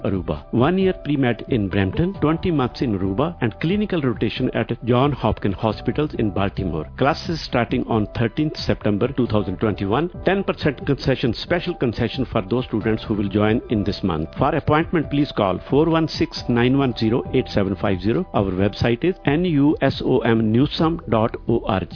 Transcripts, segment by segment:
Aruba. 1 year pre-med in Brampton, 20 months in Aruba, and clinical rotation at John Hopkins Hospitals in Baltimore. Classes starting on 13th September 2021. 10% concession, special concession for those students who will join in this month. For appointment, please call 416-910-8750. Our website is nusomnewsome.org.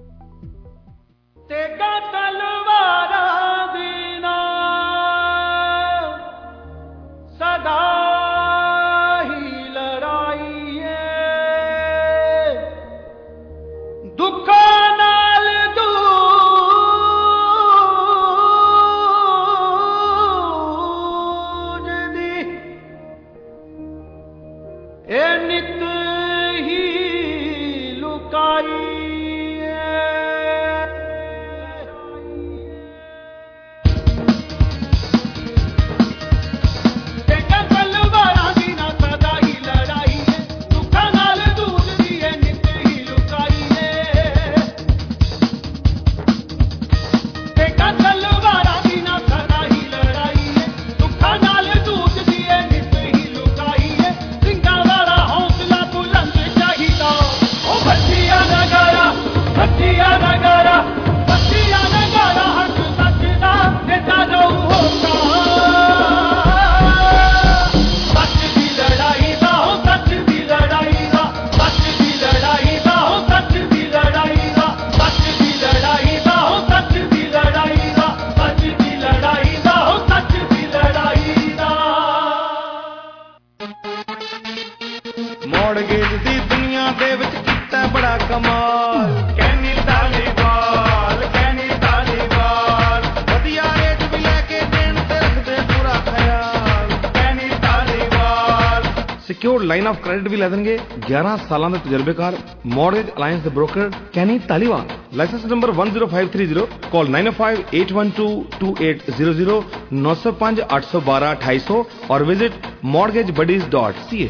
Secured line of credit ਵੀ ਲੈ ਦੇਣਗੇ। 11 ਸਾਲਾਂ ਦੇ ਤਜਰਬੇਕਾਰ mortgage alliance ਦੇ broker Kenny Taliwal. License number 10530। Call 9058122800 905 812 2800 और visit mortgagebuddies.ca।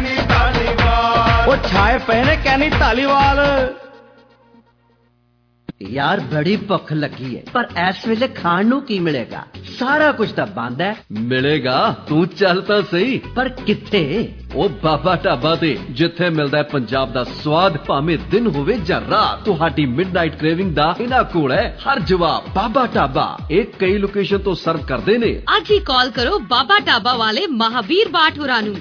ਉਹ ਛਾਏ ਪਏ ਨੇ ਕੈਨੀ ਤਾਲੀਵਾਲ। यार बड़ी भुख लगी है पर इस वेले खाण नूं की मिलेगा? सारा कुछ तो बंद है। मिलेगा, तू चल तो सही। पर किथे? ओ बाबा ढाबा ते जिथे मिलदा है पंजाब दा स्वाद, भावें दिन होवे जां रात। तुहाडी मिडनाइट क्रेविंग दा इना कोल है हर जवाब। बाबा ढाबा एक कई लोकेशन तो सर्व करदे ने। आज ही कॉल करो बाबा ढाबा वाले महावीर बाट होरां नूं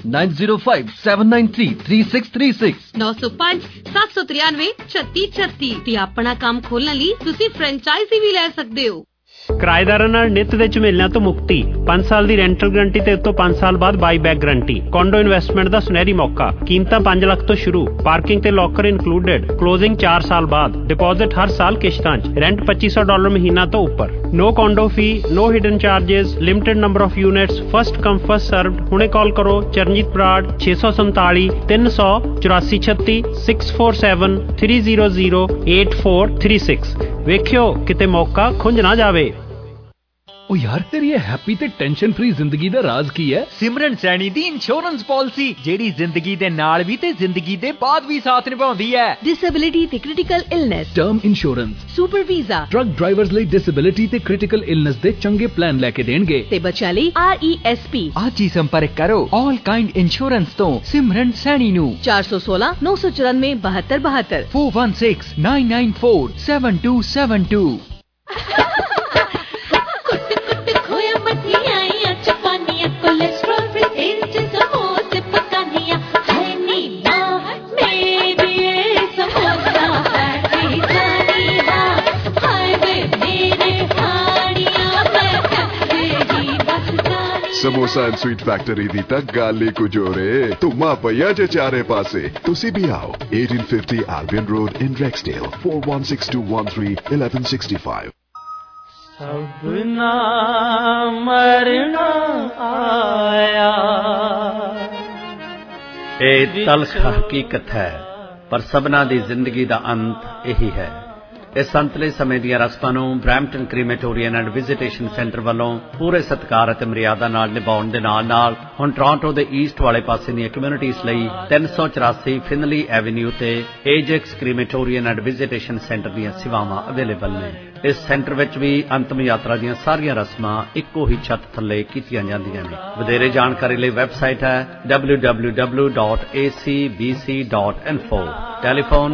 9057933636 905 793 3636 ते अपना काम खोलण ਲਈ ਤੁਸੀਂ ਫਰੈਂਚਾਈਜ਼ੀ ਵੀ ਲੈ ਸਕਦੇ ਹੋ। ਕਿਰਾਏਦਾਰਾਂ ਨਾਲ ਨਿੱਤ ਦੇ ਝਮੇਲਿਆਂ ਤੋਂ ਮੁਕਤੀ। 5 ਸਾਲ ਦੀ ਰੈਂਟਲ ਗਰੰਟੀ ਤੇ ਉਤੋਂ 5 ਸਾਲ ਬਾਅਦ buy back guarantee. Condo investment ਦਾ ਸੁਨਹਿਰੀ ਮੌਕਾ। ਕੀਮਤਾਂ 5 ਲੱਖ ਤੋਂ ਸ਼ੁਰੂ। ਪਾਰਕਿੰਗ ਤੇ ਲੋਕਰ ਇਨਕਲੂਡਡ। ਕਲੋਜ਼ਿੰਗ 4 ਸਾਲ ਬਾਅਦ। ਡਿਪੋਜ਼ਿਟ ਹਰ ਸਾਲ ਕਿਸ਼ਤਾਂ 'ਚ। ਰੈਂਟ $2500 ਮਹੀਨਾ ਤੋਂ ਉੱਪਰ। No condo fee, no hidden charges, limited number of units, first come first served. ਹੁਣੇ ਕਾਲ ਕਰੋ ਚਰਨਜੀਤ ਬਰਾੜ 647 300 8436 647 300 8436। ਵੇਖਿਓ ਕਿਤੇ ਮੌਕਾ ਖੁੰਝ ਨਾ ਜਾਵੇ। ओ यार तेरी ये हैप्पी ते टेंशन फ्री जिंदगी दा राज की है? सिमरन सैनी दी इंश्योरेंस पॉलिसी जेड़ी जिंदगी दे नाल भी ते जिंदगी दे बाद भी साथ निभाउंदी है। डिसेबिलिटी ते critical illness, term insurance, super visa, truck drivers ਲਈ डिसेबिलिटी ते क्रिटिकल इलनेस दे चंगे प्लान लेके देणगे ते बच्चों ਲਈ RESP। आज ही संपर्क करो ऑल काइंड इंश्योरेंस तो सिमरन सैनी नु 416 994 7272 416 994 7272। समोसा एंड स्वीट फैक्टरी दी तक गाली कुजोरे तुमा पया जे चारे पासे तुसी भी आओ 1850 Albion Road in Rexdale 416213 1165। सबना मरना आया। ए तल्ख हकीकत है पर सबना दी जिंदगी दा अंत यही है। इस अंतले समय ਦੀਆਂ ਰਸਮਾਂ ਨੂੰ Brampton crematorium and visitation centre ਵੱਲੋਂ ਪੂਰੇ ਸਤਿਕਾਰ ਅਤੇ ਮਰਿਆਦਾ ਨਾਲ ਨਿਭਾਉਣ ਦੇ ਨਾਲ ਹੁਣ ਟੋਰਾਂਟੋ ਦੇ ਈਸਟ ਵਾਲੇ ਪਾਸੇ ਦੀਆਂ ਕਮਿਊਨਿਟੀਜ਼ ਲਈ 384 ਫਿਨਲੀ ਐਵੇਨਿਊ ਤੇ Ajax crematorium and visitation centre ਦੀਆਂ ਸੇਵਾਵਾਂ ਅਵੇਲੇਬਲ ਨੇ। ਇਸ ਸੈਂਟਰ ਵਿੱਚ ਵੀ ਅੰਤਮ ਯਾਤਰਾ ਦੀਆਂ ਸਾਰੀਆਂ ਰਸਮਾਂ ਇੱਕੋ ਹੀ ਛੱਤ ਥੱਲੇ ਕੀਤੀਆਂ ਜਾਂਦੀਆਂ ਨੇ। ਵਧੇਰੇ ਜਾਣਕਾਰੀ ਲਈ ਵੈਬਸਾਈਟ ਹੈ www.acbc.info। ਟੈਲੀਫੋਨ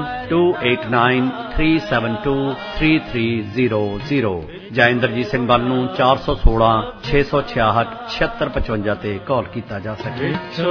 2893723300 ਜਾਂ ਇੰਦਰਜੀਤ ਸਿੰਘ ਬੱਲ ਨੂੰ 416 666 7655 ਤੇ ਕਾਲ ਕੀਤਾ ਜਾ ਸਕੇ।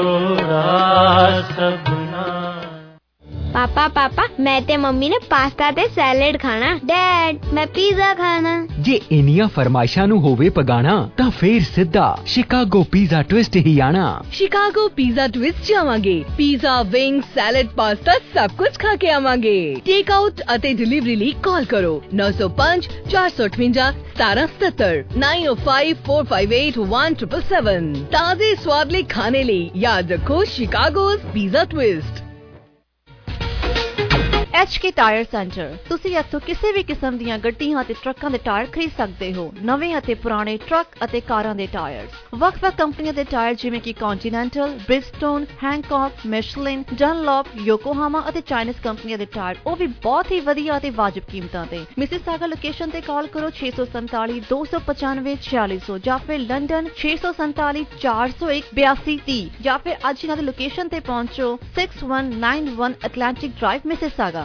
ਪਾਪਾ ਪਾਪਾ ਮੈਂ ਤੇ ਮੰਮੀ ਨੇ ਪਾਸਤਾ ਤੇ ਸੈਲਡ ਖਾਣਾ। ਡੈਡ ਮੈਂ ਪੀਜ਼ਾ ਖਾਣਾ। ਜੇ ਇੰਨੀਆਂ ਫਰਮਾਇਸ਼ਾਂ ਨੂੰ ਹੋਵੇ ਪਗਾਣਾ ਤਾਂ ਫੇਰ ਸਿੱਧਾ ਸ਼ਿਕਾਗੋ ਪੀਜ਼ਾ ਟਵਿਸਟ ਹੀ ਆਣਾ। ਸ਼ਿਕਾਗੋ ਪੀਜ਼ਾ ਟਵਿਸਟ ਜਾਵਾਂਗੇ। ਪੀਜ਼ਾ, ਵਿੰਗ, ਸੈਲਡ, ਪਾਸਤਾ ਸਭ ਕੁਝ ਖਾ ਕੇ ਆਵਾਂਗੇ। ਟੇਕ ਆਊਟ ਅਤੇ ਡਿਲੀਵਰੀ ਲਈ ਕਾਲ ਕਰੋ 905 458 1777 905 458 1777। ਤਾਜ਼ੇ ਸਵਾਦਲੇ ਖਾਣੇ ਲਈ ਯਾਦ ਰੱਖੋ Chicago's pizza twist. HK tyre centre. ਤੁਸੀਂ ਇੱਥੋਂ ਕਿਸੇ ਵੀ ਕਿਸਮ ਦੀਆਂ ਗੱਡੀਆਂ ਅਤੇ ਟਰੱਕਾਂ ਦੇ ਟਾਇਰ ਖਰੀਦ ਸਕਦੇ ਹੋ। ਨਵੇਂ ਅਤੇ ਪੁਰਾਣੇ ਟਰੱਕ ਅਤੇ ਕਾਰਾਂ ਦੇ ਟਾਇਰ, ਵੱਖ-ਵੱਖ ਕੰਪਨੀਆਂ ਦੇ ਟਾਇਰ ਜਿਵੇਂ ਕਿ ਕੌਂਟੀਨੈਂਟਲ, ਬ੍ਰਿਜਸਟੋਨ, ਹੈਂਕੌਕ, ਮਿਸ਼ਲਿਨ, ਡਨਲੌਪ, ਯੋਕੋਹਾਮਾ ਅਤੇ ਚਾਈਨੀਜ਼ ਕੰਪਨੀਆਂ ਦੇ ਟਾਇਰ, ਉਹ ਵੀ ਬਹੁਤ ਹੀ ਵਧੀਆ ਅਤੇ ਵਾਜਬ ਕੀਮਤਾਂ ਤੇ। ਮਿਸਿਸਾਗਾ ਲੋਕੇਸ਼ਨ ਤੇ ਕਾਲ ਕਰੋ 647 295 4600 ਜਾਂ ਫਿਰ ਲੰਡਨ 647 401 8230 ਜਾਂ ਫਿਰ ਅੱਜ ਇਹਨਾਂ ਦੀ ਲੋਕੇਸ਼ਨ ਤੇ ਪਹੁੰਚੋ 6191 ਐਟਲਾਂਟਿਕ ਡਰਾਈਵ ਮਿਸਿਸਾਗਾ।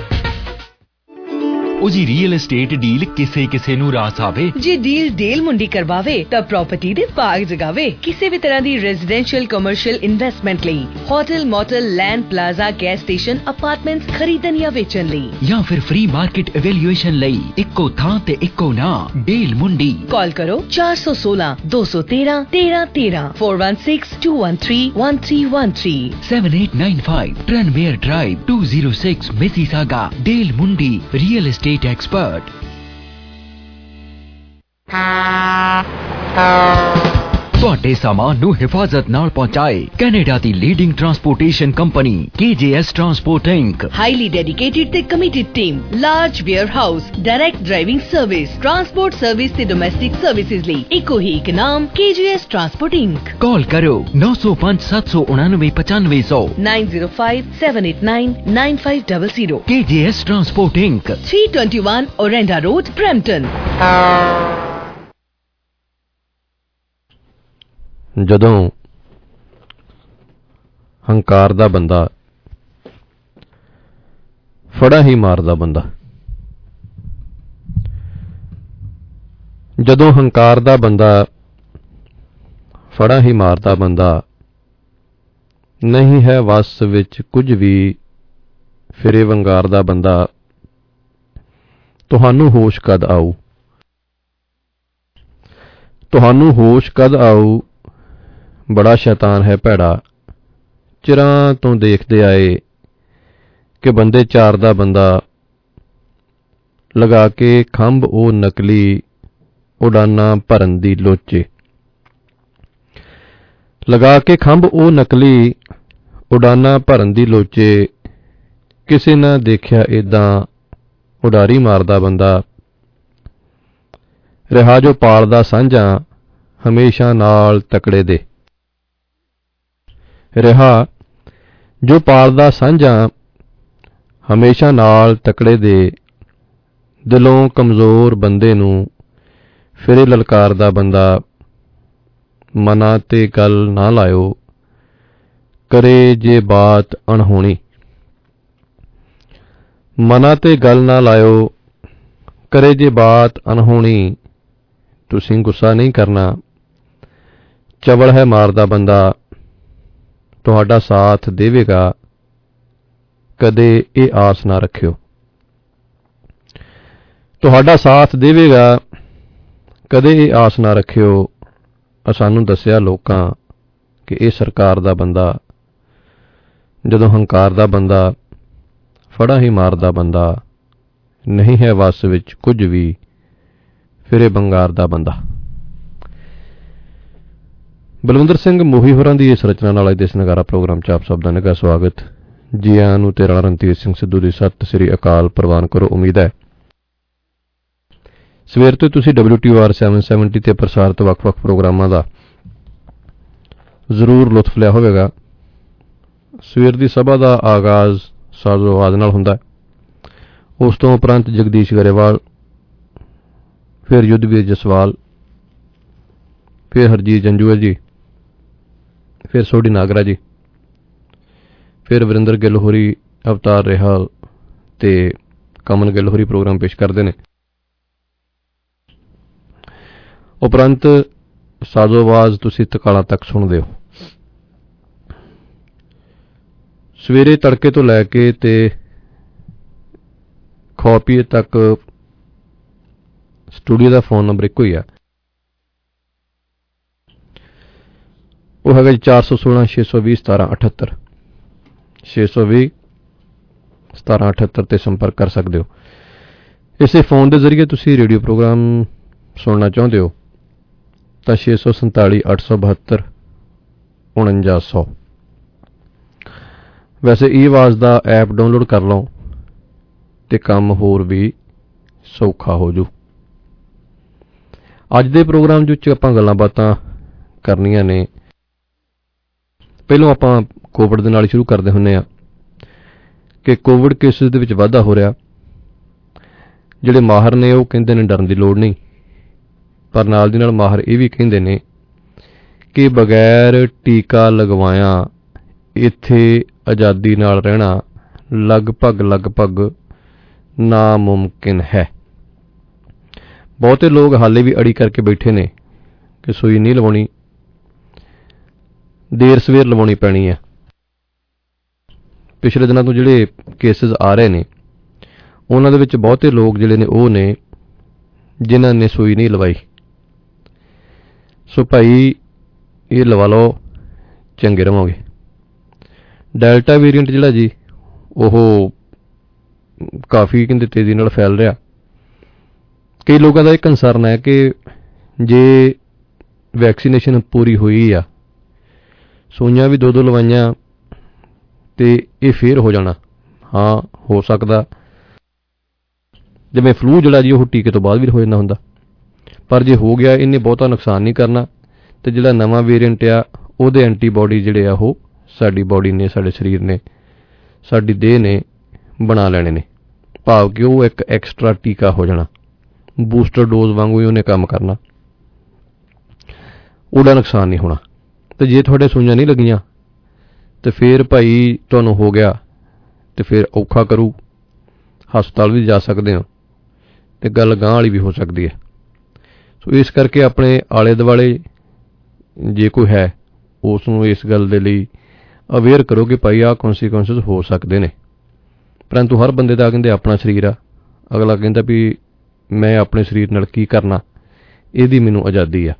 ਉਹ ਜੀ ਰੀਅਲ ਏਸਟੇਟ ਡੀਲ ਕਿਸੇ ਨੂੰ ਰਾਸ ਆਵੇ। ਜੇ ਡੀਲ ਡੇਲ ਮੁੰਡੀ ਕਰਵਾਵੇ ਤਾਂ ਪ੍ਰਾਪਰਟੀ ਦੇ ਭਾਗ ਜਗਾਵੇ। ਕਿਸੇ ਵੀ ਤਰ੍ਹਾਂ ਦੀ ਰੈਜ਼ੀਡੈਂਸ਼ੀਅਲ ਕਮਰਸ਼ੀਅਲ ਇਨਵੈਸਟਮੈਂਟ ਲਈ, hotel, motel, land, plaza, gas station, apartments ਖਰੀਦਣ ਜਾਂ ਵੇਚਣ ਲਈ ਜਾਂ ਫਿਰ ਫ੍ਰੀ ਮਾਰਕੀਟ ਇਵੈਲੂਏਸ਼ਨ ਲਈ ਇੱਕੋ ਥਾਂ ਤੇ ਇੱਕੋ ਨਾਂ ਡੇਲ ਮੁੰਡੀ। ਕਾਲ ਕਰੋ 416 213 1313 416 213 1313 7895 Tranmere Drive 206 Mississauga। Dale Mundi real estate expert। ਤੁਹਾਡੇ ਸਾਮਾਨ ਨੂੰ ਹਿਫਾਜ਼ਤ ਨਾਲ ਪਹੁੰਚਾਏ ਕੈਨੇਡਾ ਦੀ leading transportation company KJS Transport Inc। Highly dedicated ਤੇ committed team, large warehouse, direct driving service, transport service ਤੇ ਡੋਮੈਸਟਿਕ ਸਰਵਿਸਿਜ਼ ਲਈ ਇੱਕੋ ਹੀ ਇੱਕ ਨਾਮ KJS Transport Inc। ਕਾਲ ਕਰੋ 905 799 9500 905 789 9500। KJS Transport Inc 321 Orenda Road, Brampton। ਜਦੋਂ ਹੰਕਾਰ ਦਾ ਬੰਦਾ ਫੜਾ ਹੀ ਮਾਰਦਾ ਬੰਦਾ, ਜਦੋਂ ਹੰਕਾਰ ਦਾ ਬੰਦਾ ਫੜਾ ਹੀ ਮਾਰਦਾ ਬੰਦਾ, ਨਹੀਂ ਹੈ ਵਸ ਵਿੱਚ ਕੁਝ ਵੀ ਫਿਰੇ ਵੰਗਾਰ ਦਾ ਬੰਦਾ, ਤੁਹਾਨੂੰ ਹੋਸ਼ ਕਦ ਆਊ, ਤੁਹਾਨੂੰ ਹੋਸ਼ ਕਦ ਆਊ, ਬੜਾ ਸ਼ੈਤਾਨ ਹੈ ਭੈੜਾ, ਚਿਰਾਂ ਤੋਂ ਦੇਖਦੇ ਆਏ ਕਿ ਬੰਦੇ ਚਾਰ ਦਾ ਬੰਦਾ, ਲਗਾ ਕੇ ਖੰਭ ਉਹ ਨਕਲੀ ਉਡਾਨਾਂ ਭਰਨ ਦੀ ਲੋਚੇ, ਲਗਾ ਕੇ ਖੰਭ ਉਹ ਨਕਲੀ ਉਡਾਨਾਂ ਭਰਨ ਦੀ ਲੋਚੇ, ਕਿਸੇ ਨਾ ਦੇਖਿਆ ਏਦਾਂ ਉਡਾਰੀ ਮਾਰਦਾ ਬੰਦਾ, ਰਿਹਾ ਜੋ ਪਾਲਦਾ ਸਾਂਝਾਂ ਹਮੇਸ਼ਾ ਨਾਲ ਤਕੜੇ ਦੇ, ਰਿਹਾ ਜੋ ਪਾਲਦਾ ਸਾਂਝਾਂ ਹਮੇਸ਼ਾ ਨਾਲ ਤਕੜੇ ਦੇ, ਦਿਲੋਂ ਕਮਜ਼ੋਰ ਬੰਦੇ ਨੂੰ ਫਿਰੇ ਲਲਕਾਰਦਾ ਬੰਦਾ, ਮਨਾਂ ਤੇ ਗੱਲ ਨਾ ਲਾਇਓ ਕਰੇ ਜੇ ਬਾਤ ਅਣਹੋਣੀ, ਮਨਾਂ ਤੇ ਗੱਲ ਨਾ ਲਾਇਓ ਕਰੇ ਜੇ ਬਾਤ ਅਣਹੋਣੀ, ਤੁਸੀਂ ਗੁੱਸਾ ਨਹੀਂ ਕਰਨਾ, ਚਵਲ ਹੈ ਮਾਰਦਾ ਬੰਦਾ, ਤੁਹਾਡਾ ਸਾਥ ਦੇਵੇਗਾ ਕਦੇ ਇਹ ਆਸ ਨਾ ਰੱਖਿਓ, ਤੁਹਾਡਾ ਸਾਥ ਦੇਵੇਗਾ ਕਦੇ ਇਹ ਆਸ ਨਾ ਰੱਖਿਓ, ਸਾਨੂੰ ਦੱਸਿਆ ਲੋਕਾਂ ਕਿ ਇਹ ਸਰਕਾਰ ਦਾ ਬੰਦਾ, ਜਦੋਂ ਹੰਕਾਰ ਦਾ ਬੰਦਾ ਫੜਾ ਹੀ ਮਾਰਦਾ ਬੰਦਾ, ਨਹੀਂ ਹੈ ਵਸ ਵਿੱਚ ਕੁਝ ਵੀ ਫਿਰੇ ਬੰਗਾਰ ਦਾ ਬੰਦਾ। ਬਲਵਿੰਦਰ ਸਿੰਘ ਮੋਹੀ ਹੋਰਾਂ ਦੀ ਇਸ ਰਚਨਾ ਨਾਲ ਅੱਜ ਦੇ ਨਗਾਰਾ ਪ੍ਰੋਗਰਾਮ 'ਚ ਆਪ ਸਭ ਦਾ ਨਿੱਘਾ ਸਵਾਗਤ। ਜੀ ਆਇਆਂ ਨੂੰ ਤੇ ਰਾਣਾ ਰਣਧੀਰ ਸਿੰਘ ਸਿੱਧੂ ਦੀ ਸਤਿ ਸ੍ਰੀ ਅਕਾਲ ਪ੍ਰਵਾਨ ਕਰੋ। ਉਮੀਦ ਹੈ ਸਵੇਰ ਤੋਂ ਤੁਸੀਂ WTOR 770 ਤੇ ਪ੍ਰਸਾਰਿਤ ਵੱਖ-ਵੱਖ ਪ੍ਰੋਗਰਾਮਾਂ ਦਾ ਜ਼ਰੂਰ ਲੁਤਫ ਲਿਆ ਹੋਵੇਗਾ। ਸਵੇਰ ਦੀ ਸਭਾ ਦਾ ਆਗਾਜ਼ ਸਾਜ਼ੋ ਆਵਾਜ਼ ਨਾਲ ਹੁੰਦਾ ਹੈ। ਉਸ ਤੋਂ ਉਪਰੰਤ ਜਗਦੀਸ਼ ਗਰੇਵਾਲ फिर युद्धवीर जसवाल, फिर हरजीत जंजूआ जी, फिर सोडी नागरा जी, फिर वरिंदर गिल होरी, अवतार रिहाल ते कमन गिल होरी प्रोग्राम पेश करते हैं। उपरंत साजो आवाज़ तुसी तकाला तक सुनते हो। सवेरे तड़के तो लैके ते खा पीए तक स्टूडियो का फोन नंबर एक ही है, वो है 416 620 1778 620 1778 ते संपर्क कर सकते हो। इसे फोन के जरिए तुसी रेडियो प्रोग्राम सुनना चाहते हो तो 647 872 4900। वैसे ई आवाज़ का ऐप डाउनलोड कर लो तो काम होर भी सौखा हो जू। अज दे प्रोग्राम च आपां गल्लां बातां करनियां ने। पहलों आपां कोविड दे नाल शुरू करते हुन्ने आ कि कोविड केसिस दे विच वाधा हो रहा। जिहड़े माहर ने वो कहिंदे ने डरन दी लोड़ नहीं, पर नाल दी नाल माहर ये भी कहिंदे ने कि बगैर टीका लगवाया इत्थे आज़ादी नाल रहना लगभग नामुमकिन है। बहुते लोग हाले भी अड़ी करके बैठे ने कि सूई नहीं लवाउणी, देर सवेर लवाउणी पैनी है। पिछले दिनों तो जिहड़े केसिस आ रहे ने उन्हां दे विच बहुते लोग जिहड़े ने वो ने जिन्हां ने सूई नहीं लवाई। सो भाई ये लवा लो, चंगे रहोगे। डेल्टा वेरिएंट जिहड़ा जी वो काफ़ी कहते तेज़ी नाल फैल रहा। कई लोगों का यह कंसर्न है कि जे वैक्सीनेशन पूरी हुई आ, सूइयां भी 2 लवाइयां तो ये फिर हो जाना। हाँ हो सकता जिवें फ्लू जिहड़ा जी वो टीके तो बाद भी हो जाना हुंदा, पर जे हो गया इन्हें बहुता नुकसान नहीं करना। तो जिहड़ा नवां वेरिएंट आ उहदे एंटीबॉडी जिहड़े आ वो साडी बॉडी ने, साडे शरीर ने, साडी देह ने बना लेने ने, भाव कि वो एक एक्सट्रा टीका हो जाना, बूस्टर डोज वांगू ही उन्हें काम करना, उहदा नुकसान नहीं होना। तो जे तुहाडे सूइयां नहीं लगियां तो फिर भाई तुहानूं हो गया तो फिर औखा करू, हस्पताल भी जा सकते हो तो गल गांह वाली भी हो सकती है। सो इस करके अपने आले दुआले जे कोई है उसनूं इस गल दे लई अवेयर करो कि भाई आ कॉन्सिक्वेंसिस हो सकते हैं। परंतु हर बंदे दा कहंदे अपना शरीर आ, अगला कहंदा भी मैं अपने शरीर नाल की करना, इहदी मैनूं आज़ादी आ।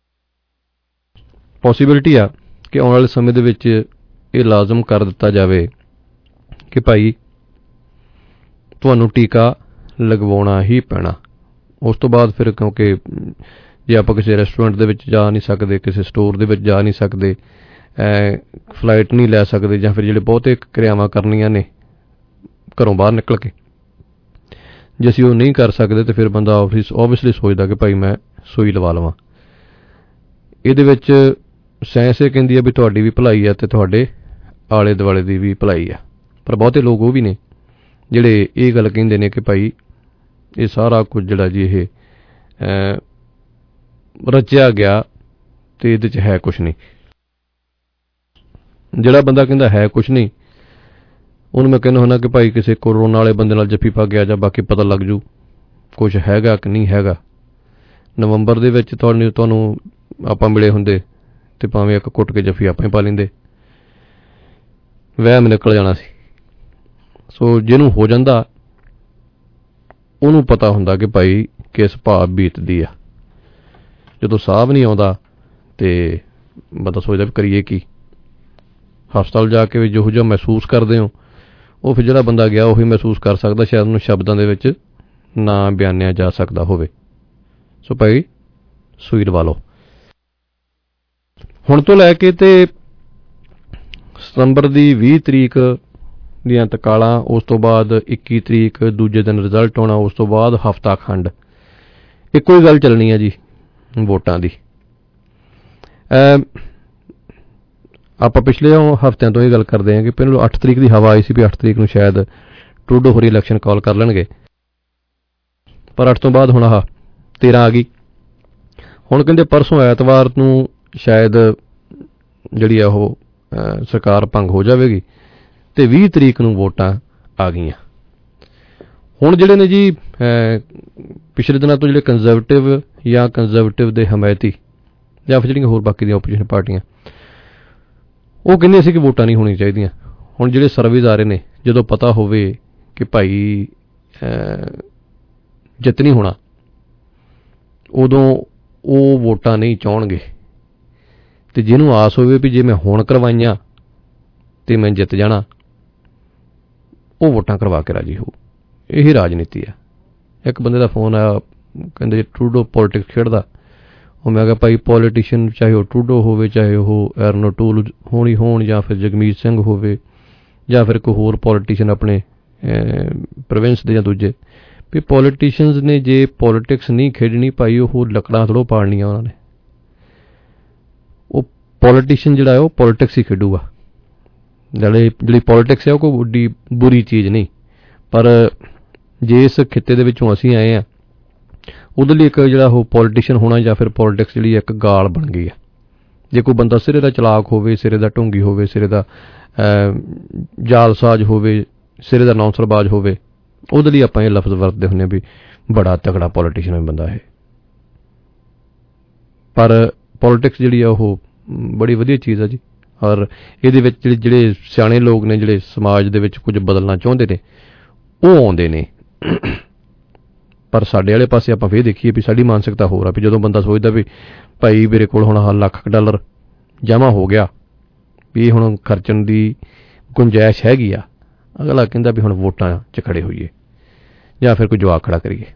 पॉसीबिलिटी आ कि आने वाले समय दे विच ये लाजम कर दिता जाए कि भाई तुहानूं टीका लगवाउणा ही पैना। उस तो बाद फिर क्योंकि जे आपां किसी रेस्टोरेंट दे विच जा नहीं सकते, किसी स्टोर दे विच जा नहीं सकते, फ्लाइट नहीं लै सकते, जां फिर जिहड़े बहुते क्रियावां करनियां ने घरों बाहर निकल के, जे असीं वो नहीं कर सकते तो फिर बंदा ओबवियसली सोचदा कि भाई मैं सूई लवा लवां। इहदे विच साइंस ये कहंदी है भी तुहाडी भी भलाई है तो तुहाडे आले दुआले दी भी भलाई है। पर बहुते लोग वो भी ने जिहड़े ये गल कहंदे ने कि भाई ये सारा कुछ जिहड़ा जी ये रचिया गया तो इहदे च है कुछ नहीं। जिहड़ा बंदा कहंदा है कुछ नहीं, उन्होंने मैं कहना होना कि भाई किसी कोरोना वाले बंदे नाल जफ्फी पा गया जां बाकी पता लग जू कुछ हैगा कि नहीं हैगा। नवंबर दे विच तुहानूं आपां मिले हुंदे ते भावें एक घुट के जफ्फी आपां ही पा लैंदे, वहम निकल जाना सी। सो जिहनूं हो जांदा उहनूं पता हुंदा कि भाई किस भाव बीतदी आ। जदों साह भी नहीं आउंदा ते बंदा सोचदा भी करिए की। हस्पताल जाके भी जो जिहा महसूस करदे हो वो फिर जिहड़ा बंदा गया उही महसूस कर सकदा, शायद उन्हें शब्दां दे विच ना बयानिया जा सकदा होवे। सो भाई सूई लवा लो। हुण तो लैके ते सितंबर दी 20 तरीक दियां तकालां, उस तो बाद 21 तरीक दूजे दिन रिजल्ट होना, उस तो बाद हफ्ता खंड इक्को ही गल चलनी है जी वोटां दी। आप पिछले हफ्तिਆਂ तो ये गल करते हैं कि पहले 8 तरीक की हवा आई सी भी 8 तरीक को शायद ट्रूडो होरी इलैक्शन कॉल कर लेंगे, पर 8 तो बाद हुण 13 ਆ ਗਈ। ਹੁਣ ਕਹਿੰਦੇ ਪਰਸੋਂ ਐਤਵਾਰ ਨੂੰ ਸ਼ਾਇਦ ਜਿਹੜੀ ਆ ਉਹ ਸਰਕਾਰ ਭੰਗ ਹੋ ਜਾਵੇਗੀ ਤੇ 20 ਤਰੀਕ ਨੂੰ ਵੋਟਾਂ ਆ ਗਈਆਂ। ਹੁਣ ਜਿਹੜੇ ਨੇ ਜੀ ਪਿਛਲੇ ਦਿਨਾਂ ਤੋਂ ਜਿਹੜੇ ਕੰਜ਼ਰਵੇਟਿਵ ਦੇ ਹਮਾਇਤੀ ਜਾਂ ਫਿਰ ਜਿਹੜੀਆਂ ਹੋਰ ਬਾਕੀ ਦੀਆਂ ਓਪੋਜੀਸ਼ਨ ਪਾਰਟੀਆਂ ਉਹ ਕਹਿੰਦੇ ਸੀ ਕਿ ਵੋਟਾਂ ਨਹੀਂ ਹੋਣੀਆਂ ਚਾਹੀਦੀਆਂ। ਹੁਣ ਜਿਹੜੇ ਸਰਵੇਜ਼ ਆ ਰਹੇ ਨੇ, ਜਦੋਂ ਪਤਾ ਹੋਵੇ ਕਿ ਭਾਈ ਜਿੱਤ ਨਹੀਂ ਹੋਣਾ, ਉਦੋਂ ਉਹ ਵੋਟਾਂ ਨਹੀਂ ਚਾਹੁਣਗੇ। ਤੇ ਜਿਹਨੂੰ ਆਸ ਹੋਵੇ ਵੀ ਜੇ ਮੈਂ ਹੁਣ ਕਰਵਾਈਆਂ ਤੇ ਮੈਂ ਜਿੱਤ ਜਾਣਾ, ਉਹ ਵੋਟਾਂ ਕਰਵਾ ਕੇ ਰਾਜੀ ਹੋ। ਇਹੀ ਰਾਜਨੀਤੀ ਆ। ਇੱਕ ਬੰਦੇ ਦਾ ਫੋਨ ਆਇਆ, ਕਹਿੰਦੇ ਟਰੂਡੋ ਪੋਲੀਟਿਕਸ ਖੇਡਦਾ। ਉਹ ਮੈਂ ਕਿਹਾ ਭਾਈ ਪੋਲੀਟੀਸ਼ੀਅਨ ਚਾਹੇ ਉਹ ਟਰੂਡੋ ਹੋਵੇ, ਚਾਹੇ ਉਹ ਐਰਨ ਓਟੂਲ ਹੋਣ ਜਾਂ ਫਿਰ ਜਗਮੀਤ ਸਿੰਘ ਹੋਵੇ ਜਾਂ ਫਿਰ ਕੋਈ ਹੋਰ ਪੋਲੀਟੀਸ਼ੀਅਨ ਆਪਣੇ ਪ੍ਰੋਵਿੰਸ ਦੇ ਜਾਂ ਦੂਜੇ, ਵੀ ਪੋਲੀਟੀਸ਼ੀਅਨਸ ਨੇ ਜੇ ਪੋਲੀਟਿਕਸ ਨਹੀਂ ਖੇਡਣੀ ਭਾਈ, ਉਹ ਲੱਕੜਾਂ ਥੋੜ੍ਹੋ ਪਾਲਣੀਆਂ ਉਹਨਾਂ ਨੇ। ਉਹ ਪੋਲੀਟੀਸ਼ੀਅਨ ਜਿਹੜਾ ਹੈ ਉਹ ਪੋਲੀਟਿਕਸ ਹੀ ਖੇਡੂਗਾ। ਜਿਹੜੀ ਪੋਲੀਟਿਕਸ ਹੈ ਉਹ ਕੋਈ ਵੱਡੀ ਬੁਰੀ ਚੀਜ਼ ਨਹੀਂ, ਪਰ ਜੇ ਇਸ ਖਿੱਤੇ ਦੇ ਵਿੱਚੋਂ ਅਸੀਂ ਆਏ ਹਾਂ, ਉਹਦੇ ਲਈ ਇੱਕ ਜਿਹੜਾ ਉਹ ਪੋਲੀਟੀਸ਼ੀਅਨ ਹੋਣਾ ਜਾਂ ਫਿਰ ਪੋਲੀਟਿਕਸ ਜਿਹੜੀ ਇੱਕ ਗਾਲ ਬਣ ਗਈ ਹੈ। ਜੇ ਕੋਈ ਬੰਦਾ ਸਿਰੇ ਦਾ ਚਲਾਕ ਹੋਵੇ, ਸਿਰੇ ਦਾ ਢੋਂਗੀ ਹੋਵੇ, ਸਿਰੇ ਦਾ ਜਾਲਸਾਜ਼ ਹੋਵੇ, ਸਿਰੇ ਦਾ ਨੌਂਸਰਬਾਜ਼ ਹੋਵੇ, ਉਹਦੇ ਲਈ ਆਪਾਂ ਇਹ ਲਫ਼ਜ਼ ਵਰਤਦੇ ਹੁੰਦੇ ਹਾਂ ਵੀ ਬੜਾ ਤਕੜਾ ਪੋਲੀਟੀਸ਼ੀਅਨ ਹੈ ਬੰਦਾ ਇਹ। ਪਰ ਪੋਲੀਟਿਕਸ ਜਿਹੜੀ ਆ ਉਹ ਬੜੀ ਵਧੀਆ ਚੀਜ਼ ਆ ਜੀ, ਔਰ ਇਹਦੇ ਵਿੱਚ ਜਿਹੜੇ ਸਿਆਣੇ ਲੋਕ ਨੇ, ਜਿਹੜੇ ਸਮਾਜ ਦੇ ਵਿੱਚ ਕੁਝ ਬਦਲਣਾ ਚਾਹੁੰਦੇ ਨੇ, ਉਹ ਆਉਂਦੇ ਨੇ। ਪਰ ਸਾਡੇ ਵਾਲੇ ਪਾਸੇ ਆਪਾਂ ਫਿਰ ਦੇਖੀਏ ਵੀ ਸਾਡੀ ਮਾਨਸਿਕਤਾ ਹੋਰ ਆ ਵੀ ਜਦੋਂ ਬੰਦਾ ਸੋਚਦਾ ਵੀ ਭਾਈ ਮੇਰੇ ਕੋਲ ਹੁਣ $1,00,000 ਜਮ੍ਹਾਂ ਹੋ ਗਿਆ, ਵੀ ਇਹ ਹੁਣ ਖਰਚਣ ਦੀ ਗੁੰਜਾਇਸ਼ ਹੈਗੀ ਆ, ਅਗਲਾ ਕਹਿੰਦਾ ਵੀ ਹੁਣ ਵੋਟਾਂ 'ਚ ਖੜੇ ਹੋਈਏ ਜਾਂ ਫਿਰ ਕੋਈ ਜਵਾਬ ਖੜਾ ਕਰੀਏ।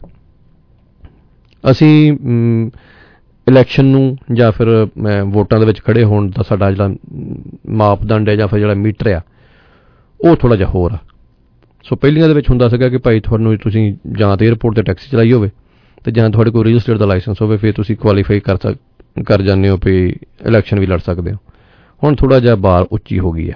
ਅਸੀਂ ਇਲੈਕਸ਼ਨ ਨੂੰ ਜਾਂ ਫਿਰ ਵੋਟਾਂ ਦੇ ਵਿੱਚ ਖੜੇ ਹੋਣ ਦਾ ਸਾਡਾ ਜਿਹੜਾ ਮਾਪਦੰਡ ਹੈ ਜਾਂ ਫਿਰ ਜਿਹੜਾ ਮੀਟਰ ਆ, ਉਹ ਥੋੜ੍ਹਾ ਜਿਹਾ ਹੋਰ ਆ। ਸੋ ਪਹਿਲੀਆਂ ਦੇ ਵਿੱਚ ਹੁੰਦਾ ਸੀਗਾ ਕਿ ਭਾਈ ਤੁਹਾਨੂੰ ਤੁਸੀਂ ਜਾਂ ਤਾਂ ਏਅਰਪੋਰਟ 'ਤੇ ਟੈਕਸੀ ਚਲਾਈ ਹੋਵੇ ਅਤੇ ਜਾਂ ਤੁਹਾਡੇ ਕੋਲ ਰੀਅਲ ਸਟੇਟ ਦਾ ਲਾਇਸੈਂਸ ਹੋਵੇ, ਫਿਰ ਤੁਸੀਂ ਕੁਆਲੀਫਾਈ ਕਰ ਜਾਂਦੇ ਹੋ ਵੀ ਇਲੈਕਸ਼ਨ ਵੀ ਲੜ ਸਕਦੇ ਹੋ। ਹੁਣ ਥੋੜ੍ਹਾ ਜਿਹਾ ਬਾਰ ਉੱਚੀ ਹੋ ਗਈ ਆ।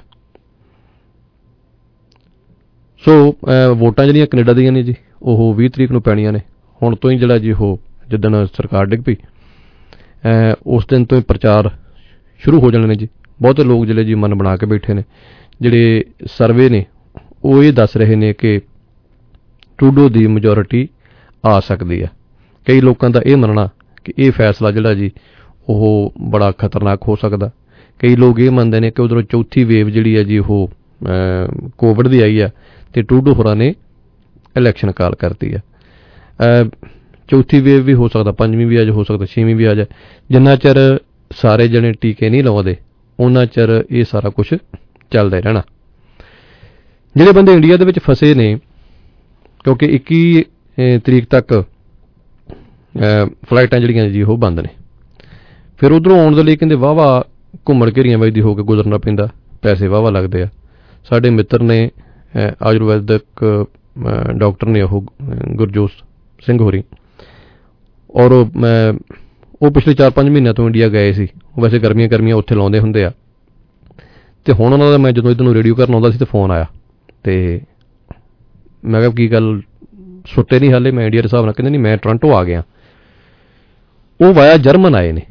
ਸੋ ਵੋਟਾਂ ਜਿਹੜੀਆਂ ਕੈਨੇਡਾ ਦੀਆਂ ਨੇ ਜੀ, ਉਹ 20 ਤਰੀਕ ਨੂੰ ਪੈਣੀਆਂ ਨੇ। ਹੁਣ ਤੋਂ ਹੀ ਜਿਹੜਾ ਜੀ ਉਹ ਜਿੱਦਣ ਸਰਕਾਰ ਡਿੱਗ ਪਈ ਉਸ ਦਿਨ ਤੋਂ ਹੀ ਪ੍ਰਚਾਰ ਸ਼ੁਰੂ ਹੋ ਜਾਣੇ ਨੇ ਜੀ। ਬਹੁਤੇ ਲੋਕ ਜਿਹੜੇ ਜੀ ਮਨ ਬਣਾ ਕੇ ਬੈਠੇ ਨੇ। ਜਿਹੜੇ ਸਰਵੇ ਨੇ ਉਹ ਇਹ ਦੱਸ ਰਹੇ ਨੇ ਕਿ ਟਰੂਡੋ ਦੀ ਮੈਜੋਰਿਟੀ ਆ ਸਕਦੀ ਹੈ। ਕਈ ਲੋਕਾਂ ਦਾ ਇਹ ਮੰਨਣਾ ਕਿ ਇਹ ਫੈਸਲਾ ਜਿਹੜਾ ਜੀ ਉਹ ਬੜਾ ਖਤਰਨਾਕ ਹੋ ਸਕਦਾ। ਕਈ ਲੋਕ ਇਹ ਮੰਨਦੇ ਨੇ ਕਿ ਉਧਰੋਂ ਚੌਥੀ ਵੇਵ ਜਿਹੜੀ ਹੈ ਜੀ ਉਹ ਕੋਵਿਡ ਦੀ ਆਈ ਆ ਅਤੇ ਟਰੂਡੋ ਹੋਰਾਂ ਨੇ ਇਲੈਕਸ਼ਨ ਕਾਲ ਕਰਤੀ ਆ। ਚੌਥੀ ਵੇਵ ਵੀ ਹੋ ਸਕਦਾ, ਪੰਜਵੀਂ ਵੀ ਆ ਜਾਏ, ਹੋ ਸਕਦਾ ਛੇਵੀਂ ਵੀ ਆ ਜਾਏ। ਜਿੰਨਾ ਚਿਰ ਸਾਰੇ ਜਣੇ ਟੀਕੇ ਨਹੀਂ ਲਾਉਂਦੇ ਉਹਨਾਂ ਚਿਰ ਇਹ ਸਾਰਾ ਕੁਛ ਚੱਲਦਾ ਰਹਿਣਾ। ਜਿਹੜੇ ਬੰਦੇ ਇੰਡੀਆ ਦੇ ਵਿੱਚ ਫਸੇ ਨੇ, ਕਿਉਂਕਿ 21 ਤਰੀਕ ਤੱਕ ਫਲਾਈਟਾਂ ਜਿਹੜੀਆਂ ਜੀ ਉਹ ਬੰਦ ਨੇ, ਫਿਰ ਉੱਧਰੋਂ ਆਉਣ ਦੇ ਲਈ ਕਹਿੰਦੇ ਵਾਹਵਾ ਘੁੰਮਣ ਘੇਰੀਆਂ ਵੱਜਦੀ ਹੋ ਕੇ ਗੁਜ਼ਰਨਾ ਪੈਂਦਾ, ਪੈਸੇ ਵਾਹਵਾ ਲੱਗਦੇ ਆ। ਸਾਡੇ ਮਿੱਤਰ ਨੇ ਆਯੁਰਵੈਦਿਕ ਡਾਕਟਰ ਨੇ ਉਹ ਗੁਰਜੋਤ ਸਿੰਘ ਹੋਰੀ, ਔਰ ਉਹ ਪਿਛਲੇ 4-5 ਮਹੀਨਿਆਂ ਤੋਂ ਇੰਡੀਆ ਗਏ ਸੀ। ਵੈਸੇ ਗਰਮੀਆਂ ਉੱਥੇ ਲਾਉਂਦੇ ਹੁੰਦੇ ਆ। ਅਤੇ ਹੁਣ ਉਹਨਾਂ ਦਾ ਮੈਂ ਜਦੋਂ ਇੱਧਰ ਨੂੰ ਰੇਡੀਓ ਕਰਨ ਆਉਂਦਾ ਸੀ ਤਾਂ ਫੋਨ ਆਇਆ ਅਤੇ ਮੈਂ ਕਿਹਾ ਕੀ ਗੱਲ ਸੁੱਤੇ ਨਹੀਂ ਹਾਲੇ? ਮੈਂ ਇੰਡੀਆ ਦੇ ਹਿਸਾਬ ਨਾਲ ਕਹਿੰਦੇ ਨਹੀਂ, ਮੈਂ ਟੋਰਾਂਟੋ ਆ ਗਿਆ। ਉਹ ਵਾਇਆ ਜਰਮਨ ਆਏ ਨੇ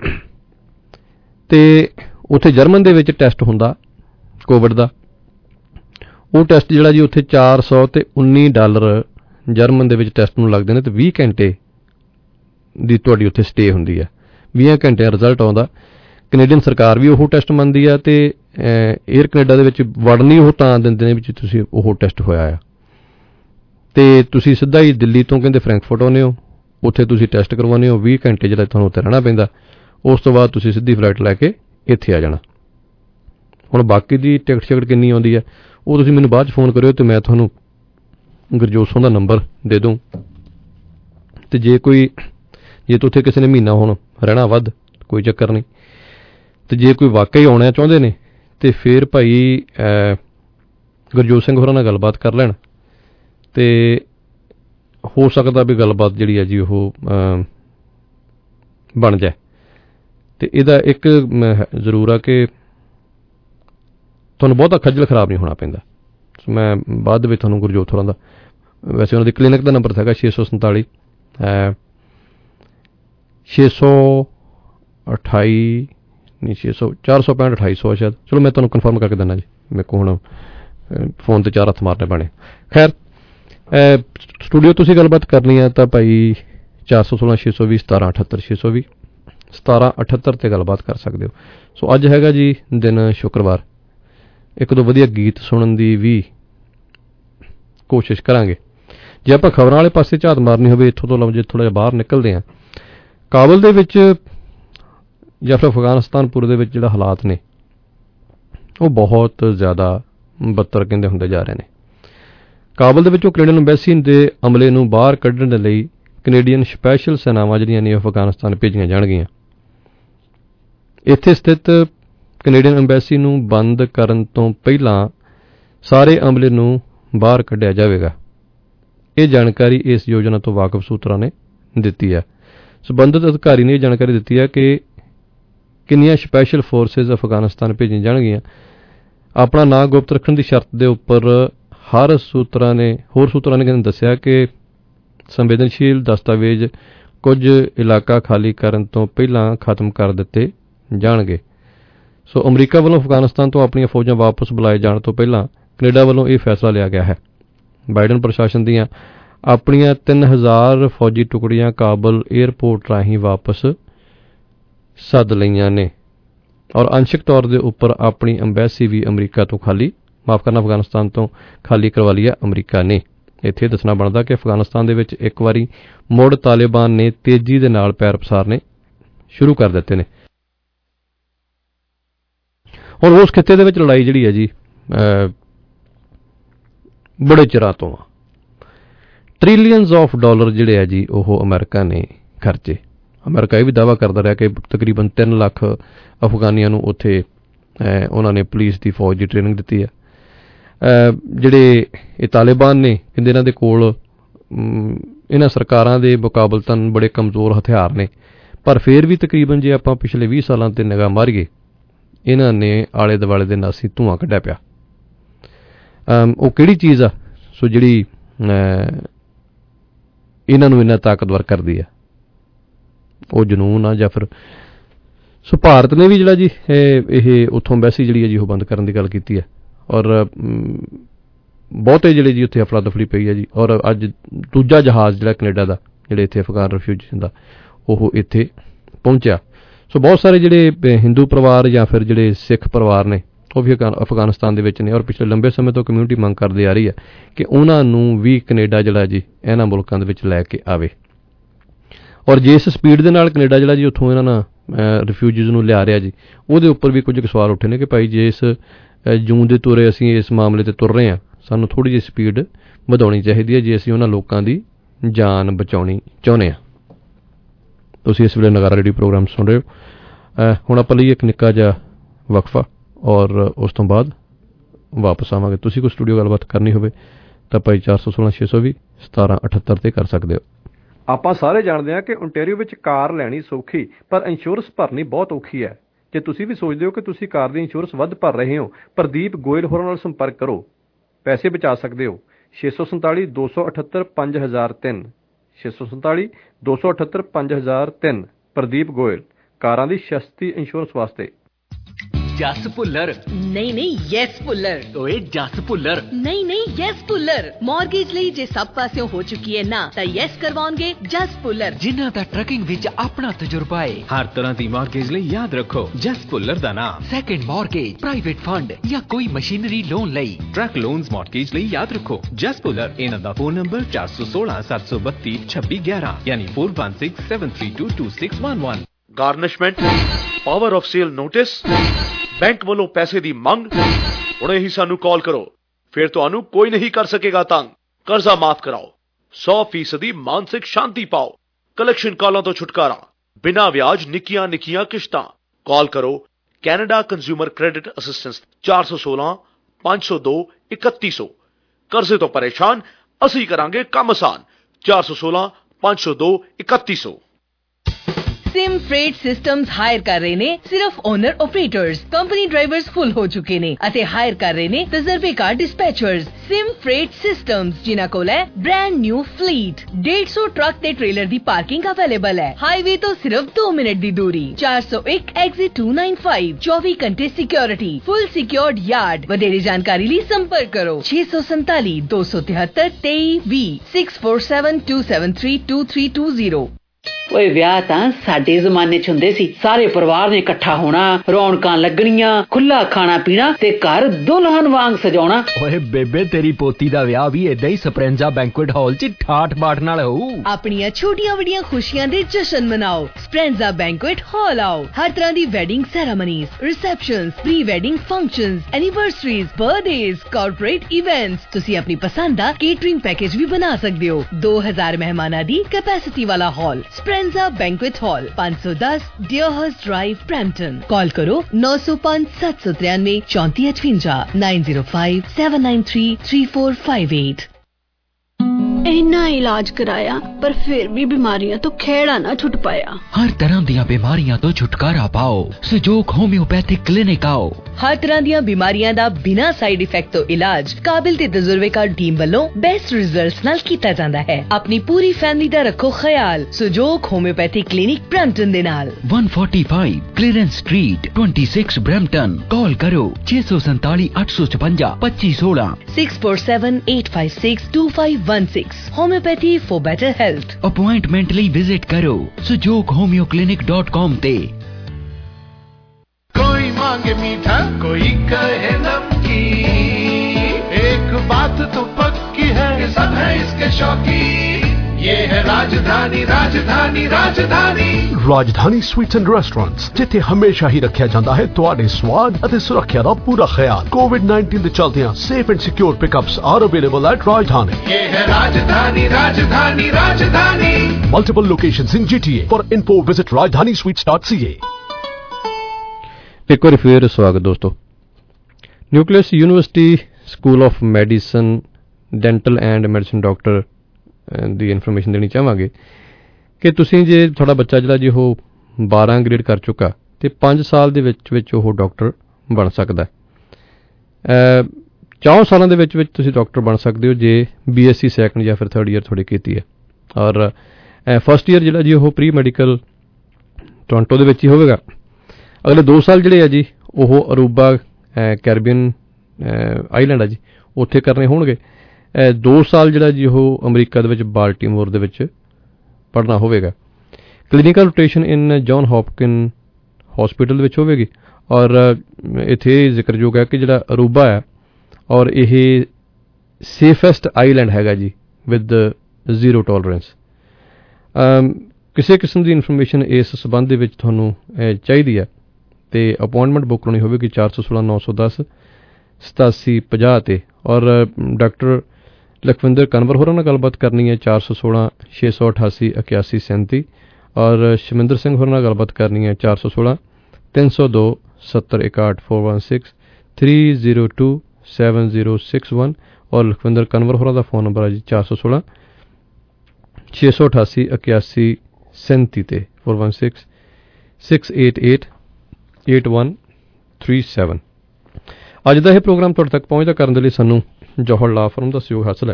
ਅਤੇ ਉੱਥੇ ਜਰਮਨ ਦੇ ਵਿੱਚ ਟੈਸਟ ਹੁੰਦਾ ਕੋਵਿਡ ਦਾ। ਉਹ ਟੈਸਟ ਜਿਹੜਾ ਜੀ ਉੱਥੇ $419 ਜਰਮਨ ਦੇ ਵਿੱਚ ਟੈਸਟ ਨੂੰ ਲੱਗਦੇ ਨੇ ਅਤੇ 20 ਘੰਟੇ ਦੀ ਤੁਹਾਡੀ ਉੱਥੇ ਸਟੇ ਹੁੰਦੀ ਹੈ। 20 ਘੰਟਿਆਂ ਰਿਜ਼ਲਟ ਆਉਂਦਾ। ਕੈਨੇਡੀਅਨ ਸਰਕਾਰ ਵੀ ਉਹ ਟੈਸਟ ਮੰਨਦੀ ਆ ਅਤੇ ਏਅਰ ਕੈਨੇਡਾ ਦੇ ਵਿੱਚ ਵੜਨੀ ਉਹ ਤਾਂ ਦਿੰਦੇ ਨੇ ਵਿੱਚ ਤੁਸੀਂ ਉਹ ਟੈਸਟ ਹੋਇਆ ਆ। ਅਤੇ ਤੁਸੀਂ ਸਿੱਧਾ ਹੀ ਦਿੱਲੀ ਤੋਂ ਕਹਿੰਦੇ ਫਰੈਂਕਫਰਟ ਆਉਂਦੇ ਹੋ, ਉੱਥੇ ਤੁਸੀਂ ਟੈਸਟ ਕਰਵਾਉਂਦੇ ਹੋ। 20 ਘੰਟੇ ਜਿਹੜਾ ਤੁਹਾਨੂੰ ਉੱਥੇ ਰਹਿਣਾ ਪੈਂਦਾ। ਉਸ ਤੋਂ ਬਾਅਦ ਤੁਸੀਂ ਸਿੱਧੀ ਫਲਾਈਟ ਲੈ ਕੇ ਇੱਥੇ ਆ ਜਾਣਾ। ਹੁਣ ਬਾਕੀ ਦੀ ਟਿਕਟ ਸ਼ਿਕਟ ਕਿੰਨੀ ਆਉਂਦੀ ਹੈ ਉਹ ਤੁਸੀਂ ਮੈਨੂੰ ਬਾਅਦ 'ਚ ਫੋਨ ਕਰਿਓ ਅਤੇ ਮੈਂ ਤੁਹਾਨੂੰ ਗੁਰਜੋਤ ਸਿੰਘ ਦਾ ਨੰਬਰ ਦੇ ਦੂੰ। ਅਤੇ ਜੇ ਤਾਂ ਉੱਥੇ ਕਿਸੇ ਨੇ ਮਹੀਨਾ ਹੁਣ ਰਹਿਣਾ ਵੱਧ, ਕੋਈ ਚੱਕਰ ਨਹੀਂ। ਅਤੇ ਜੇ ਕੋਈ ਵਾਕਈ ਆਉਣਾ ਚਾਹੁੰਦੇ ਨੇ ਅਤੇ ਫਿਰ ਭਾਈ ਗੁਰਜੋਤ ਸਿੰਘ ਹੋਰਾਂ ਨਾਲ ਗੱਲਬਾਤ ਕਰ ਲੈਣ ਅਤੇ ਹੋ ਸਕਦਾ ਵੀ ਗੱਲਬਾਤ ਜਿਹੜੀ ਹੈ ਜੀ ਉਹ ਬਣ ਜਾਏ। ਅਤੇ ਇਹਦਾ ਇੱਕ ਜ਼ਰੂਰ ਆ ਕਿ ਤੁਹਾਨੂੰ ਬਹੁਤਾ ਖੱਜਲ ਖਰਾਬ ਨਹੀਂ ਹੋਣਾ ਪੈਂਦਾ। ਮੈਂ ਬਾਅਦ ਵਿੱਚ ਤੁਹਾਨੂੰ ਗੁਰਜੋਤ ਹੋਰਾਂ ਦਾ, ਵੈਸੇ ਉਹਨਾਂ ਦੀ ਕਲੀਨਿਕ ਦਾ ਨੰਬਰ ਹੈਗਾ 647 628 नहीं 600 465 2800 शायद। चलो मैं तुहानूं कन्फर्म करके दिना जी, मेरे को हुण फोन ते 4 हत्थ मारने पैणे। खैर स्टूडियो तुसीं गलबात करनी है तां भाई 416 620 17 78 620 17 78 ते गलबात कर सकते हो। सो अज हैगा जी दिन शुक्रवार, एक दो वधिया गीत सुनन दी भी कोशिश करांगे। जे आपां खबरां वाले पासे झात मारनी होवे इत्थों तो जे थोड़ा जिहा बाहर निकलदे हां, काबल दे विच ਜਾਂ ਫਿਰ ਅਫਗਾਨਿਸਤਾਨ ਪੂਰੇ ਦੇ ਵਿੱਚ ਜਿਹੜਾ ਹਾਲਾਤ ਨੇ ਉਹ ਬਹੁਤ ਜ਼ਿਆਦਾ ਬੱਤਰ ਕਹਿੰਦੇ ਹੁੰਦੇ ਜਾ ਰਹੇ ਨੇ। ਕਾਬਲ ਦੇ ਵਿੱਚੋਂ ਕੈਨੇਡੀਅਨ ਐਮਬੈਸੀ ਦੇ ਅਮਲੇ ਨੂੰ ਬਾਹਰ ਕੱਢਣ ਦੇ ਲਈ ਕੈਨੇਡੀਅਨ ਸਪੈਸ਼ਲ ਸੈਨਾਵਾਂ ਜਿਹੜੀਆਂ ਨੇ ਅਫਗਾਨਿਸਤਾਨ ਭੇਜੀਆਂ ਜਾਣਗੀਆਂ। ਇੱਥੇ ਸਥਿਤ ਕੈਨੇਡੀਅਨ ਐਮਬੈਸੀ ਨੂੰ ਬੰਦ ਕਰਨ ਤੋਂ ਪਹਿਲਾਂ ਸਾਰੇ ਅਮਲੇ ਨੂੰ ਬਾਹਰ ਕੱਢਿਆ ਜਾਵੇਗਾ। ਇਹ ਜਾਣਕਾਰੀ ਇਸ ਯੋਜਨਾ ਤੋਂ ਵਾਕਫ ਸੂਤਰਾਂ ਨੇ ਦਿੱਤੀ ਹੈ। ਸੰਬੰਧਿਤ ਅਧਿਕਾਰੀ ਨੇ ਇਹ ਜਾਣਕਾਰੀ ਦਿੱਤੀ ਹੈ ਕਿ ਕਿੰਨੀਆਂ ਸਪੈਸ਼ਲ ਫੋਰਸਿਸ ਅਫਗਾਨਿਸਤਾਨ ਭੇਜੀਆਂ ਜਾਣਗੀਆਂ। ਆਪਣਾ ਨਾਂ ਗੁਪਤ ਰੱਖਣ ਦੀ ਸ਼ਰਤ ਦੇ ਉੱਪਰ ਹੋਰ ਸੂਤਰਾਂ ਨੇ ਕਹਿੰਦੇ ਦੱਸਿਆ ਕਿ ਸੰਵੇਦਨਸ਼ੀਲ ਦਸਤਾਵੇਜ਼ ਕੁਝ ਇਲਾਕਾ ਖਾਲੀ ਕਰਨ ਤੋਂ ਪਹਿਲਾਂ ਖਤਮ ਕਰ ਦਿੱਤੇ ਜਾਣਗੇ। ਸੋ ਅਮਰੀਕਾ ਵੱਲੋਂ ਅਫਗਾਨਿਸਤਾਨ ਤੋਂ ਆਪਣੀਆਂ ਫੌਜਾਂ ਵਾਪਸ ਬੁਲਾਏ ਜਾਣ ਤੋਂ ਪਹਿਲਾਂ ਕੈਨੇਡਾ ਵੱਲੋਂ ਇਹ ਫੈਸਲਾ ਲਿਆ ਗਿਆ ਹੈ। ਬਾਈਡਨ ਪ੍ਰਸ਼ਾਸਨ ਦੀਆਂ ਆਪਣੀਆਂ 3000 ਫੌਜੀ ਟੁਕੜੀਆਂ ਕਾਬਲ ਏਅਰਪੋਰਟ ਰਾਹੀਂ ਵਾਪਸ ਸੱਦ ਲਈਆਂ ਨੇ ਔਰ ਅੰਸ਼ਕ ਤੌਰ ਦੇ ਉੱਪਰ ਆਪਣੀ ਅੰਬੈਸੀ ਵੀ ਅਫਗਾਨਿਸਤਾਨ ਤੋਂ ਖਾਲੀ ਕਰਵਾ ਲਈ ਹੈ ਅਮਰੀਕਾ ਨੇ। ਇੱਥੇ ਦੱਸਣਾ ਬਣਦਾ ਕਿ ਅਫਗਾਨਿਸਤਾਨ ਦੇ ਵਿੱਚ ਇੱਕ ਵਾਰੀ ਮੁੜ ਤਾਲਿਬਾਨ ਨੇ ਤੇਜ਼ੀ ਦੇ ਨਾਲ ਪੈਰ ਪਸਾਰਨੇ ਸ਼ੁਰੂ ਕਰ ਦਿੱਤੇ ਨੇ। ਹੁਣ ਉਸ ਖਿੱਤੇ ਦੇ ਵਿੱਚ ਲੜਾਈ ਜਿਹੜੀ ਹੈ ਜੀ ਬੜੇ ਚਿਰਾਂ ਤੋਂ ਟ੍ਰਿਲੀਅਨਸ ਆਫ ਡਾਲਰ ਜਿਹੜੇ ਹੈ ਜੀ ਉਹ ਅਮਰੀਕਾ ਨੇ ਖਰਚੇ। ਅਮਰੀਕਾ ਇਹ ਵੀ ਦਾਅਵਾ ਕਰਦਾ ਰਿਹਾ ਕਿ ਤਕਰੀਬਨ 3 ਲੱਖ ਅਫਗਾਨੀਆਂ ਨੂੰ ਉੱਥੇ ਉਹਨਾਂ ਨੇ ਪੁਲਿਸ ਦੀ ਫੌਜ ਦੀ ਟ੍ਰੇਨਿੰਗ ਦਿੱਤੀ ਹੈ। ਜਿਹੜੇ ਇਹ ਤਾਲਿਬਾਨ ਨੇ ਕਹਿੰਦੇ ਇਹਨਾਂ ਦੇ ਕੋਲ ਇਹਨਾਂ ਸਰਕਾਰਾਂ ਦੇ ਮੁਕਾਬਲਤਨ ਬੜੇ ਕਮਜ਼ੋਰ ਹਥਿਆਰ ਨੇ, ਪਰ ਫਿਰ ਵੀ ਤਕਰੀਬਨ ਜੇ ਆਪਾਂ ਪਿਛਲੇ 20 ਸਾਲਾਂ ਤੇ ਨਿਗਾਹ ਮਾਰੀਏ ਇਹਨਾਂ ਨੇ ਆਲੇ ਦੁਆਲੇ ਦੇ ਨਾਸੀ ਧੂੰਆਂ ਕੱਢਿਆ ਪਿਆ। ਉਹ ਕਿਹੜੀ ਚੀਜ਼ ਆ ਸੋ ਜਿਹੜੀ ਇਹਨਾਂ ਨੂੰ ਇੰਨਾ ਤਾਕਤਵਰ ਕਰਦੀ ਆ? ਉਹ ਜਨੂਨ ਆ ਜਾਂ ਫਿਰ ਸੋ ਭਾਰਤ ਨੇ ਵੀ ਜਿਹੜਾ ਜੀ ਇਹ ਉੱਥੋਂ ਐਮਬੈਸੀ ਜਿਹੜੀ ਹੈ ਜੀ ਉਹ ਬੰਦ ਕਰਨ ਦੀ ਗੱਲ ਕੀਤੀ ਹੈ ਔਰ ਬਹੁਤੇ ਜਿਹੜੇ ਜੀ ਉੱਥੇ ਅਫਰਾ ਦਫੜੀ ਪਈ ਹੈ ਜੀ। ਔਰ ਅੱਜ ਦੂਜਾ ਜਹਾਜ਼ ਜਿਹੜਾ ਕੈਨੇਡਾ ਦਾ ਜਿਹੜੇ ਇੱਥੇ ਅਫਗਾਨ ਰਿਫਿਊਜੀਆਂ ਦਾ ਉਹ ਇੱਥੇ ਪਹੁੰਚਿਆ। ਸੋ ਬਹੁਤ ਸਾਰੇ ਜਿਹੜੇ ਹਿੰਦੂ ਪਰਿਵਾਰ ਜਾਂ ਫਿਰ ਜਿਹੜੇ ਸਿੱਖ ਪਰਿਵਾਰ ਨੇ ਉਹ ਵੀ ਅਫਗਾਨਿਸਤਾਨ ਦੇ ਵਿੱਚ ਨੇ ਔਰ ਪਿਛਲੇ ਲੰਬੇ ਸਮੇਂ ਤੋਂ ਕਮਿਊਨਿਟੀ ਮੰਗ ਕਰਦੀ ਆ ਰਹੀ ਹੈ ਕਿ ਉਹਨਾਂ ਨੂੰ ਵੀ ਕੈਨੇਡਾ ਜਿਹੜਾ ਜੀ ਇਹਨਾਂ ਮੁਲਕਾਂ ਦੇ ਵਿੱਚ ਲੈ ਕੇ ਆਵੇ। ਔਰ ਜੇ ਇਸ ਸਪੀਡ ਦੇ ਨਾਲ ਕੈਨੇਡਾ ਜਿਹੜਾ ਜੀ ਉੱਥੋਂ ਇਹਨਾਂ ਨਾਲ ਰਿਫਿਊਜੀਜ਼ ਨੂੰ ਲਿਆ ਰਿਹਾ ਜੀ, ਉਹਦੇ ਉੱਪਰ ਵੀ ਕੁਝ ਸਵਾਲ ਉੱਠੇ ਨੇ ਕਿ ਭਾਈ ਜੇ ਇਸ ਜੂਨ ਦੇ ਤੁਰੇ ਅਸੀਂ ਇਸ ਮਾਮਲੇ ਤੇ ਤੁਰ ਰਹੇ ਹਾਂ, ਸਾਨੂੰ ਥੋੜ੍ਹੀ ਜਿਹੀ ਸਪੀਡ ਵਧਾਉਣੀ ਚਾਹੀਦੀ ਹੈ ਜੇ ਅਸੀਂ ਉਹਨਾਂ ਲੋਕਾਂ ਦੀ ਜਾਨ ਬਚਾਉਣੀ ਚਾਹੁੰਦੇ ਹਾਂ। ਤੁਸੀਂ ਇਸ ਵੇਲੇ ਨਗਾਰਾ ਰੇਡੀਓ ਪ੍ਰੋਗਰਾਮ ਸੁਣ ਰਹੇ ਹੋ। ਹੁਣ ਆਪਾਂ ਲਈ ਇੱਕ ਨਿੱਕਾ ਜਿਹਾ ਵਕਫਾ ਔਰ ਉਸ ਤੋਂ ਬਾਅਦ ਵਾਪਸ ਆਵਾਂਗੇ। ਤੁਸੀਂ ਕੋਈ ਸਟੂਡੀਓ ਗੱਲਬਾਤ ਕਰਨੀ ਹੋਵੇ ਤਾਂ ਭਾਈ 416 620 1778 ਤੇ ਕਰ ਸਕਦੇ ਹੋ। ਆਪਾਂ ਸਾਰੇ ਜਾਣਦੇ ਹਾਂ ਕਿ ਓਨਟਾਰੀਓ ਵਿੱਚ ਕਾਰ ਲੈਣੀ ਸੌਖੀ ਪਰ ਇੰਸ਼ੋਰੈਂਸ ਭਰਨੀ ਬਹੁਤ ਔਖੀ ਹੈ। ਜੇ ਤੁਸੀਂ ਵੀ ਸੋਚਦੇ ਹੋ ਕਿ ਤੁਸੀਂ ਕਾਰ ਦੀ ਇੰਸ਼ੋਰੈਂਸ ਵੱਧ ਭਰ ਰਹੇ ਹੋ, ਪ੍ਰਦੀਪ ਗੋਇਲ ਹੋਰਾਂ ਨਾਲ ਸੰਪਰਕ ਕਰੋ, ਪੈਸੇ ਬਚਾ ਸਕਦੇ ਹੋ। 647 278 5003 647 278 5003 ਪ੍ਰਦੀਪ ਗੋਇਲ, ਕਾਰਾਂ ਦੀ ਸਸਤੀ ਇੰਸ਼ੋਰੈਂਸ ਵਾਸਤੇ। ਜਸ ਭੁੱਲਰ ਨਹੀਂ ਯੈਸ ਭੁੱਲਰ। ਓਏ ਜਸ ਭੁੱਲਰ ਨਹੀਂ ਯੈਸ ਭੁੱਲਰ। ਮਾਰਗੇਜ ਲਈ ਜੇ ਸਭ ਪਾਸਿਓਂ ਹੋ ਚੁੱਕੀ ਹੈ ਨਾ ਤਾਂ ਯੈਸ ਕਰਵਾਉਣਗੇ ਜਸ ਭੁੱਲਰ, ਜਿਨ੍ਹਾਂ ਦਾ ਟਰੱਕਿੰਗ ਵਿੱਚ ਆਪਣਾ ਤਜਰਬਾ ਹੈ। ਹਰ ਤਰ੍ਹਾਂ ਦੀ ਮਾਰਗੇਜ ਲਈ ਯਾਦ ਰੱਖੋ ਜਸ ਭੁੱਲਰ ਦਾ ਨਾਮ। ਸੈਕੰਡ ਮਾਰਗੇਜ, ਪ੍ਰਾਈਵੇਟ ਫੰਡ ਜਾਂ ਕੋਈ ਮਸ਼ੀਨਰੀ ਲੋਨ ਲਈ, ਟਰੱਕ ਲੋਨਸ ਮਾਰਗੇਜ ਲਈ ਯਾਦ ਰੱਖੋ ਜਸ ਭੁੱਲਰ। ਇਹਨਾਂ ਦਾ ਫੋਨ ਨੰਬਰ 416 732 2611 ਯਾਨੀ 4167322611। Garnishment, power of sale notice, bank ਵੱਲੋਂ ਪੈਸੇ ਦੀ ਮੰਗ, ਹੁਣੇ ਹੀ ਸਾਨੂੰ ਕਾਲ ਕਰੋ, ਫਿਰ ਤੁਹਾਨੂੰ ਕੋਈ ਨਹੀਂ ਕਰ ਸਕੇਗਾ ਤੰਗ। ਕਰਜ਼ਾ ਮਾਫ ਕਰਾਓ, 100% ਮਾਨਸਿਕ ਸ਼ਾਂਤੀ ਪਾਓ, ਕਲੈਕਸ਼ਨ ਕਾਲਾਂ ਤੋਂ ਛੁਟਕਾਰਾ, ਬਿਨਾਂ ਵਿਆਜ ਨਿੱਕੀਆਂ ਨਿੱਕੀਆਂ ਕਿਸ਼ਤਾਂ। ਕਾਲ ਕਰੋ ਕੈਨੇਡਾ ਕੰਜ਼ਿਊਮਰ ਕ੍ਰੈਡਿਟ ਅਸਿਸਟੈਂਸ 416 502 3100। ਕਰਜ਼ੇ ਤੋਂ ਪਰੇਸ਼ਾਨ, ਅਸੀਂ ਕਰਾਂਗੇ ਕੰਮ ਆਸਾਨ। 416 502 3100। सिम फ्रेट सिस्टम्स हायर कर रहे ने सिर्फ owner operators, company drivers full हो चुके ने ਅਤੇ ਹਾਇਰ ਕਰ ਰਹੇ ਨੇ ਤਜਰਬੇਕਾਰ ਡਿਸਪੈਚਰਸ। ਸਿਮ ਫਰੇਟ ਸਿਸਟਮਸ ਜਿਨ੍ਹਾਂ ਕੋਲ ਹੈ ਬ੍ਰਾਂਡ ਨਿਊ ਫਲੀਟ। 150 ਟਰੱਕ ਤੇ ਟ੍ਰੇਲਰ ਦੀ ਪਾਰਕਿੰਗ ਅਵੇਲੇਬਲ ਹੈ। ਹਾਈਵੇ ਤੋਂ ਸਿਰਫ 2 ਮਿੰਟ ਦੀ ਦੂਰੀ। 401 ਐਗਜ਼ਿਟ 295। 24 ਘੰਟੇ ਸਿਕਿਉਰਿਟੀ, ਫੁੱਲ ਸਿਕਿਉਰਡ ਯਾਰਡ। ਵਧੇਰੇ ਜਾਣਕਾਰੀ ਲਈ ਸੰਪਰਕ ਕਰੋ 647 273 2320 647 273 2320। ਓਏ ਵਿਆਹ ਤਾਂ ਸਾਡੇ ਜ਼ਮਾਨੇ 'ਚ ਹੁੰਦੇ ਸੀ। ਸਾਰੇ ਪਰਿਵਾਰ ਨੇ ਇਕੱਠਾ ਹੋਣਾ, ਰੌਣਕਾਂ ਲੱਗਣੀਆਂ, ਖੁੱਲਾ ਖਾਣਾ ਪੀਣਾ ਤੇ ਘਰ ਦੁਲਹਨ ਵਾਂਗ ਸਜਾਉਣਾ। ਓਏ ਬੇਬੇ ਤੇਰੀ ਪੋਤੀ ਦਾ ਵਿਆਹ ਵੀ ਏਦਾਂ ਹੀ ਸਪਰੈਂਜਾ ਬੈਂਕੁਏਟ ਹਾਲ 'ਚ ਠਾਠ ਬਾਠ ਨਾਲ ਹੋਊ। ਆਪਣੀਆਂ ਛੋਟੀਆਂ ਵੱਡੀਆਂ ਖੁਸ਼ੀਆਂ ਦੇ ਜਸ਼ਨ ਮਨਾਓ। ਸਪਰੈਂਜਾ ਬੈਂਕੁਏਟ ਹਾਲ ਆਓ। ਹਰ ਤਰ੍ਹਾਂ ਦੀ wedding ceremonies, receptions, pre wedding functions, anniversaries, birthdays, corporate events. ਤੁਸੀਂ ਆਪਣੀ ਪਸੰਦ ਦਾ ਕੇਟਰਿੰਗ ਪੈਕੇਜ ਵੀ ਬਣਾ ਸਕਦੇ ਹੋ। 2000 ਮਹਿਮਾਨਾਂ ਦੀ ਕੈਪੈਸਿਟੀ ਵਾਲਾ hall Speranza banquet hall, 510 drive ਡਰਾਈਵ, ਬ੍ਰੈਂਪਟਨ। ਕਾਲ ਕਰੋ 905 793 3458 905 793 3458। इन्ना इलाज कराया पर फिर भी बीमारियां तो खेड़ा ना छुट पाया। हर तरह ਦੀਆਂ बीमारियां तो छुटकारा पाओ। सुजोग होम्योपैथिक क्लिनिक आओ। हर तरह ਦੀਆਂ बीमारियां ਦਾ ਬਿਨਾਂ ਸਾਈਡ ਇਫੈਕਟ ਤੋਂ ਇਲਾਜ ਕਾਬਿਲ ਤੇ ਤਜਰਬੇਕਾਰ ਟੀਮ ਵੱਲੋਂ ਬੈਸਟ ਰਿਜ਼ਲਟਸ ਨਾਲ ਕੀਤਾ ਜਾਂਦਾ ਹੈ। ਆਪਣੀ ਪੂਰੀ ਫੈਮਿਲੀ ਦਾ ਰੱਖੋ ਖਿਆਲ ਸੁਜੋਗ ਹੋਮਿਓਪੈਥਿਕ ਕਲੀਨਿਕ ਬ੍ਰੈਂਪਟਨ ਦੇ ਨਾਲ। 145 ਕਲੀਅਰੈਂਸ ਸਟਰੀਟ 26 ਬ੍ਰੈਂਪਟਨ। ਕਾਲ ਕਰੋ 647 856 2516 647 856 2516। Homeopathy for better health. Appointment ਲਈ ਵਿਜ਼ਿਟ ਕਰੋ sujoghomeo.clinic.com ਤੇ। कोई मांगे मीठा कोई कहे नमकीन, एक बात तो पक्की है सब है इसके शौकीन। ये है राजधानी राजधानी राजधानी ਰਾਜਧਾਨੀ ਸਵੀਟਸ ਐਂਡ ਰੈਸਟੋਰੈਂਟਸ, ਜਿੱਥੇ ਹਮੇਸ਼ਾ ਹੀ ਰੱਖਿਆ ਜਾਂਦਾ ਹੈ ਤੁਹਾਡੇ ਸਵਾਦ ਅਤੇ ਸੁਰੱਖਿਆ ਦਾ ਪੂਰਾ ਖਿਆਲ। ਕੋਵਿਡ-19 ਦੇ ਚਲਦਿਆਂ safe and secure pickups are available at Rajdhani. ये है राजधानी राजधानी राजधानी। Multiple locations in GTA. For info visit rajdhanisweets.ca। ਇੱਕ ਵਾਰ ਫਿਰ ਸਵਾਗਤ ਦੋਸਤੋ। Nucleus University School of Medicine dental and medicine doctor ਦੀ ਇਨਫੋਰਮੇਸ਼ਨ ਦੇਣੀ ਚਾਹਾਂਗੇ ਕਿ ਤੁਸੀਂ ਜੇ ਤੁਹਾਡਾ ਬੱਚਾ ਜਿਹੜਾ ਜੀ ਉਹ 12 ਗ੍ਰੇਡ ਕਰ ਚੁੱਕਾ ਤੇ 5 ਸਾਲ ਦੇ ਵਿੱਚ ਉਹ ਡਾਕਟਰ ਬਣ ਸਕਦਾ ਹੈ। 4 ਸਾਲਾਂ ਦੇ ਵਿੱਚ ਤੁਸੀਂ ਡਾਕਟਰ ਬਣ ਸਕਦੇ ਹੋ ਜੇ BSc ਸੈਕੰਡ ਜਾਂ ਫਿਰ 3rd ਈਅਰ ਤੁਹਾਡੀ ਕੀਤੀ ਹੈ। ਔਰ ਫਸਟ ਈਅਰ ਜਿਹੜਾ ਜੀ ਉਹ ਪ੍ਰੀ ਮੈਡੀਕਲ ਟੋਰਾਂਟੋ ਦੇ ਵਿੱਚ ਹੀ ਹੋਵੇਗਾ। ਅਗਲੇ 2 ਸਾਲ ਜਿਹੜੇ ਆ ਜੀ ਉਹ ਅਰੂਬਾ ਕੈਰੀਬੀਅਨ ਆਈਲੈਂਡ ਆ ਜੀ ਉੱਥੇ ਕਰਨੇ ਹੋਣਗੇ। 2 ਸਾਲ ਜਿਹੜਾ ਜੀ ਉਹ ਅਮਰੀਕਾ ਦੇ ਵਿੱਚ ਬਾਲਟੀਮੋਰ ਦੇ ਵਿੱਚ ਪੜ੍ਹਨਾ ਹੋਵੇਗਾ। Clinical rotation in John Hopkin hospital ਦੇ ਵਿੱਚ ਹੋਵੇਗੀ। ਔਰ ਇੱਥੇ ਜ਼ਿਕਰਯੋਗ ਹੈ ਕਿ ਜਿਹੜਾ ਅਰੂਬਾ ਹੈ ਔਰ ਇਹ ਸੇਫੈਸਟ ਆਈਲੈਂਡ ਹੈਗਾ ਜੀ ਵਿਦ ਜ਼ੀਰੋ ਟੋਲਰੈਂਸ। ਕਿਸੇ ਕਿਸਮ ਦੀ ਇਨਫੋਰਮੇਸ਼ਨ ਇਸ ਸੰਬੰਧ ਦੇ ਵਿੱਚ ਤੁਹਾਨੂੰ ਚਾਹੀਦੀ ਹੈ ਤੇ ਅਪੁਆਇੰਟਮੈਂਟ ਬੁੱਕ ਕਰਨੀ ਹੋਵੇਗੀ 416 910 8750 ਤੇ। ਔਰ ਡਾਕਟਰ ਲਖਵਿੰਦਰ ਕਨਵਰ ਹੋਰਾਂ ਨਾਲ ਗੱਲਬਾਤ ਕਰਨੀ ਹੈ 416 688 8137। ਔਰ ਸ਼ਮਿੰਦਰ ਸਿੰਘ ਹੋਰਾਂ ਨਾਲ ਗੱਲਬਾਤ ਕਰਨੀ ਹੈ 416 302 7061 416 302 7061। ਔਰ ਲਖਵਿੰਦਰ ਕਨਵਰ ਹੋਰਾਂ ਦਾ ਫੋਨ ਨੰਬਰ ਹੈ ਜੀ 416 688 8137 ਤੇ 416 688 8137। ਅੱਜ ਦਾ ਇਹ ਪ੍ਰੋਗਰਾਮ ਤੁਹਾਡੇ ਤੱਕ ਪਹੁੰਚਦਾ ਕਰਨ ਦੇ ਲਈ ਸਾਨੂੰ ਜੌਹਰ ਲਾ ਫਰਮ ਦਾ ਸਹਿਯੋਗ ਹਾਸਲ ਹੈ।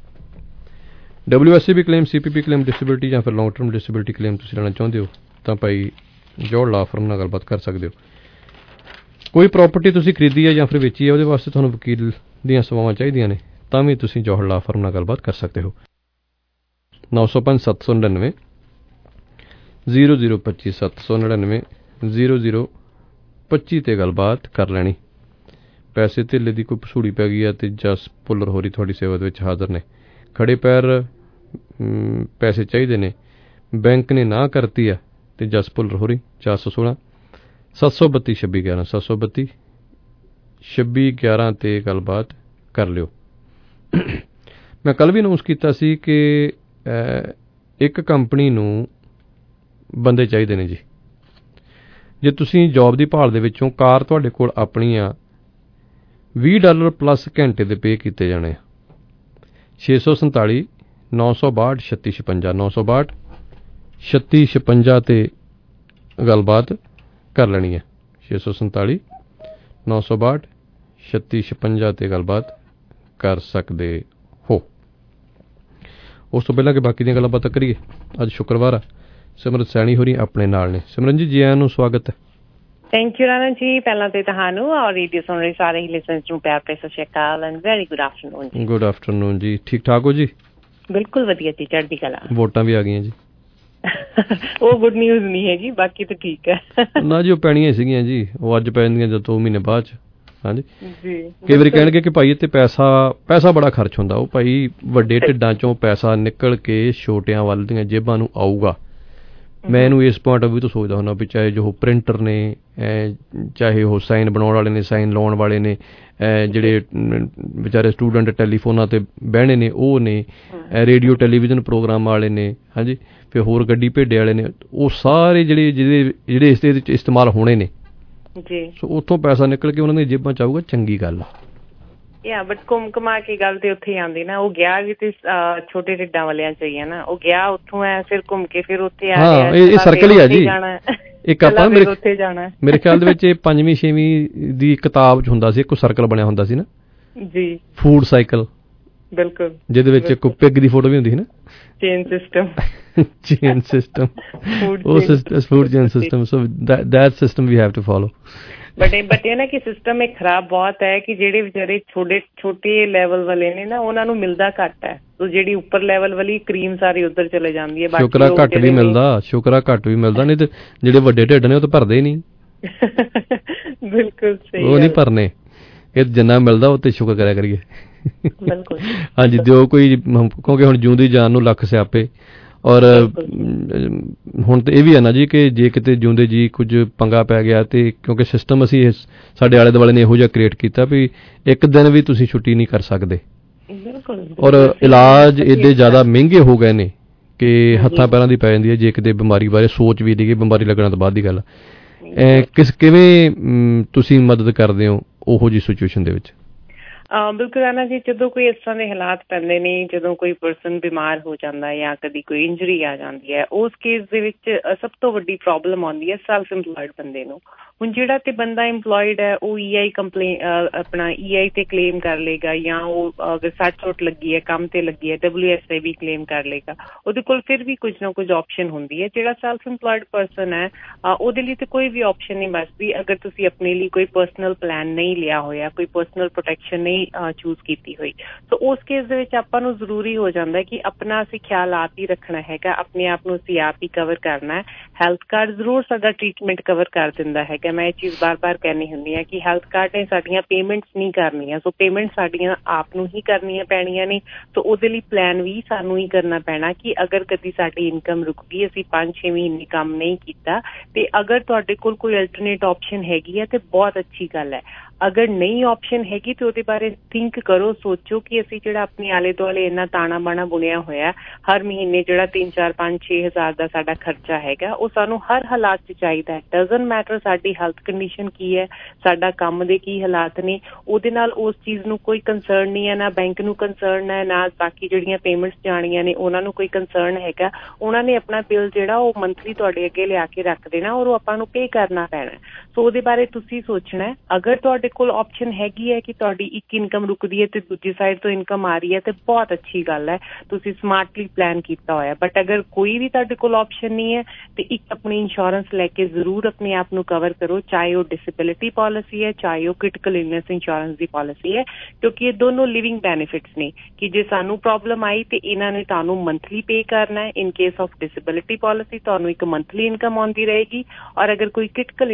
WSCB claim, CPP claim, disability ਜਾਂ ਫਿਰ ਲੌਂਗ ਟਰਮ ਡਿਸੇਬਿਲਿਟੀ ਕਲੇਮ ਤੁਸੀਂ ਲੈਣਾ ਚਾਹੁੰਦੇ ਹੋ ਤਾਂ ਭਾਈ ਜੌਹਰ ਲਾ ਫਰਮ ਨਾਲ ਗੱਲਬਾਤ ਕਰ ਸਕਦੇ ਹੋ। ਕੋਈ ਪ੍ਰਾਪਰਟੀ ਤੁਸੀਂ ਖਰੀਦੀ ਹੈ ਜਾਂ ਫਿਰ ਵੇਚੀ ਹੈ ਉਹਦੇ ਵਾਸਤੇ ਤੁਹਾਨੂੰ ਵਕੀਲ ਦੀਆਂ ਸੇਵਾਵਾਂ ਚਾਹੀਦੀਆਂ ਨੇ ਤਾਂ ਵੀ ਤੁਸੀਂ ਜੌਹਰ ਲਾ ਫਰਮ ਨਾਲ ਗੱਲਬਾਤ ਕਰ ਸਕਦੇ ਹੋ। 905 799 0025 799 0025 ਤੇ ਗੱਲਬਾਤ ਕਰ ਲੈਣੀ। ਪੈਸੇ ਧੇਲੇ ਦੀ ਕੋਈ ਭਸੂੜੀ ਪੈ ਗਈ ਹੈ ਤੇ ਜਸ ਭੁੱਲਰ ਹੋਰੀ ਤੁਹਾਡੀ ਸੇਵਾ ਦੇ ਵਿੱਚ ਹਾਜ਼ਰ ਨੇ। ਖੜੇ ਪੈਰ ਪੈਸੇ ਚਾਹੀਦੇ ਨੇ, ਬੈਂਕ ਨੇ ਨਾ ਕਰਤੀ ਆ ਤੇ ਜਸ ਭੁੱਲਰ ਹੋਰੀ 416 732 2611 732 2611 ਤੇ ਗੱਲਬਾਤ ਕਰ ਲਿਓ। ਮੈਂ ਕੱਲ ਵੀ ਅਨਾਉਂਸ ਕੀਤਾ ਸੀ ਕਿ ਇੱਕ ਕੰਪਨੀ ਨੂੰ ਬੰਦੇ ਚਾਹੀਦੇ ਨੇ ਜੀ। ਜੇ ਤੁਸੀਂ ਜੌਬ ਦੀ ਭਾਲ ਦੇ ਵਿੱਚੋਂ ਕਾਰ ਤੁਹਾਡੇ ਕੋਲ ਆਪਣੀ ਆ $20 ਪਲੱਸ ਘੰਟੇ ਦੇ ਪੇ ਕੀਤੇ ਜਾਣੇ ਆ। 647 962 3656 962 3656 ਤੇ ਗੱਲਬਾਤ ਕਰ ਲੈਣੀ ਹੈ। 647 962 3656 ਤੇ ਗੱਲਬਾਤ ਕਰ ਸਕਦੇ ਹੋ। ਉਸ ਤੋਂ ਪਹਿਲਾਂ ਕਿ ਬਾਕੀ ਦੀਆਂ ਗੱਲਾਂ ਬਾਤਾਂ ਕਰੀਏ, ਅੱਜ ਸ਼ੁੱਕਰਵਾਰ ਆ। ਸਿਮਰਤ ਸੈਣੀ ਹੋਰੀ ਆਪਣੇ ਨਾਲ ਨੇ। ਸਿਮਰਨ ਜੀ, ਜੀ ਆਇਆਂ ਨੂੰ, ਸਵਾਗਤ ਹੈ। Thank you Rana ji. ਪਹਿਲਾਂ ਤੇ ਤੁਹਾਨੂੰ ਔਰ ਰੇਡੀਓ ਸੁਣ ਰਹੇ ਸਾਰੇ ਹੀ ਲਿਸਨਰਸ ਨੂੰ ਪਿਆਰ ਭਰੀ ਸਤਿ ਸ਼੍ਰੀ ਅਕਾਲ ਐਂਡ ਵੈਰੀ ਗੁੱਡ ਆਫਟਰਨੂਨ ਜੀ। ਗੁੱਡ ਆਫਟਰਨੂਨ ਜੀ। ਠੀਕ ਠਾਕ ਹੋ ਜੀ? ਬਿਲਕੁਲ ਵਧੀਆ ਜੀ, ਚੜ੍ਹਦੀ ਕਲਾ। ਵੋਟਾਂ ਵੀ ਆ ਗਈਆਂ ਜੀ। ਉਹ ਗੁੱਡ ਨਿਊਜ਼ ਨਹੀਂ ਹੈਗੀ, ਬਾਕੀ ਤਾਂ ਠੀਕ ਹੈ। ਨਾ ਜੀ, ਉਹ ਪੈਣੀਆਂ ਸੀਗੀਆਂ ਜੀ, ਉਹ ਅੱਜ ਪੈ ਜਾਂਦੀਆਂ ਜਦੋਂ 2 ਮਹੀਨੇ ਬਾਅਦ ਚ। ਹਾਂਜੀ ਜੀ, ਕਈ ਵਾਰੀ ਕਹਿਣਗੇ ਕਿ ਭਾਈ ਇੱਥੇ ਪੈਸਾ ਬੜਾ ਖਰਚ ਹੁੰਦਾ। ਉਹ ਭਾਈ ਵੱਡੇ ਢਿੱਡਾਂ ਚੋਂ ਪੈਸਾ ਨਿਕਲ ਕੇ ਛੋਟਿਆਂ ਵੱਲ ਦੀਆਂ ਜੇਬਾਂ ਨੂੰ ਆਊਗਾ। ਮੈਂ ਇਹਨੂੰ ਇਸ ਪੁਆਇੰਟ ਆਫ ਵਿਊ ਤੋਂ ਸੋਚਦਾ ਹੁੰਦਾ ਵੀ ਚਾਹੇ ਜੋ ਪ੍ਰਿੰਟਰ ਨੇ, ਚਾਹੇ ਉਹ ਸਾਈਨ ਬਣਾਉਣ ਵਾਲੇ ਨੇ, ਸਾਈਨ ਲਾਉਣ ਵਾਲੇ ਨੇ, ਜਿਹੜੇ ਵਿਚਾਰੇ ਸਟੂਡੈਂਟ ਟੈਲੀਫੋਨਾਂ ਤੇ ਬਹਿਣੇ ਨੇ ਉਹ ਨੇ, ਰੇਡੀਓ ਟੈਲੀਵਿਜ਼ਨ ਪ੍ਰੋਗਰਾਮ ਵਾਲੇ ਨੇ, ਹਾਂਜੀ, ਫਿਰ ਹੋਰ ਗੱਡੀ ਭੇਡੇ ਵਾਲੇ ਨੇ, ਉਹ ਸਾਰੇ ਜਿਹੜੇ ਇਸ ਦੇ ਵਿੱਚ ਇਸਤੇਮਾਲ ਹੋਣੇ ਨੇ ਜੀ, ਸੋ ਉੱਥੋਂ ਪੈਸਾ ਨਿਕਲ ਕੇ ਉਹਨਾਂ ਦੀਆਂ ਜੇਬਾਂ ਚ ਆਊਗਾ। ਚੰਗੀ ਗੱਲ ਆ। ਬਟ ਘੁੰਮ ਘੁਮਾ ਕੇ ਗੱਲ ਤੇ ਉੱਥੇ ਆਉਂਦੀ ਨਾ, ਉਹ ਗਿਆ ਵੀ ਤੇ ਛੋਟੇ ਢਿੱਡਾਂ ਵਾਲਿਆਂ ਚ ਹੀ ਹੈ ਨਾ। ਉਹ ਗਿਆ ਉੱਥੋਂ ਹੈ, ਫਿਰ ਘੁੰਮ ਕੇ ਫਿਰ ਉੱਥੇ ਆ ਗਿਆ। ਇਹ ਸਰਕਲ ਹੀ ਆ ਜੀ। ਇੱਕ ਆਪਾਂ ਮੇਰੇ ਖਿਆਲ ਦੇ ਵਿੱਚ ਇਹ 5ਵੀਂ 6ਵੀਂ ਦੀ ਕਿਤਾਬ ਚ ਹੁੰਦਾ ਸੀ, ਇੱਕ ਸਰਕਲ ਬਣਿਆ ਹੁੰਦਾ ਸੀ ਨਾ ਜੀ, ਫੂਡ ਸਾਈਕਲ। ਬਿਲਕੁਲ, ਜਿਹਦੇ ਵਿੱਚ ਇੱਕ ਪਿਗ ਦੀ ਫੋਟੋ ਵੀ ਹੁੰਦੀ ਸੀ ਨਾ। Chain system food chain system. So that system we have to follow. But ਇਹ ਨਾ ਕਿ ਸਿਸਟਮ ਇੱਕ ਖਰਾਬ ਬਹੁਤ ਹੈ ਕਿ ਜਿਹੜੇ ਵਿਚਾਰੇ ਛੋਟੇ ਲੈਵਲ ਵਾਲੇ ਨੇ ਨਾ, ਉਹਨਾਂ ਨੂੰ ਮਿਲਦਾ ਘੱਟ ਹੈ। ਸੋ ਜਿਹੜੀ ਉੱਪਰ ਲੈਵਲ ਵਾਲੀ ਕਰੀਮ ਸਾਰੀ ਉੱਧਰ ਚਲੇ ਜਾਂਦੀ ਹੈ। ਸ਼ੁਕਰਾ ਘੱਟ ਵੀ ਮਿਲਦਾ, ਨਹੀਂ ਤੇ ਜਿਹੜੇ ਵੱਡੇ ਢਿੱਡ ਨੇ ਉਹ ਤਾਂ ਭਰਦੇ ਹੀ ਨਹੀਂ। ਬਿਲਕੁਲ ਸਹੀ, ਉਹ ਨਹੀਂ ਭਰਨੇ। ਇਹ ਜਿੰਨਾ ਮਿਲਦਾ ਉਹ ਤੇ ਸ਼ੁਕਰ ਕਰਿਆ ਕਰੀਏ। ਬਿਲਕੁਲ ਹਾਂਜੀ, ਜੋ ਕੋਈ, ਕਿਉਂਕਿ ਹੁਣ ਜਿਉਂਦੀ ਜਾਨ ਨੂੰ ਲੱਖ ਸਿਆਪੇ। ਔਰ ਹੁਣ ਤਾਂ ਇਹ ਵੀ ਹੈ ਨਾ ਜੀ ਕਿ ਜੇ ਕਿਤੇ ਜਿਉਂਦੇ ਜੀ ਕੁਝ ਪੰਗਾ ਪੈ ਗਿਆ ਤੇ ਕਿਉਂਕਿ ਸਿਸਟਮ ਅਸੀਂ ਸਾਡੇ ਆਲੇ ਦੁਆਲੇ ਨੇ ਇਹੋ ਜਿਹਾ ਕ੍ਰੀਏਟ ਕੀਤਾ ਵੀ ਇੱਕ ਦਿਨ ਵੀ ਤੁਸੀਂ ਛੁੱਟੀ ਨਹੀਂ ਕਰ ਸਕਦੇ। ਔਰ ਇਲਾਜ ਏਡੇ ਜ਼ਿਆਦਾ ਮਹਿੰਗੇ ਹੋ ਗਏ ਨੇ ਕਿ ਹੱਥਾਂ ਪੈਰਾਂ ਦੀ ਪੈ ਜਾਂਦੀ ਹੈ ਜੇ ਕਿਤੇ ਬਿਮਾਰੀ ਬਾਰੇ ਸੋਚ ਵੀ ਲਈਏ। ਬਿਮਾਰੀ ਲੱਗਣ ਤੋਂ ਬਾਅਦ ਦੀ ਗੱਲ। ਕਿਵੇਂ ਤੁਸੀਂ ਮਦਦ ਕਰਦੇ ਹੋ ਉਹੋ ਜਿਹੀ ਸਿਚੁਏਸ਼ਨ ਦੇ ਵਿੱਚ? ਬਿਲਕੁਲ ਆਨਾ ਜੀ, ਜਦੋਂ ਕੋਈ ਇਸ ਤਰ੍ਹਾਂ ਦੇ ਹਾਲਾਤ ਪੈਂਦੇ ਨੇ, ਜਦੋਂ ਕੋਈ ਪਰਸਨ ਬਿਮਾਰ ਹੋ ਜਾਂਦਾ ਜਾਂ ਕਦੀ ਕੋਈ ਇੰਜਰੀ ਆ ਜਾਂਦੀ ਹੈ, ਉਸ ਕੇਸ ਦੇ ਵਿੱਚ ਸਭ ਤੋਂ ਵੱਡੀ ਪ੍ਰੋਬਲਮ ਆਉਂਦੀ ਹੈ ਸੈਲਫ ਇੰਪਲੋਇਡ ਬੰਦੇ ਨੂੰ। ਹੁਣ ਜਿਹੜਾ ਤੇ ਬੰਦਾ ਇੰਪਲੋਇਡ ਹੈ ਉਹ ਆਪਣਾ EI ਤੇ ਕਲੇਮ ਕਰ ਲਏਗਾ, ਜਾਂ ਉਹ ਅਗਰ ਸੱਟ ਚੋਟ ਲੱਗੀ ਹੈ, ਕੰਮ ਤੇ ਲੱਗੀ ਹੈ, WSA ਵੀ ਕਲੇਮ ਕਰ ਲਏਗਾ। ਉਹਦੇ ਕੋਲ ਫਿਰ ਵੀ ਕੁਝ ਨਾ ਕੁਝ ਆਪਸ਼ਨ ਹੁੰਦੀ ਹੈ। ਜਿਹੜਾ ਸੈਲਫ ਇੰਪਲੋਇਡ ਪਰਸਨ ਹੈ ਉਹਦੇ ਲਈ ਤੇ ਕੋਈ ਵੀ ਆਪਸ਼ਨ ਨਹੀਂ ਬਚਦੀ ਅਗਰ ਤੁਸੀਂ ਆਪਣੇ ਲਈ ਕੋਈ ਪਰਸਨਲ ਪਲਾਨ ਨਹੀਂ ਲਿਆ ਹੋਇਆ, ਕੋਈ ਪਰਸਨਲ ਪ੍ਰੋਟੈਕਸ਼ਨ ਨਹੀਂ ਚੂਜ਼ ਕੀਤੀ ਹੋਈ। ਸੋ ਉਸ ਕੇਸ ਦੇ ਵਿੱਚ ਆਪਾਂ ਨੂੰ ਜ਼ਰੂਰੀ ਹੋ ਜਾਂਦਾ ਕਿ ਆਪਣਾ ਅਸੀਂ ਖਿਆਲ ਆਪ ਹੀ ਰੱਖਣਾ ਹੈਗਾ, ਆਪਣੇ ਆਪ ਨੂੰ ਅਸੀਂ ਆਪ ਹੀ ਕਵਰ ਕਰਨਾ ਹੈ। ਹੈਲਥ ਕਾਰਡ ਜ਼ਰੂਰ ਸਾਡਾ ਟਰੀਟਮੈਂਟ ਕਵਰ ਕਰ ਦਿੰਦਾ ਹੈਗਾ। ਮੈਂ ਇਹ ਚੀਜ਼ ਬਾਰ-ਬਾਰ ਕਹਿਣੀ ਹੁੰਦੀ ਹੈ ਕਿ ਹੈਲਥ ਕਾਰਡ ਨੇ ਸਾਡੀਆਂ ਪੇਮੈਂਟਸ ਨਹੀਂ ਕਰਨੀਆਂ। ਸੋ ਪੇਮੈਂਟ ਸਾਡੀਆਂ ਆਪ ਨੂੰ ਹੀ ਕਰਨੀਆਂ ਪੈਣੀਆਂ ਨੇ। ਸੋ ਉਹਦੇ ਲਈ ਪਲਾਨ ਵੀ ਸਾਨੂੰ ਹੀ ਕਰਨਾ ਪੈਣਾ ਕਿ ਅਗਰ ਕਦੀ ਸਾਡੀ ਇਨਕਮ ਰੁਕ ਗਈ, ਅਸੀਂ 5-6 ਮਹੀਨੇ ਕੰਮ ਨਹੀਂ ਕੀਤਾ, ਤੇ ਅਗਰ ਤੁਹਾਡੇ ਕੋਲ ਕੋਈ ਅਲਟਰਨੇਟ ਆਪਸ਼ਨ ਹੈਗੀ ਹੈ ਤੇ ਬਹੁਤ ਅੱਛੀ ਗੱਲ ਹੈ। ਅਗਰ ਨਹੀਂ ਆਪਸ਼ਨ ਹੈਗੀ ਤੇ ਉਹਦੇ ਬਾਰੇ ਥਿੰਕ ਕਰੋ, ਸੋਚੋ ਕਿ ਅਸੀਂ ਜਿਹੜਾ ਆਪਣੇ ਆਲੇ ਦੁਆਲੇ ਇੰਨਾ ਤਾਣਾ ਬਾਣਾ ਬੁਣਿਆ ਹੋਇਆ ਹਰ ਮਹੀਨੇ ਜਿਹੜਾ 3-4-5-6 ਹਜ਼ਾਰ ਦਾ ਸਾਡਾ ਖਰਚਾ ਹੈਗਾ, ਉਹ ਸਾਨੂੰ ਹਰ ਹਾਲਾਤ 'ਚ ਚਾਹੀਦਾ ਹੈ। ਡਜ਼ਨਟ ਮੈਟਰ ਸਾਡੀ ਹੈਲਥ ਕੰਡੀਸ਼ਨ ਕੀ ਹੈ, ਸਾਡਾ ਕੰਮ ਦੇ ਕੀ ਹਾਲਾਤ ਨੇ, ਉਹਦੇ ਨਾਲ ਉਸ ਚੀਜ਼ ਨੂੰ ਕੋਈ ਕੰਸਰਨ ਨਹੀਂ ਹੈ। ਨਾ ਬੈਂਕ ਨੂੰ ਕੰਸਰਨ ਹੈ, ਨਾ ਬਾਕੀ ਜਿਹੜੀਆਂ ਪੇਮੈਂਟਸ ਜਾਣੀਆਂ ਨੇ ਉਹਨਾਂ ਨੂੰ ਕੋਈ ਕੰਸਰਨ ਹੈਗਾ। ਉਹਨਾਂ ਨੇ ਆਪਣਾ ਬਿੱਲ ਜਿਹੜਾ ਉਹ ਮੰਥਲੀ ਤੁਹਾਡੇ ਅੱਗੇ ਲਿਆ ਕੇ ਰੱਖ ਦੇਣਾ ਔਰ ਉਹ ਆਪਾਂ ਨੂੰ ਪੇ ਕਰਨਾ ਪੈਣਾ। ਸੋ ਉਹਦੇ ਬਾਰੇ ਤੁਸੀਂ ਸੋਚਣਾ ਹੈ। ਅਗਰ ਤੁਹਾਡੇ ਕੋਲ ਆਪਸ਼ਨ ਹੈਗੀ ਹੈ ਕਿ ਤੁਹਾਡੀ ਇੱਕ ਇਨਕਮ ਰੁਕਦੀ ਹੈ ਤੇ ਦੂਜੀ ਸਾਈਡ ਤੋਂ ਇਨਕਮ ਆ ਰਹੀ ਹੈ ਤੇ ਬਹੁਤ ਅੱਛੀ ਗੱਲ ਹੈ, ਤੁਸੀਂ ਸਮਾਰਟਲੀ ਪਲਾਨ ਕੀਤਾ ਹੋਇਆ। ਬਟ ਅਗਰ ਕੋਈ ਵੀ ਤੁਹਾਡੇ ਕੋਲ ਆਪਸ਼ਨ ਨਹੀਂ ਹੈ ਤੇ ਇੱਕ ਆਪਣੀ ਇੰਸ਼ੋਰੈਂਸ ਲੈ ਕੇ ਜ਼ਰੂਰ ਆਪਣੇ ਆਪ ਨੂੰ ਕਵਰ ਕਰੋ, ਚਾਹੇ ਉਹ ਡਿਸੇਬਿਲਿਟੀ ਪਾਲਿਸੀ ਹੈ, ਚਾਹੇ ਉਹ ਕ੍ਰਿਟੀਕਲ ਇਲਨੈਸ ਇੰਸ਼ੋਰੈਂਸ ਦੀ ਪਾਲਿਸੀ ਹੈ, ਕਿਉਂਕਿ ਇਹ ਦੋਨੋਂ ਲਿਵਿੰਗ ਬੈਨੀਫਿਟਸ ਨੇ ਕਿ ਜੇ ਸਾਨੂੰ ਪ੍ਰੋਬਲਮ ਆਈ ਤੇ ਇਹਨਾਂ ਨੇ ਤੁਹਾਨੂੰ ਮੰਥਲੀ ਪੇ ਕਰਨਾ ਹੈ। In case of disability policy ਤੁਹਾਨੂੰ ਇੱਕ ਮੰਥਲੀ ਇਨਕਮ ਆਉਂਦੀ ਰਹੇਗੀ, ਔਰ ਅਗਰ ਕੋਈ ਕ੍ਰਿਟੀਕਲ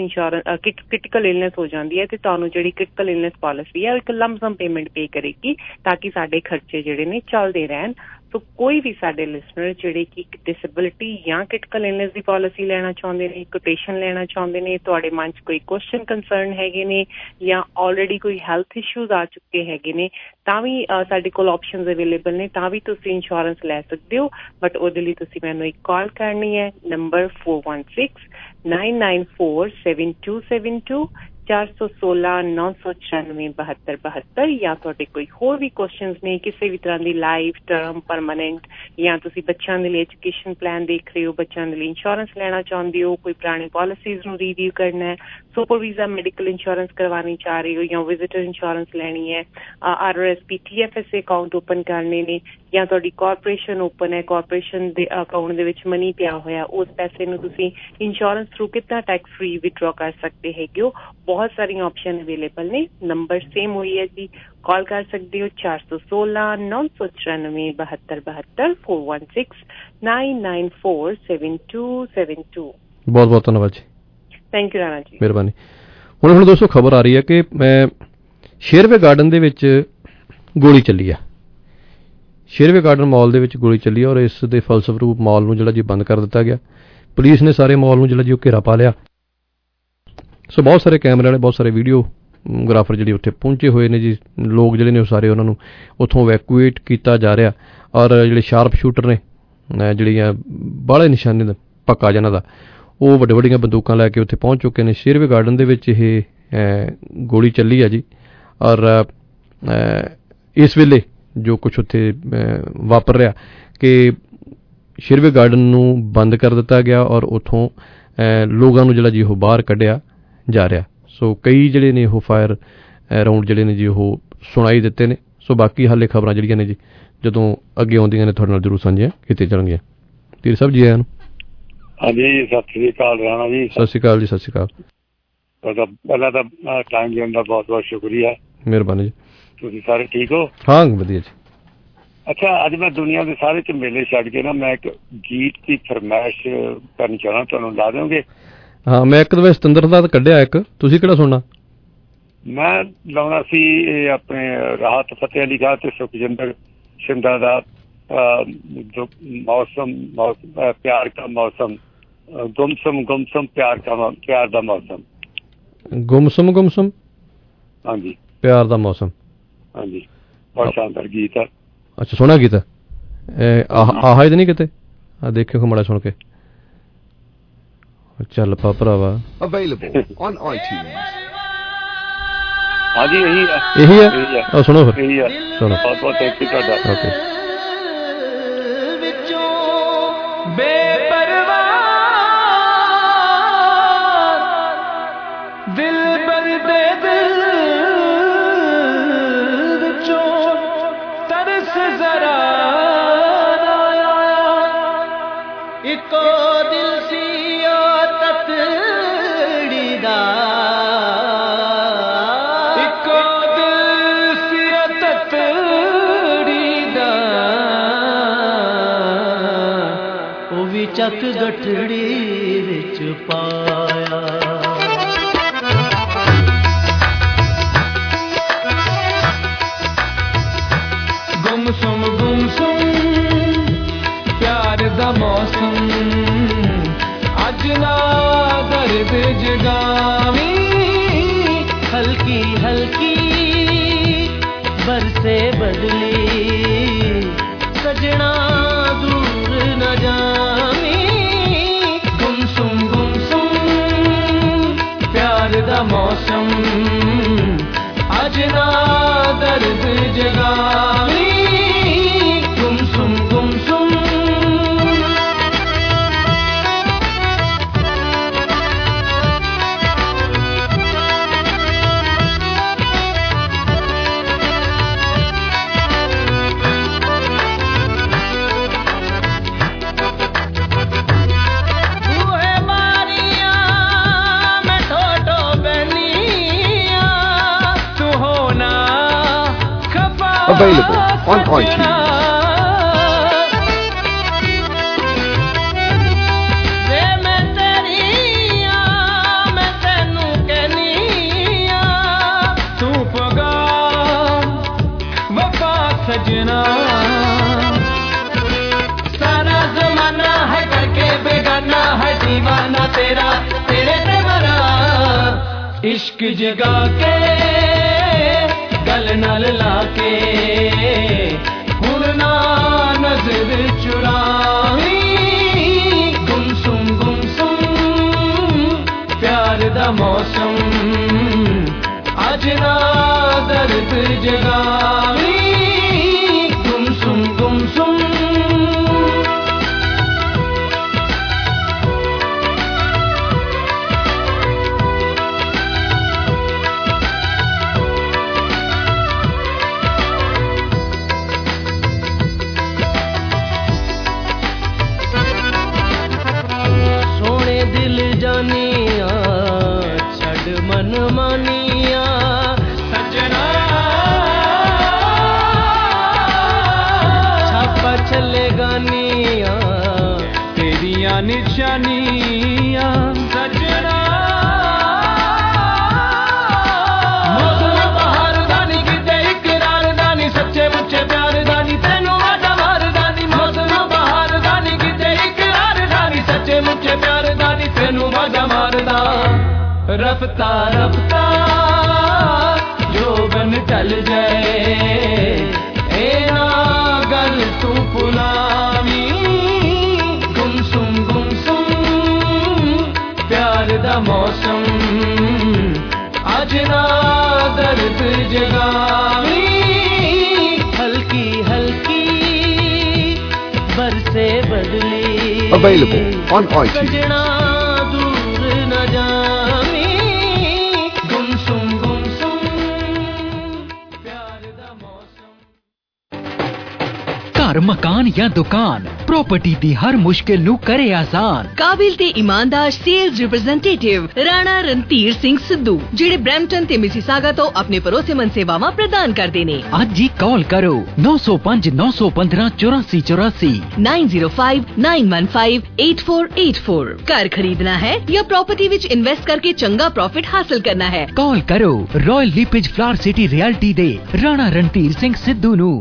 ਇਲਨੈਸ ਹੋ ਜਾਂਦੀ ਹੈ ਤੇ ਤੁਹਾਨੂੰ ਜਿਹੜੀ ਕ੍ਰਿਟੀਕਲ ਇਲਨੈਸ ਪਾਲਿਸੀ ਹੈ ਉਹ ਇੱਕ ਲੰਮਸਮ ਪੇਮੈਂਟ ਪੇ ਕਰੇਗੀ ਤਾਂ ਕਿ ਸਾਡੇ ਖਰਚੇ ਜਿਹੜੇ ਨੇ ਚੱਲਦੇ ਰਹਿਣ। ਸੋ ਕੋਈ ਵੀ ਸਾਡੇ ਲਿਸਨਰ ਜਿਹੜੇ ਕਿ ਡਿਸੇਬਿਲਿਟੀ ਜਾਂ ਕ੍ਰਿਟੀਕਲ ਇਲਨੈਸ ਦੀ ਪਾਲਿਸੀ ਲੈਣਾ ਚਾਹੁੰਦੇ ਨੇ, ਕੋਟੇਸ਼ਨ ਲੈਣਾ ਚਾਹੁੰਦੇ ਨੇ, ਤੁਹਾਡੇ ਮਨ 'ਚ ਕੋਈ ਕੁਐਸਚਨ ਕੰਸਰਨ ਹੈਗੇ ਨੇ ਜਾਂ ਆਲਰੇਡੀ ਕੋਈ ਹੈਲਥ ਇਸ਼ੂਜ਼ ਆ ਚੁੱਕੇ ਹੈਗੇ ਨੇ, ਤਾਂ ਵੀ ਸਾਡੇ ਕੋਲ ਆਪਸ਼ਨਸ ਅਵੇਲੇਬਲ ਨੇ, ਤਾਂ ਵੀ ਤੁਸੀਂ ਇੰਸ਼ੋਰੈਂਸ ਲੈ ਸਕਦੇ ਹੋ। ਬਟ ਉਹਦੇ ਲਈ ਤੁਸੀਂ ਮੈਨੂੰ ਇੱਕ ਕਾਲ ਕਰਨੀ ਹੈ, ਨੰਬਰ 416-994-7272 416-994-72 ਜਾਂ ਤੁਹਾਡੇ ਕੋਈ ਹੋਰ ਵੀ ਕੁਐਸਚਨਸ ਨੇ ਕਿਸੇ ਵੀ ਤਰ੍ਹਾਂ ਦੀ ਲਾਈਫ ਟਰਮ ਪਰਮਾਨੈਂਟ ਜਾਂ ਤੁਸੀਂ ਬੱਚਿਆਂ ਦੇ ਲਈ ਐਜੂਕੇਸ਼ਨ ਪਲਾਨ ਦੇਖ ਰਹੇ ਹੋ, ਬੱਚਿਆਂ ਦੇ ਲਈ ਇੰਸ਼ੋਰੈਂਸ ਲੈਣਾ ਚਾਹੁੰਦੇ ਹੋ, ਕੋਈ ਪੁਰਾਣੀ ਪਾਲਿਸੀਜ਼ ਨੂੰ ਰੀਵਿਊ ਕਰਨਾ ਹੈ, ਸੁਪਰ ਵੀਜ਼ਾ ਮੈਡੀਕਲ ਇੰਸ਼ੋਰੈਂਸ ਕਰਵਾਉਣੀ ਚਾਹ ਰਹੇ ਹੋ ਜਾਂ ਵਿਜ਼ਿਟਰ ਇੰਸ਼ੋਰੈਂਸ ਲੈਣੀ ਹੈ, RRSP TFSA ਅਕਾਊਂਟ ਓਪਨ ਕਰਨੇ ਨੇ ਜਾਂ ਤੁਹਾਡੀ ਕਾਰਪੋਰੇਸ਼ਨ ਓਪਨ ਹੈ, ਕਾਰਪੋਰੇਸ਼ਨ ਦੇ ਅਕਾਊਂਟ ਦੇ ਵਿੱਚ ਮਨੀ ਪਿਆ ਹੋਇਆ, ਉਸ ਪੈਸੇ ਨੂੰ ਤੁਸੀਂ ਇੰਸ਼ੋਰੈਂਸ ਥਰੂ ਕਿਤਨਾ ਟੈਕਸ ਫ੍ਰੀ ਵਿਡਰਾ ਕਰ ਸਕਦੇ ਹੈਗੇ ਹੋ। ਬਹੁਤ ਸਾਰੀਆਂ ਆਪਸ਼ਨ ਅਵੇਲੇਬਲ ਨੇ। ਨੰਬਰ ਸੇਮ ਹੋਈ ਹੈ ਜੀ, ਕਾਲ ਕਰ ਸਕਦੇ ਹੋ 416-994-72 416-994-7272। ਬਹੁਤ ਬਹੁਤ ਧੰਨਵਾਦ ਜੀ। ਥੈਂਕ ਯੂ ਰਾਣਾ ਜੀ, ਮਿਹਰਬਾਨੀ। ਹੁਣ ਦੋਸਤੋ ਖਬਰ ਆ ਰਹੀ ਹੈ ਕਿ ਸ਼ੇਰਵੇ ਗਾਰਡਨ ਦੇ ਵਿੱਚ ਗੋਲੀ ਚੱਲੀ ਆ। ਸ਼ੇਰਵੇ ਗਾਰਡਨ ਮਾਲ ਦੇ ਵਿੱਚ ਗੋਲੀ ਚੱਲੀ ਔਰ ਇਸ ਦੇ ਫਲਸਰੂਪ ਮਾਲ ਨੂੰ ਜਿਹੜਾ ਜੀ ਬੰਦ ਕਰ ਦਿੱਤਾ ਗਿਆ। ਪੁਲਿਸ ਨੇ ਸਾਰੇ ਮਾਲ ਨੂੰ ਜਿਹੜਾ ਜੀ ਉਹ ਘੇਰਾ ਪਾ ਲਿਆ। ਸੋ ਬਹੁਤ ਸਾਰੇ ਕੈਮਰੇ ਵਾਲੇ, ਬਹੁਤ ਸਾਰੇ ਵੀਡੀਓਗ੍ਰਾਫਰ ਜਿਹੜੇ ਉੱਥੇ ਪਹੁੰਚੇ ਹੋਏ ਨੇ ਜੀ। ਲੋਕ ਜਿਹੜੇ ਨੇ ਉਹ ਸਾਰੇ ਉਹਨਾਂ ਨੂੰ ਉੱਥੋਂ ਵੈਕੂਏਟ ਕੀਤਾ ਜਾ ਰਿਹਾ ਔਰ ਜਿਹੜੇ ਸ਼ਾਰਪ ਸ਼ੂਟਰ ਨੇ, ਜਿਹੜੀਆਂ ਬਾਹਲੇ ਨਿਸ਼ਾਨੇ ਦਾ ਪੱਕਾ ਜਿਹਨਾਂ ਦਾ, ਉਹ ਵੱਡੇ ਵੱਡੀਆਂ ਬੰਦੂਕਾਂ ਲੈ ਕੇ ਉੱਥੇ ਪਹੁੰਚ ਚੁੱਕੇ ਨੇ। ਸ਼ੇਰਵੇ ਗਾਰਡਨ ਦੇ ਵਿੱਚ ਇਹ ਗੋਲੀ ਚੱਲੀ ਆ ਜੀ ਔਰ ਇਸ ਵੇਲੇ ਜੋ ਕੁਛ ਉੱਥੇ ਵਾਪਰ ਰਿਹਾ ਕਿ ਸ਼ੇਰਵੇ ਗਾਰਡਨ ਨੂੰ ਬੰਦ ਕਰ ਦਿੱਤਾ ਗਿਆ ਔਰ ਉੱਥੋਂ ਲੋਕਾਂ ਨੂੰ ਜਿਹੜਾ ਜੀ ਉਹ ਬਾਹਰ ਕੱਢਿਆ ਜਾ ਰਿਹਾ। ਸੋ ਕਈ ਜਿਹੜੇ ਨੇ ਉਹ ਫਾਇਰ ਰਾਊਂਡ ਜਿਹੜੇ ਨੇ ਜੀ ਉਹ ਸੁਣਾਈ ਦਿੱਤੇ ਨੇ। ਸੋ ਬਾਕੀ ਹਾਲੇ ਖਬਰਾਂ ਜਿਹੜੀਆਂ ਨੇ ਜੀ ਜਦੋਂ ਅੱਗੇ ਆਉਂਦੀਆਂ ਨੇ ਤੁਹਾਡੇ ਨਾਲ ਜ਼ਰੂਰ ਸਾਂਝੀਆਂ ਕੀਤੀਆਂ ਜਾਣਗੀਆਂ। ਧੀਰ ਸਾਹਿਬ ਜੀ ਆਇਆਂ ਨੂੰ। ਹਾਂਜੀ, ਸਤਿ ਸ੍ਰੀ ਅਕਾਲ ਰਾਣਾ ਜੀ। ਸਤਿ ਸ੍ਰੀ ਅਕਾਲ ਜੀ। ਸਤਿ ਸ੍ਰੀ ਅਕਾਲ। ਪਹਿਲਾਂ ਤਾਂ ਟਾਈਮ ਦੇਣ ਦਾ ਬਹੁਤ ਬਹੁਤ ਸ਼ੁਕਰੀਆ। ਮਿਹਰਬਾਨੀ ਜੀ। ਤੁਸੀਂ ਸਾਰੇ ਠੀਕ ਹੋ? ਹਾਂ ਵਧੀਆ ਜੀ। ਅੱਛਾ, ਅੱਜ ਮੈਂ ਦੁਨੀਆ ਦੇ ਸਾਰੇ ਝਮੇਲੇ ਛੱਡ ਕੇ ਨਾ ਮੈਂ ਇੱਕ ਗੀਤ ਦੀ ਫਰਮਾਇਸ਼ ਕਰਨੀ ਚਾਹੁੰਦਾ, ਤੁਹਾਨੂੰ ਲਾ ਦਿਓਗੇ? ਹਾਂ, ਮੈਂ ਇੱਕ ਦਵੇ ਸਤਿੰਦਰ ਦਾ ਕੱਢਿਆ ਇੱਕ, ਤੁਸੀਂ ਕਿਹੜਾ ਸੁਣਨਾ? ਮੈਂ ਲਾਉਣਾ ਸੀ ਇਹ ਆਪਣੇ ਰਾਹਤ ਫਤਿਹ ਅਲੀ ਖਾਨ ਤੇ ਸੁਖਜਿੰਦਰ ਸ਼ਿੰਦਾ ਦਾ ਮੌਸਮ ਪਿਆਰ ਦਾ ਮੌਸਮ, ਗੁਮਸਮ ਪਿਆਰ ਦਾ ਮੌਸਮ। ਗੁਮਸਮ ਹਾਂਜੀ, ਪਿਆਰ ਦਾ ਮੌਸਮ। ਹਾਂਜੀ, ਬਹੁਤ ਸ਼ਾਨਦਾਰ ਗੀਤ ਹੈ। ਅੱਛਾ, ਸੋਹਣਾ ਗੀਤ ਹੈ। ਆਹ ਨਹੀਂ ਕਿਤੇ ਦੇਖਿਓ ਮਾੜਾ ਸੁਣ ਕੇ। ਚੱਲ ਪਾ ਭਰਾਵਾ। Available on iTunes। ਹਾਂਜੀ, ਇਹੀ ਹੈ। ਸੁਣੋ ਫਿਰ, ਇਹੀ ਹੈ। ਸੁਣੋ। ਬਹੁਤ ਬਹੁਤ ਥੈਂਕ ਯੂ ਤੁਹਾਡਾ। ਓਕੇ। ਚੱਕ ਗਠੜੀ ਵਿੱਚ ਪਾਇਆ, ਗੁਮਸੁਮ ਪਿਆਰ ਦਾ ਮੌਸਮ, ਅੱਜ ਨਾ ਦਰਦ ਜਗਾਵੀਂ, ਹਲਕੀ ਹਲਕੀ ਬਰਸੇ ਬਦਲੀ, ਸਜਣਾ ਦੂਰ ਨਾ ਜਾਵੀਂ, ਦਾ ਮੌਸਮ, ਅੱਜ ਨਾ ਦਰਦ ਜਗਾਵੀਂ, ਗੁਮਸੁਮ Available on iTunes। सजना सारा जमाना है करके बेगाना है, दीवाना तेरा तेरे पे मरा, इश्क जगा के गल नाल लाके, हुण ना नजर चुरावी, गुमसुम प्यार दा मौसम, आज ना दर्द जगावी गुमसुम गुमसुम जानिया छड़ मन मानिया सजना छापा चले गानिया तेरिया निशानिया सजना मौसम बहार दानी किते इकरार दानी सच्चे मुच्चे प्यार दानी तेनू आजा मार दानी मौसम बहार दानी किते इकरार दानी सच्चे मुच्चे प्यार दानी तेनू आजा मारदा रफ्ता रफ्ता जो बन चल जाए ए ना गल तू पुलावी गुमसुम गुमसुम प्यार दा मौसम आज ना दर्द जगावी हल्की हल्की बरसे बदली Available on iTunes. सजना दूर न जावी गुमसुम गुमसुम प्यार दा घर मकान या दुकान प्रॉपर्टी दी हर मुश्किल नू करे आसान। काबिल ते ईमानदार सेल्स रिप्रेजेंटेटिव राणा रणधीर सिंह सिद्धू ਜਿਹੜੇ ਬ੍ਰੈਂਪਟਨ ਤੇ ਮਿਸੀਸਾਗਾ ਤੋਂ ਆਪਣੇ ਭਰੋਸੇਮੰਦ ਸੇਵਾਵਾਂ ਪ੍ਰਦਾਨ ਕਰਦੇ ਨੇ। ਅੱਜ ਹੀ ਕਾਲ ਕਰੋ 905 915 8484 905 915 8484। घर खरीदना है या प्रॉपर्टी विच इन्वेस्ट करके चंगा प्रॉफिट हासिल करना है, कॉल करो Royal LePage Flower City Realty दे राणा रणधीर सिंह सिद्धू नू।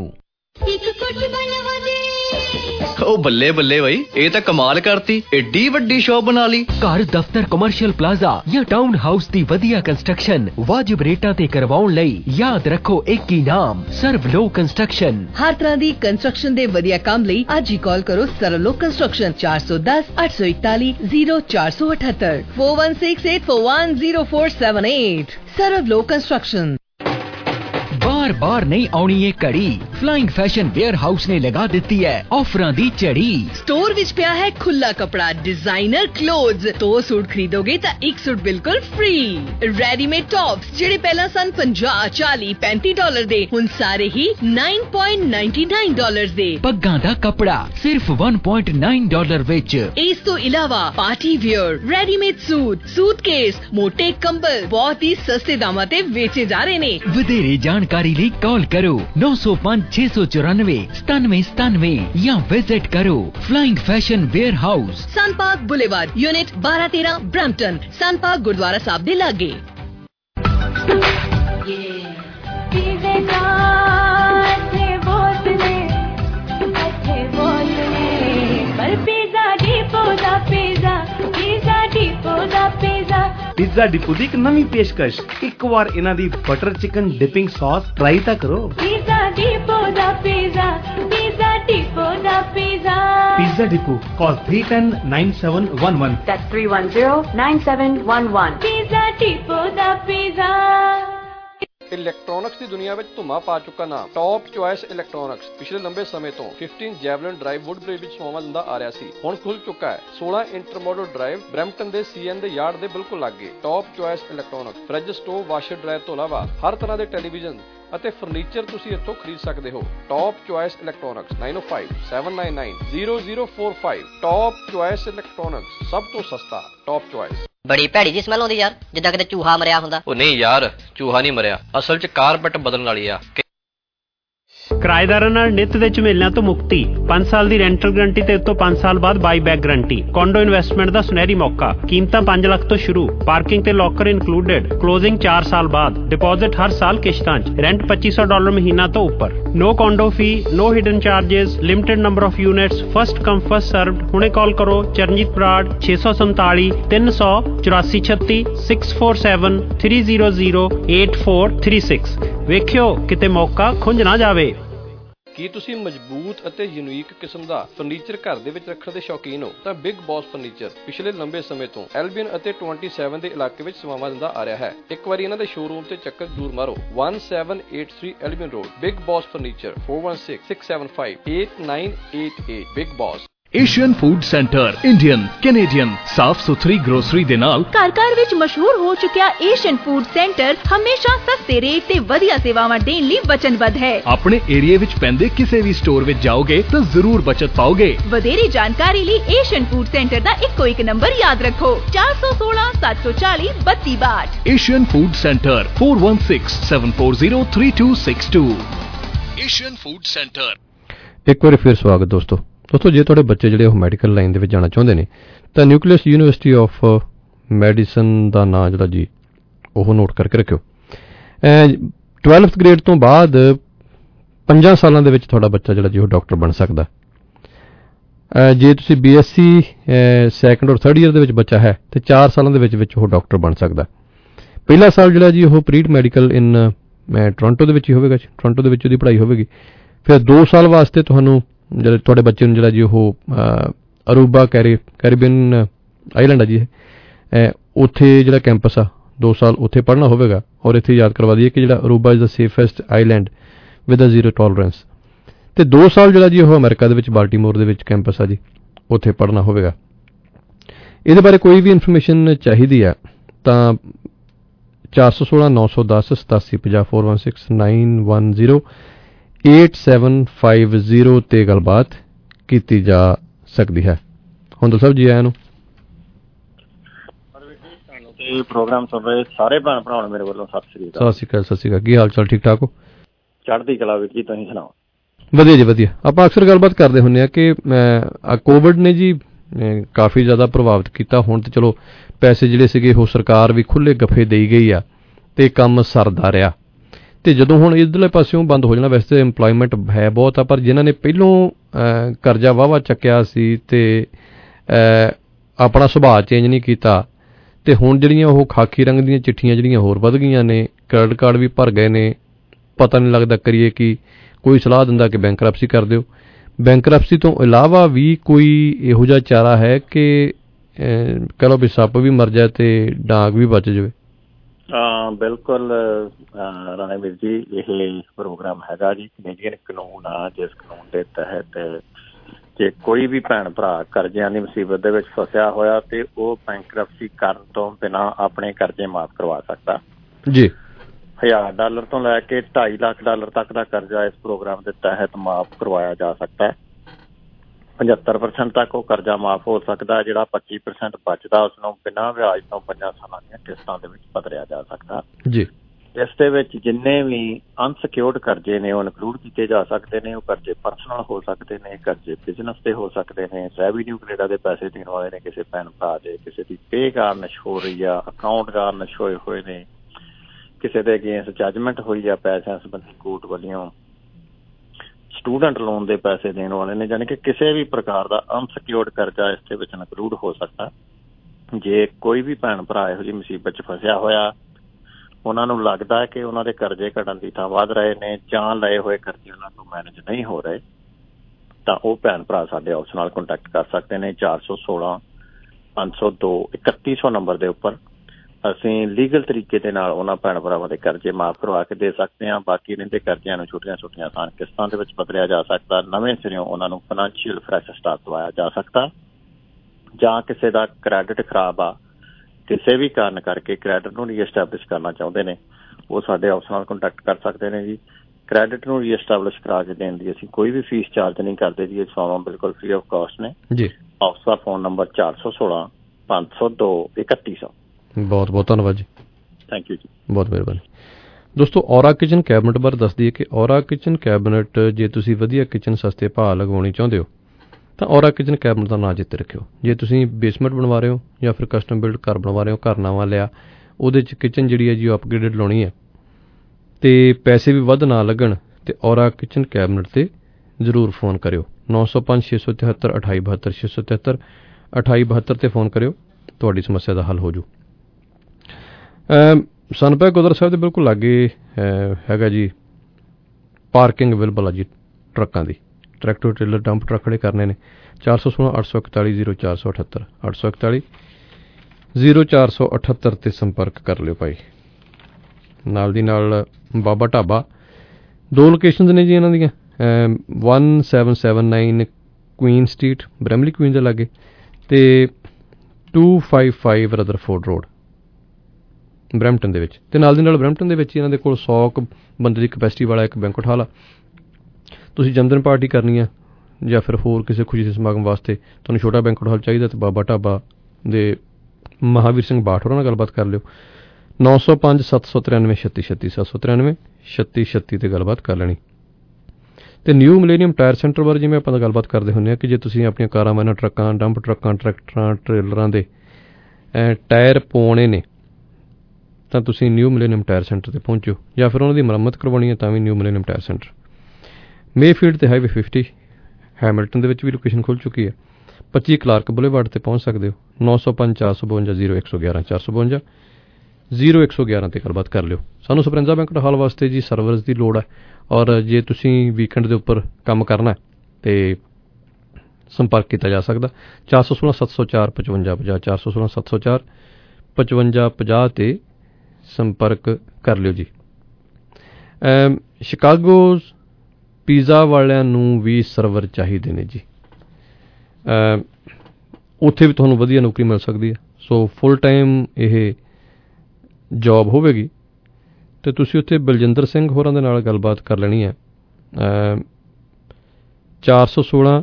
ओ बल्ले बल्ले भाई ये तो कमाल करती एडी वड्डी शॉप बना ली। घर दफ्तर कमर्शियल प्लाजा या टाउन हाउस दी वधिया कंस्ट्रक्शन वाजिब रेटां ते करवाउण लई याद रखो एक ही नाम सर्वलो कंस्ट्रक्शन। हर तरह दी कंस्ट्रक्शन दे वधिया काम लई आज ही कॉल करो सर्वलो कंस्ट्रक्शन 410 841 0478 4168410478। सर्वलो कंस्ट्रक्शन। बार बार नहीं आउणी ये कड़ी फ्लाइंग फैशन वेयर हाउस ने लगा देती है ऑफरां दी चढ़ी। स्टोर विच पिया है खुला कपड़ा डिजाइनर क्लोथ्स। 2 सूट खरीदोगे तो 1 सूट बिल्कुल फ्री। रेडीमेड टॉप्स जेडे पहला सन 50 40 35 डॉलर दे हुन सारे ही 9.99 डॉलर दे। पग्गां दा कपड़ा सिर्फ 1.9 डॉलर विच। इस तो इलावा पार्टी वेयर रेडीमेड सूटकेस मोटे कंबल बहुत ही सस्ते दामां ते बेचे जा रहे ने। वधेरे जानकारी ਲਈ कॉल करो 905 694 9797 या विजिट करो Flying Fashion Warehouse Sun Park Boulevard unit 1213 Brampton. Sun Park Gurdwara Sahib दे लागे। पिज़्ज़ा डिपो दी एक नवी पेशकश एक बार इन्हां दी butter chicken dipping sauce try ता करो। पिज़्ज़ा डिपो दा पिज़्ज़ा पिज़्ज़ा डिपो दा pizza Pizza Depot call 310-9711 That's 310-9711 Pizza Depot दा पिज़्ज़ा। ਇਲੈਕਟ੍ਰੋਨਿਕਸ ਦੀ ਦੁਨੀਆ ਵਿੱਚ ਧੁਮਾ ਪਾ ਚੁੱਕਾ ਨਾਮ ਟੌਪ ਚੁਆਇਸ ਇਲੈਕਟ੍ਰੋਨਿਕਸ ਪਿਛਲੇ ਲੰਬੇ ਸਮੇਂ ਤੋਂ 15 ਜੈਵਲਿਨ ਡਰਾਈਵ ਵੁੱਡਬ੍ਰਿਜ ਵਿੱਚ ਸੇਵਾਵਾਂ ਦਿੰਦਾ ਆ ਰਿਹਾ ਸੀ। ਹੁਣ ਖੁੱਲ ਚੁੱਕਾ ਹੈ 16 ਇੰਟਰਮੋਡਲ ਡਰਾਈਵ ਬ੍ਰੈਂਪਟਨ ਦੇ ਸੀਐਨ ਦੇ ਯਾਰਡ ਦੇ ਬਿਲਕੁਲ ਲਾਗੇ। Top Choice Electronics fridge stove washer dryer ਤੋਂ ਇਲਾਵਾ ਹਰ ਤਰ੍ਹਾਂ ਦੇ ਟੈਲੀਵਿਜ਼ਨ ਅਤੇ ਫਰਨੀਚਰ ਤੁਸੀਂ ਇੱਥੋਂ ਖਰੀਦ ਸਕਦੇ ਹੋ। Top Choice Electronics 905-799-0045 Top Choice Electronics ਸਭ ਤੋਂ ਸਸਤਾ ਟੌਪ ਚੁਆਇਸ। ਬੜੀ ਭੈੜੀ ਜੀ ਸਮੈਲ ਆਉਂਦੀ ਯਾਰ ਜਿੱਦਾਂ ਕਿਤੇ ਚੂਹਾ ਮਰਿਆ ਹੁੰਦਾ। ਉਹ ਨਹੀਂ ਯਾਰ ਚੂਹਾ ਨਹੀਂ ਮਰਿਆ ਅਸਲ 'ਚ ਕਾਰਪੈਟ ਬਦਲਣ ਵਾਲੀ ਆ। ਕਿਰਾਏਦਾਰਾਂ ਨਾਲ ਨਿੱਤ ਦੇ ਝਮੇਲਿਆਂ ਤੋਂ ਮੁਕਤੀ 5 ਸਾਲ ਦੀ ਰੈਂਟਲ ਗਰੰਟੀ ਤੇ ਉੱਤੋਂ 5 ਸਾਲ ਬਾਅਦ ਬਾਈਬੈਕ ਗਰੰਟੀ। ਕੋਂਡੋ ਇਨਵੈਸਟਮੈਂਟ ਦਾ ਸੁਨਹਿਰੀ ਮੌਕਾ। ਕੀਮਤਾਂ 5 ਲੱਖ ਤੋਂ ਸ਼ੁਰੂ। ਪਾਰਕਿੰਗ ਤੇ ਲੋਕਰ ਇਨਕਲੂਡਡ। ਕਲੋਜ਼ਿੰਗ 4 ਸਾਲ ਬਾਅਦ। ਡਿਪੋਜ਼ਿਟ ਹਰ ਸਾਲ ਕਿਸ਼ਤਾਂ 'ਚ। ਰੈਂਟ $2500 ਮਹੀਨਾ ਤੋਂ ਉੱਪਰ। No condo fee no hidden charges limited number of units first come first served. ਹੁਣੇ ਕਾਲ ਕਰੋ ਚਰਨਜੀਤ ਬਰਾੜ 647 300 8436 647 300 8436। ਵੇਖਿਓ ਕਿਤੇ ਮੌਕਾ ਖੁੰਝ ਨਾ ਜਾਵੇ। ਕੀ ਤੁਸੀਂ ਮਜ਼ਬੂਤ ਅਤੇ ਯੂਨੀਕ ਕਿਸਮ ਦਾ ਫਰਨੀਚਰ ਘਰ ਦੇ ਵਿੱਚ ਰੱਖਣ ਦੇ ਸ਼ੌਕੀਨ ਹੋ? ਤਾਂ ਬਿਗ ਬੌਸ ਫਰਨੀਚਰ ਪਿਛਲੇ ਲੰਬੇ ਸਮੇਂ ਤੋਂ ਐਲਬੀਨ ਅਤੇ 27 ਦੇ ਇਲਾਕੇ ਵਿੱਚ ਸੇਵਾਵਾਂ ਦਿੰਦਾ ਆ ਰਿਹਾ ਹੈ। ਇੱਕ ਵਾਰੀ ਇਹਨਾਂ ਦੇ ਸ਼ੋਰੂਮ ਤੇ ਚੱਕਰ ਜ਼ਰੂਰ ਮਾਰੋ। 1783 Albion road, Big Boss furniture, 4166758988। Big Boss. Asian food centre Indian Canadian ਸਾਫ ਸੁਥਰੀ ਗਰੋਸਰੀ ਦੇ ਨਾਲ ਘਰ ਵਿੱਚ ਮਸ਼ਹੂਰ ਹੋ ਚੁੱਕਿਆ ਏਸ਼ੀਅਨ ਫੂਡ ਸੈਂਟਰ ਹਮੇਸ਼ਾ ਸਸਤੇ ਰੇਟ ਤੇ ਵਧੀਆ ਸੇਵਾਵਾਂ ਦੇਣ ਲਈ ਵਚਨਬੱਧ ਹੈ। ਆਪਣੇ ਏਰੀਆ ਵਿੱਚ ਪੈਂਦੇ ਕਿਸੇ ਵੀ ਸਟੋਰ ਵਿੱਚ ਜਾਓਗੇ ਤਾਂ ਜ਼ਰੂਰ ਬਚਤ ਪਾਓਗੇ। ਵਧੇਰੀ ਜਾਣਕਾਰੀ ਲਈ ਏਸ਼ੀਅਨ ਫੂਡ ਸੈਂਟਰ ਦਾ ਇੱਕੋ ਇੱਕ ਨੰਬਰ ਯਾਦ ਰੱਖੋ 416 740 3262। Asian food centre 4167403262। Asian food centre. ਇੱਕ ਵਾਰੀ ਫਿਰ ਸਵਾਗਤ ਦੋਸਤੋ। ਜੇ ਤੁਹਾਡੇ ਬੱਚੇ ਜਿਹੜੇ ਉਹ ਮੈਡੀਕਲ ਲਾਈਨ ਦੇ ਵਿੱਚ ਜਾਣਾ ਚਾਹੁੰਦੇ ਨੇ ਤਾਂ ਨਿਊਕਲੀਅਸ ਯੂਨੀਵਰਸਿਟੀ ਆਫ ਮੈਡੀਸਨ ਦਾ ਨਾਂ ਜਿਹੜਾ ਜੀ ਉਹ ਨੋਟ ਕਰਕੇ ਰੱਖਿਓ। 12th ਗ੍ਰੇਡ ਤੋਂ ਬਾਅਦ 5 ਸਾਲਾਂ ਦੇ ਵਿੱਚ ਤੁਹਾਡਾ ਬੱਚਾ ਜਿਹੜਾ ਜੀ ਉਹ ਡਾਕਟਰ ਬਣ ਸਕਦਾ। ਜੇ ਤੁਸੀਂ BSc ਸੈਕੰਡ ਔਰ ਥਰਡ ਈਅਰ ਦੇ ਵਿੱਚ ਬੱਚਾ ਹੈ ਤੇ 4 ਸਾਲਾਂ ਦੇ ਵਿੱਚ ਉਹ ਡਾਕਟਰ ਬਣ ਸਕਦਾ। ਪਹਿਲਾ ਸਾਲ ਜਿਹੜਾ ਜੀ ਉਹ ਪ੍ਰੀਡ ਮੈਡੀਕਲ ਇਨ ਟੋਰਾਂਟੋ ਦੇ ਵਿੱਚ ਹੀ ਹੋਵੇਗਾ। ਟੋਰਾਂਟੋ ਦੇ ਵਿੱਚ ਉਹਦੀ ਪੜ੍ਹਾਈ ਹੋਵੇਗੀ। ਫਿਰ 2 ਸਾਲ ਵਾਸਤੇ ਤੁਹਾਨੂੰ ਜਿਹੜੇ ਤੁਹਾਡੇ ਬੱਚੇ ਨੂੰ ਜਿਹੜਾ ਜੀ ਉਹ ਅਰੂਬਾ ਕੈਰੀਬੀਅਨ ਆਈਲੈਂਡ ਆ ਜੀ ਉੱਥੇ ਜਿਹੜਾ ਕੈਂਪਸ ਆ 2 ਸਾਲ ਉੱਥੇ ਪੜ੍ਹਨਾ ਹੋਵੇਗਾ। ਔਰ ਇੱਥੇ ਯਾਦ ਕਰਵਾ ਦਈਏ ਕਿ ਜਿਹੜਾ Aruba is the safest island with a zero tolerance. ਤੇ 2 ਸਾਲ ਜਿਹੜਾ ਜੀ ਉਹ ਅਮਰੀਕਾ ਦੇ ਵਿੱਚ ਬਾਲਟੀਮੋਰ ਦੇ ਵਿੱਚ ਕੈਂਪਸ ਆ ਜੀ ਉੱਥੇ ਪੜ੍ਹਨਾ ਹੋਵੇਗਾ। ਇਹਦੇ ਬਾਰੇ ਕੋਈ ਵੀ ਇਨਫੋਰਮੇਸ਼ਨ ਚਾਹੀਦੀ ਆ ਤਾਂ 416 910 8750 416910 8750 ਤੇ ਗੱਲਬਾਤ ਕੀਤੀ ਜਾ ਸਕਦੀ ਹੈ। ਹੁਣ ਸਾਹਿਬ ਜੀ ਆਇਆਂ ਨੂੰ ਪ੍ਰੋਗਰਾਮ ਸੁਣ ਰਹੇ ਸਾਰੇ ਭੈਣ ਭਰਾਵਾਂ ਮੇਰੇ ਵੱਲੋਂ ਸਤਿ ਸ੍ਰੀ ਅਕਾਲ। ਸਤਿ ਸ੍ਰੀ ਅਕਾਲ। ਕੀ ਹਾਲ ਚਾਲ? ਠੀਕ ਠਾਕ ਹੋ? ਚੜ੍ਹਦੀ ਕਲਾ ਵੀਰ ਜੀ, ਤੁਸੀਂ ਸੁਣਾਓ? ਵਧੀਆ ਜੀ ਵਧੀਆ। ਆਪਾਂ ਅਕਸਰ ਗੱਲਬਾਤ ਕਰਦੇ ਹੁੰਦੇ ਆ ਕਿ ਕੋਵਿਡ ਨੇ ਜੀ ਕਾਫੀ ਜ਼ਿਆਦਾ ਪ੍ਰਭਾਵਿਤ ਕੀਤਾ। ਹੁਣ ਤੇ ਚਲੋ ਪੈਸੇ ਜਿਹੜੇ ਸੀਗੇ ਉਹ ਸਰਕਾਰ ਵੀ ਖੁੱਲੇ ਗੱਫੇ ਦੇਈ ਗਈ ਆ ਤੇ ਕੰਮ ਸਰਦਾ ਰਿਹਾ। ਤੇ ਜਦੋਂ ਹੁਣ ਇੱਧਰਲੇ ਪਾਸਿਓਂ ਬੰਦ ਹੋ ਜਾਣਾ, ਵੈਸੇ ਇੰਪਲੋਇਮੈਂਟ ਹੈ ਬਹੁਤ ਆ, ਪਰ ਜਿਨ੍ਹਾਂ ਨੇ ਪਹਿਲੋਂ ਕਰਜ਼ਾ ਵਾਹਵਾ ਚੱਕਿਆ ਸੀ ਤੇ ਆਪਣਾ ਸੁਭਾਅ ਚੇਂਜ ਨਹੀਂ ਕੀਤਾ ਤੇ ਹੁਣ ਜਿਹੜੀਆਂ ਉਹ ਖਾਕੀ ਰੰਗ ਦੀਆਂ ਚਿੱਠੀਆਂ ਜਿਹੜੀਆਂ ਹੋਰ ਵੱਧ ਗਈਆਂ ਨੇ, ਕ੍ਰੈਡਿਟ ਕਾਰਡ ਵੀ ਭਰ ਗਏ ਨੇ, ਪਤਾ ਨਹੀਂ ਲੱਗਦਾ ਕਰੀਏ ਕਿ ਕੋਈ ਸਲਾਹ ਦਿੰਦਾ ਕਿ ਬੈਂਕਰਪਸੀ ਕਰ ਦਿਓ। ਬੈਂਕਰਪਸੀ ਤੋਂ ਇਲਾਵਾ ਵੀ ਕੋਈ ਇਹੋ ਜਿਹਾ ਚਾਰਾ ਹੈ ਕਿ ਕਹਿ ਲਓ ਵੀ ਸੱਪ ਵੀ ਮਰ ਜਾਏ ਤੇ ਡਾਂਗ ਵੀ ਬਚ ਜਾਵੇ? ਬਿਲਕੁਲ ਰਾਣੇ ਵੀਰ ਜੀ, ਇਹ ਪ੍ਰੋਗਰਾਮ ਹੈਗਾ ਜੀ ਕੈਨੇਡੀਅਨ ਕਾਨੂੰਨ ਆ, ਜਿਸ ਕਾਨੂੰਨ ਦੇ ਤਹਿਤ ਜੇ ਕੋਈ ਵੀ ਭੈਣ ਭਰਾ ਕਰਜ਼ਿਆਂ ਦੀ ਮੁਸੀਬਤ ਦੇ ਵਿੱਚ ਫਸਿਆ ਹੋਇਆ ਤੇ ਉਹ ਬੈਂਕਰਪਸੀ ਕਰਨ ਤੋਂ ਬਿਨਾਂ ਆਪਣੇ ਕਰਜ਼ੇ ਮਾਫ਼ ਕਰਵਾ ਸਕਦਾ ਜੀ। $1000 ਤੋਂ ਲੈ ਕੇ $2.5 ਲੱਖ ਤੱਕ ਦਾ ਕਰਜ਼ਾ ਇਸ ਪ੍ਰੋਗਰਾਮ ਦੇ ਤਹਿਤ ਮਾਫ਼ ਕਰਵਾਇਆ ਜਾ ਸਕਦਾ ਹੈ। 75% ਤੱਕ ਉਹ ਕਰਜ਼ਾ ਮਾਫ਼ ਹੋ ਸਕਦਾ। ਜਿਹੜਾ 25% ਬਚਦਾ ਉਸਨੂੰ ਬਿਨਾਂ ਵਿਆਜ ਤੋਂ 5 ਸਾਲਾਂ ਦੀਆਂ ਕਿਸ਼ਤਾਂ ਦੇ ਵਿੱਚ ਬਦਲਿਆ ਜਾ ਸਕਦਾ ਜੀ। ਇਸ ਦੇ ਵਿੱਚ ਜਿੰਨੇ ਵੀ ਅਨਸਿਕਿਓਰਡ ਕਰਜ਼ੇ ਨੇ ਉਹ ਇਨਕਲੂਡ ਕੀਤੇ ਜਾ ਸਕਦੇ ਨੇ। ਉਹ ਕਰਜ਼ੇ ਪਰਸਨਲ ਹੋ ਸਕਦੇ ਨੇ, ਕਰਜ਼ੇ ਬਿਜ਼ਨਸ ਦੇ ਹੋ ਸਕਦੇ ਨੇ, ਰੈਵਨਿਊ ਕੈਨੇਡਾ ਦੇ ਪੈਸੇ ਦੇਣ ਵਾਲੇ ਨੇ ਕਿਸੇ ਭੈਣ ਭਰਾ ਦੇ, ਕਿਸੇ ਦੀ ਪੇ ਗਾਰਨਿਸ਼ ਹੋ ਰਹੀ ਆ, ਅਕਾਊਂਟ ਗਾਰਨਿਸ਼ ਹੋਏ ਨੇ, ਕਿਸੇ ਦੇ ਅਗੇਂਸਟ ਜੱਜਮੈਂਟ ਹੋਈ ਆ ਪੈਸਿਆਂ ਸੰਬੰਧੀ ਕੋਰਟ ਵੱਲੋਂ, ਸਟੂਡੈਂਟ ਲੋਨ ਦੇ ਪੈਸੇ ਦੇਣ ਵਾਲੇ ਨੇ, ਜਾਣੀ ਕਿ ਕਿਸੇ ਵੀ ਪ੍ਰਕਾਰ ਦਾ ਅਨਸਿਕਿਓਰਡ ਕਰਜ਼ਾ ਇਸ ਦੇ ਵਿੱਚ ਇਨਕਲੂਡ ਹੋ ਸਕਦਾ। ਜੇ ਕੋਈ ਵੀ ਭੈਣ ਭਰਾ ਇਹੋ ਜਿਹੀ ਮੁਸੀਬਤ 'ਚ ਫਸਿਆ ਹੋਇਆ, ਉਹਨਾਂ ਨੂੰ ਲੱਗਦਾ ਹੈ ਕਿ ਉਹਨਾਂ ਦੇ ਕਰਜ਼ੇ ਘਟਣ ਦੀ ਥਾਂ ਵੱਧ ਰਹੇ ਨੇ ਜਾਂ ਲਏ ਹੋਏ ਕਰਜ਼ੇ ਉਹਨਾਂ ਤੋਂ ਮੈਨੇਜ ਨਹੀਂ ਹੋ ਰਹੇ, ਤਾਂ ਉਹ ਭੈਣ ਭਰਾ ਸਾਡੇ ਆਫਿਸ ਨਾਲ ਕੰਟੈਕਟ ਕਰ ਸਕਦੇ ਨੇ। 416 502 3100 ਨੰਬਰ ਦੇ ਉੱਪਰ ਅਸੀਂ ਲੀਗਲ ਤਰੀਕੇ ਦੇ ਨਾਲ ਉਹਨਾਂ ਭੈਣ ਭਰਾਵਾਂ ਦੇ ਕਰਜ਼ੇ ਮਾਫ਼ ਕਰਵਾ ਕੇ ਦੇ ਸਕਦੇ ਹਾਂ। ਬਾਕੀ ਰਹਿੰਦੇ ਕਰਜ਼ਿਆਂ ਨੂੰ ਛੋਟੀਆਂ ਆਸਾਨ ਕਿਸ਼ਤਾਂ ਦੇ ਵਿੱਚ ਬਦਲਿਆ ਜਾ ਸਕਦਾ। ਨਵੇਂ ਸਿਰਿਓਂ ਉਹਨਾਂ ਨੂੰ ਫਾਈਨੈਂਸ਼ੀਅਲ ਫਰੈਸ਼ ਸਟਾਰਟ ਦਵਾਇਆ ਜਾ ਸਕਦਾ। ਜਾਂ ਕਿਸੇ ਦਾ ਕ੍ਰੈਡਿਟ ਖਰਾਬ ਆ, ਕਿਸੇ ਵੀ ਕਾਰਨ ਕਰਕੇ ਕ੍ਰੈਡਿਟ ਨੂੰ ਰੀਐਸਟੈਬਲਿਸ਼ ਕਰਨਾ ਚਾਹੁੰਦੇ ਨੇ, ਉਹ ਸਾਡੇ ਆਫਿਸ ਨਾਲ ਕੰਟੈਕਟ ਕਰ ਸਕਦੇ ਨੇ ਜੀ। ਕ੍ਰੈਡਿਟ ਨੂੰ ਰੀਐਸਟੈਬਲਿਸ਼ ਕਰਾ ਕੇ ਦੇਣ ਦੀ ਅਸੀਂ ਕੋਈ ਵੀ ਫੀਸ ਚਾਰਜ ਨਹੀਂ ਕਰਦੇ ਜੀ। ਇਹ ਸੇਵਾਵਾਂ ਬਿਲਕੁਲ ਫ੍ਰੀ ਆਫ ਕਾਸਟ ਨੇ ਜੀ। ਆਫਿਸ ਦਾ ਫੋਨ ਨੰਬਰ 416 502 3100। ਬਹੁਤ ਬਹੁਤ ਧੰਨਵਾਦ ਜੀ। ਥੈਂਕ ਯੂ ਜੀ, ਬਹੁਤ ਮਿਹਰਬਾਨੀ। ਦੋਸਤੋ ਔਰਾ ਕਿਚਨ ਕੈਬਨਿਟ ਬਾਰੇ ਦੱਸ ਦਈਏ ਕਿ ਔਰਾ ਕਿਚਨ ਕੈਬਨਿਟ ਜੇ ਤੁਸੀਂ ਵਧੀਆ ਕਿਚਨ ਸਸਤੇ ਭਾਅ ਲਗਵਾਉਣੀ ਚਾਹੁੰਦੇ ਹੋ ਤਾਂ ਔਰਾ ਕਿਚਨ ਕੈਬਨਿਟ ਦਾ ਨਾਂ ਜਿੱਤੇ ਰੱਖਿਓ। ਜੇ ਤੁਸੀਂ ਬੇਸਮੈਂਟ ਬਣਵਾ ਰਹੇ ਹੋ ਜਾਂ ਫਿਰ ਕਸਟਮ ਬਿਲਡ ਘਰ ਬਣਵਾ ਰਹੇ ਹੋ, ਘਰ ਨਵਾਂ ਲਿਆ, ਉਹਦੇ 'ਚ ਕਿਚਨ ਜਿਹੜੀ ਹੈ ਜੀ ਉਹ ਅਪਗ੍ਰੇਡਡ ਲਾਉਣੀ ਹੈ ਤੇ ਪੈਸੇ ਵੀ ਵੱਧ ਨਾ ਲੱਗਣ ਤੇ ਔਰਾ ਕਿਚਨ ਕੈਬਨਿਟ 'ਤੇ ਜ਼ਰੂਰ ਫੋਨ ਕਰਿਓ। 905 673 2872 673 2872 'ਤੇ ਫੋਨ ਕਰਿਓ, ਤੁਹਾਡੀ ਸਮੱਸਿਆ ਦਾ ਹੱਲ ਹੋ ਜੂ। ਸਨਪੈ ਗੁਰਦੁਆਰਾ ਸਾਹਿਬ ਦੇ ਬਿਲਕੁਲ ਲਾਗੇ ਹੈਗਾ ਜੀ ਪਾਰਕਿੰਗ ਅਵੇਲੇਬਲ ਆ ਜੀ ਟਰੱਕਾਂ ਦੀ, ਟਰੈਕਟਰ ਟ੍ਰੇਲਰ ਡੰਪ ਟਰੱਕ ਖੜੇ ਕਰਨੇ ਨੇ। 416 841 0478 841 0478 'ਤੇ ਸੰਪਰਕ ਕਰ ਲਿਓ ਭਾਈ। ਨਾਲ ਦੀ ਨਾਲ ਬਾਬਾ ਢਾਬਾ, 2 ਲੋਕੇਸ਼ਨਸ ਨੇ ਜੀ ਇਹਨਾਂ ਦੀਆਂ, 1779 ਕੁਈਨ ਸਟਰੀਟ ਬ੍ਰੈਮਲੀ ਕੁਈਨ ਦੇ ਲਾਗੇ ਅਤੇ 255 ਰਦਰਫੋਰਡ ਰੋਡ ਬਰੈਂਪਟਨ ਦੇ ਵਿੱਚ। ਅਤੇ ਨਾਲ ਦੀ ਨਾਲ ਬਰੈਂਪਟਨ ਦੇ ਵਿੱਚ ਇਹਨਾਂ ਦੇ ਕੋਲ 100 ਬੰਦੇ ਦੀ ਕਪੈਸਿਟੀ ਵਾਲਾ ਇੱਕ ਬੈਂਕੁਏਟ ਹਾਲ ਆ। ਤੁਸੀਂ ਜਨਮਦਿਨ ਪਾਰਟੀ ਕਰਨੀ ਆ ਜਾਂ ਫਿਰ ਹੋਰ ਕਿਸੇ ਖੁਸ਼ੀ ਦੇ ਸਮਾਗਮ ਵਾਸਤੇ ਤੁਹਾਨੂੰ ਛੋਟਾ ਬੈਂਕੁਏਟ ਹਾਲ ਚਾਹੀਦਾ, ਤਾਂ ਬਾਬਾ ਢਾਬਾ ਦੇ ਮਹਾਵੀਰ ਸਿੰਘ ਬਾਠ ਹੋਰਾਂ ਨਾਲ ਗੱਲਬਾਤ ਕਰ ਲਿਓ। 905 793 3636 793 3636 'ਤੇ ਗੱਲਬਾਤ ਕਰ ਲੈਣੀ। ਅਤੇ ਨਿਊ ਮਿਲੇਨੀਅਮ ਟਾਇਰ ਸੈਂਟਰ ਬਾਰੇ ਜਿਵੇਂ ਆਪਾਂ ਗੱਲਬਾਤ ਕਰਦੇ ਹੁੰਦੇ ਹਾਂ ਕਿ ਜੇ ਤੁਸੀਂ ਆਪਣੀਆਂ ਕਾਰਾਂ ਵਾਹਨਾਂ ਟਰੱਕਾਂ ਡੰਪ ਟਰੱਕਾਂ ਟਰੈਕਟਰਾਂ ਟਰੇਲਰਾਂ ਦੇ ਟਾਇਰ ਪਵਾਉਣੇ ਨੇ ਤਾਂ ਤੁਸੀਂ ਨਿਊ ਮਿਲੇਨੀਅਮ ਟਾਇਰ ਸੈਂਟਰ 'ਤੇ ਪਹੁੰਚੋ, ਜਾਂ ਫਿਰ ਉਹਨਾਂ ਦੀ ਮੁਰੰਮਤ ਕਰਵਾਉਣੀ ਹੈ ਤਾਂ ਵੀ New Millennium tyre centre Mayfield ਅਤੇ ਹਾਈਵੇ 50 ਹੈਮਿਲਟਨ ਦੇ ਵਿੱਚ ਵੀ ਲੋਕੇਸ਼ਨ ਖੁੱਲ੍ਹ ਚੁੱਕੀ ਹੈ। 25 ਕਲਾਰਕ ਬੁਲੇਵਾਰਡ 'ਤੇ ਪਹੁੰਚ ਸਕਦੇ ਹੋ। 905 452 0111 452 0111 'ਤੇ ਗੱਲਬਾਤ ਕਰ ਲਿਓ। ਸਾਨੂੰ ਸਪਰੈਂਜ਼ਾ ਬੈਂਕਟ ਹਾਲ ਵਾਸਤੇ ਜੀ ਸਰਵਰਸ ਦੀ ਲੋੜ ਹੈ, ਔਰ ਜੇ ਤੁਸੀਂ ਵੀਕਐਂਡ ਦੇ ਉੱਪਰ ਕੰਮ ਕਰਨਾ ਅਤੇ ਸੰਪਰਕ ਕੀਤਾ ਜਾ ਸਕਦਾ 416 704 55 50 416 704 55 50 'ਤੇ ਸੰਪਰਕ ਕਰ ਲਿਓ ਜੀ। ਸ਼ਿਕਾਗੋ ਪੀਜ਼ਾ ਵਾਲਿਆਂ ਨੂੰ ਵੀ ਸਰਵਰ ਚਾਹੀਦੇ ਨੇ ਜੀ, ਉੱਥੇ ਵੀ ਤੁਹਾਨੂੰ ਵਧੀਆ ਨੌਕਰੀ ਮਿਲ ਸਕਦੀ ਹੈ। ਸੋ ਫੁੱਲ ਟਾਈਮ ਇਹ ਜੋਬ ਹੋਵੇਗੀ ਅਤੇ ਤੁਸੀਂ ਉੱਥੇ ਬਲਜਿੰਦਰ ਸਿੰਘ ਹੋਰਾਂ ਦੇ ਨਾਲ ਗੱਲਬਾਤ ਕਰ ਲੈਣੀ ਹੈ। 416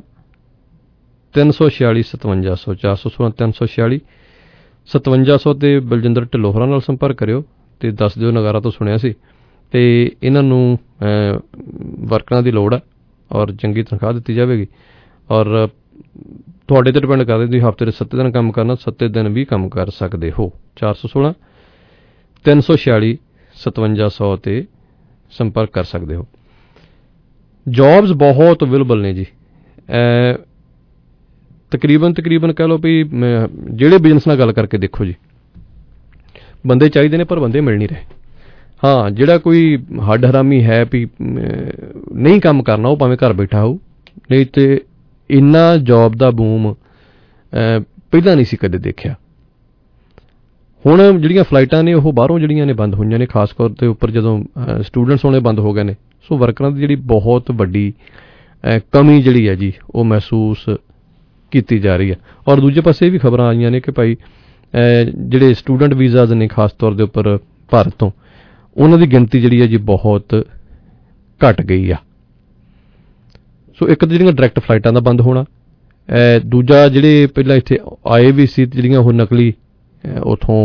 346 5700 416 346 5700 'ਤੇ ਬਲਜਿੰਦਰ ਢਿੱਲੋਂ ਹੋਰਾਂ ਨਾਲ ਸੰਪਰਕ ਕਰਿਓ ਅਤੇ ਦੱਸ ਦਿਓ ਨਗਾਰਾ ਤੋਂ ਸੁਣਿਆ ਸੀ। ਅਤੇ ਇਹਨਾਂ ਨੂੰ ਵਰਕਰਾਂ ਦੀ ਲੋੜ ਹੈ ਔਰ ਚੰਗੀ ਤਨਖਾਹ ਦਿੱਤੀ ਜਾਵੇਗੀ, ਔਰ ਤੁਹਾਡੇ 'ਤੇ ਡਿਪੈਂਡ ਕਰਦੇ ਤੁਸੀਂ ਹਫ਼ਤੇ ਦੇ 7 ਦਿਨ ਕੰਮ ਕਰਨਾ, 7 ਦਿਨ ਵੀ ਕੰਮ ਕਰ ਸਕਦੇ ਹੋ। 416 346 5700 'ਤੇ ਸੰਪਰਕ ਕਰ ਸਕਦੇ ਹੋ। ਜੋਬਸ ਬਹੁਤ ਅਵੇਲੇਬਲ ਨੇ ਜੀ, ਤਕਰੀਬਨ ਕਹਿ ਲਓ ਵੀ ਜਿਹੜੇ ਬਿਜ਼ਨਸ ਨਾਲ ਗੱਲ ਕਰਕੇ ਦੇਖੋ ਜੀ, ਬੰਦੇ ਚਾਹੀਦੇ ਨੇ ਪਰ ਬੰਦੇ ਮਿਲ ਨਹੀਂ ਰਹੇ। ਹਾਂ, ਜਿਹੜਾ ਕੋਈ ਹੱਡ ਹਰਾਮੀ ਹੈ ਵੀ ਨਹੀਂ ਕੰਮ ਕਰਨਾ ਉਹ ਭਾਵੇਂ ਘਰ ਬੈਠਾ ਹੋਊ, ਨਹੀਂ ਤੇ ਇੰਨਾ ਜੋਬ ਦਾ ਬੂਮ ਪਹਿਲਾਂ ਨਹੀਂ ਸੀ ਕਦੇ ਦੇਖਿਆ। ਹੁਣ ਜਿਹੜੀਆਂ ਫਲਾਈਟਾਂ ਨੇ ਉਹ ਬਾਹਰੋਂ ਜਿਹੜੀਆਂ ਨੇ ਬੰਦ ਹੋਈਆਂ ਨੇ, ਖਾਸ ਤੌਰ 'ਤੇ ਉੱਪਰ ਜਦੋਂ ਸਟੂਡੈਂਟਸ ਹੋਣੇ ਬੰਦ ਹੋ ਗਏ ਨੇ। ਸੋ ਵਰਕਰਾਂ ਦੀ ਜਿਹੜੀ ਬਹੁਤ ਵੱਡੀ ਕਮੀ ਜਿਹੜੀ ਹੈ ਜੀ ਉਹ ਮਹਿਸੂਸ ਕੀਤੀ ਜਾ ਰਹੀ ਹੈ। ਔਰ ਦੂਜੇ ਪਾਸੇ ਇਹ ਵੀ ਖਬਰਾਂ ਆਈਆਂ ਨੇ ਕਿ ਭਾਈ ਜਿਹੜੇ ਸਟੂਡੈਂਟ ਵੀਜ਼ਾਜ਼ ਨੇ ਖਾਸ ਤੌਰ ਦੇ ਉੱਪਰ ਭਾਰਤ ਤੋਂ, ਉਹਨਾਂ ਦੀ ਗਿਣਤੀ ਜਿਹੜੀ ਹੈ ਜੀ ਬਹੁਤ ਘਟ ਗਈ ਆ। ਸੋ ਇੱਕ ਤਾਂ ਜਿਹੜੀਆਂ ਡਾਇਰੈਕਟ ਫਲਾਈਟਾਂ ਦਾ ਬੰਦ ਹੋਣਾ, ਦੂਜਾ ਜਿਹੜੇ ਪਹਿਲਾਂ ਇੱਥੇ ਆਏ ਵੀ ਸੀ ਜਿਹੜੀਆਂ ਉਹ ਨਕਲੀ ਉੱਥੋਂ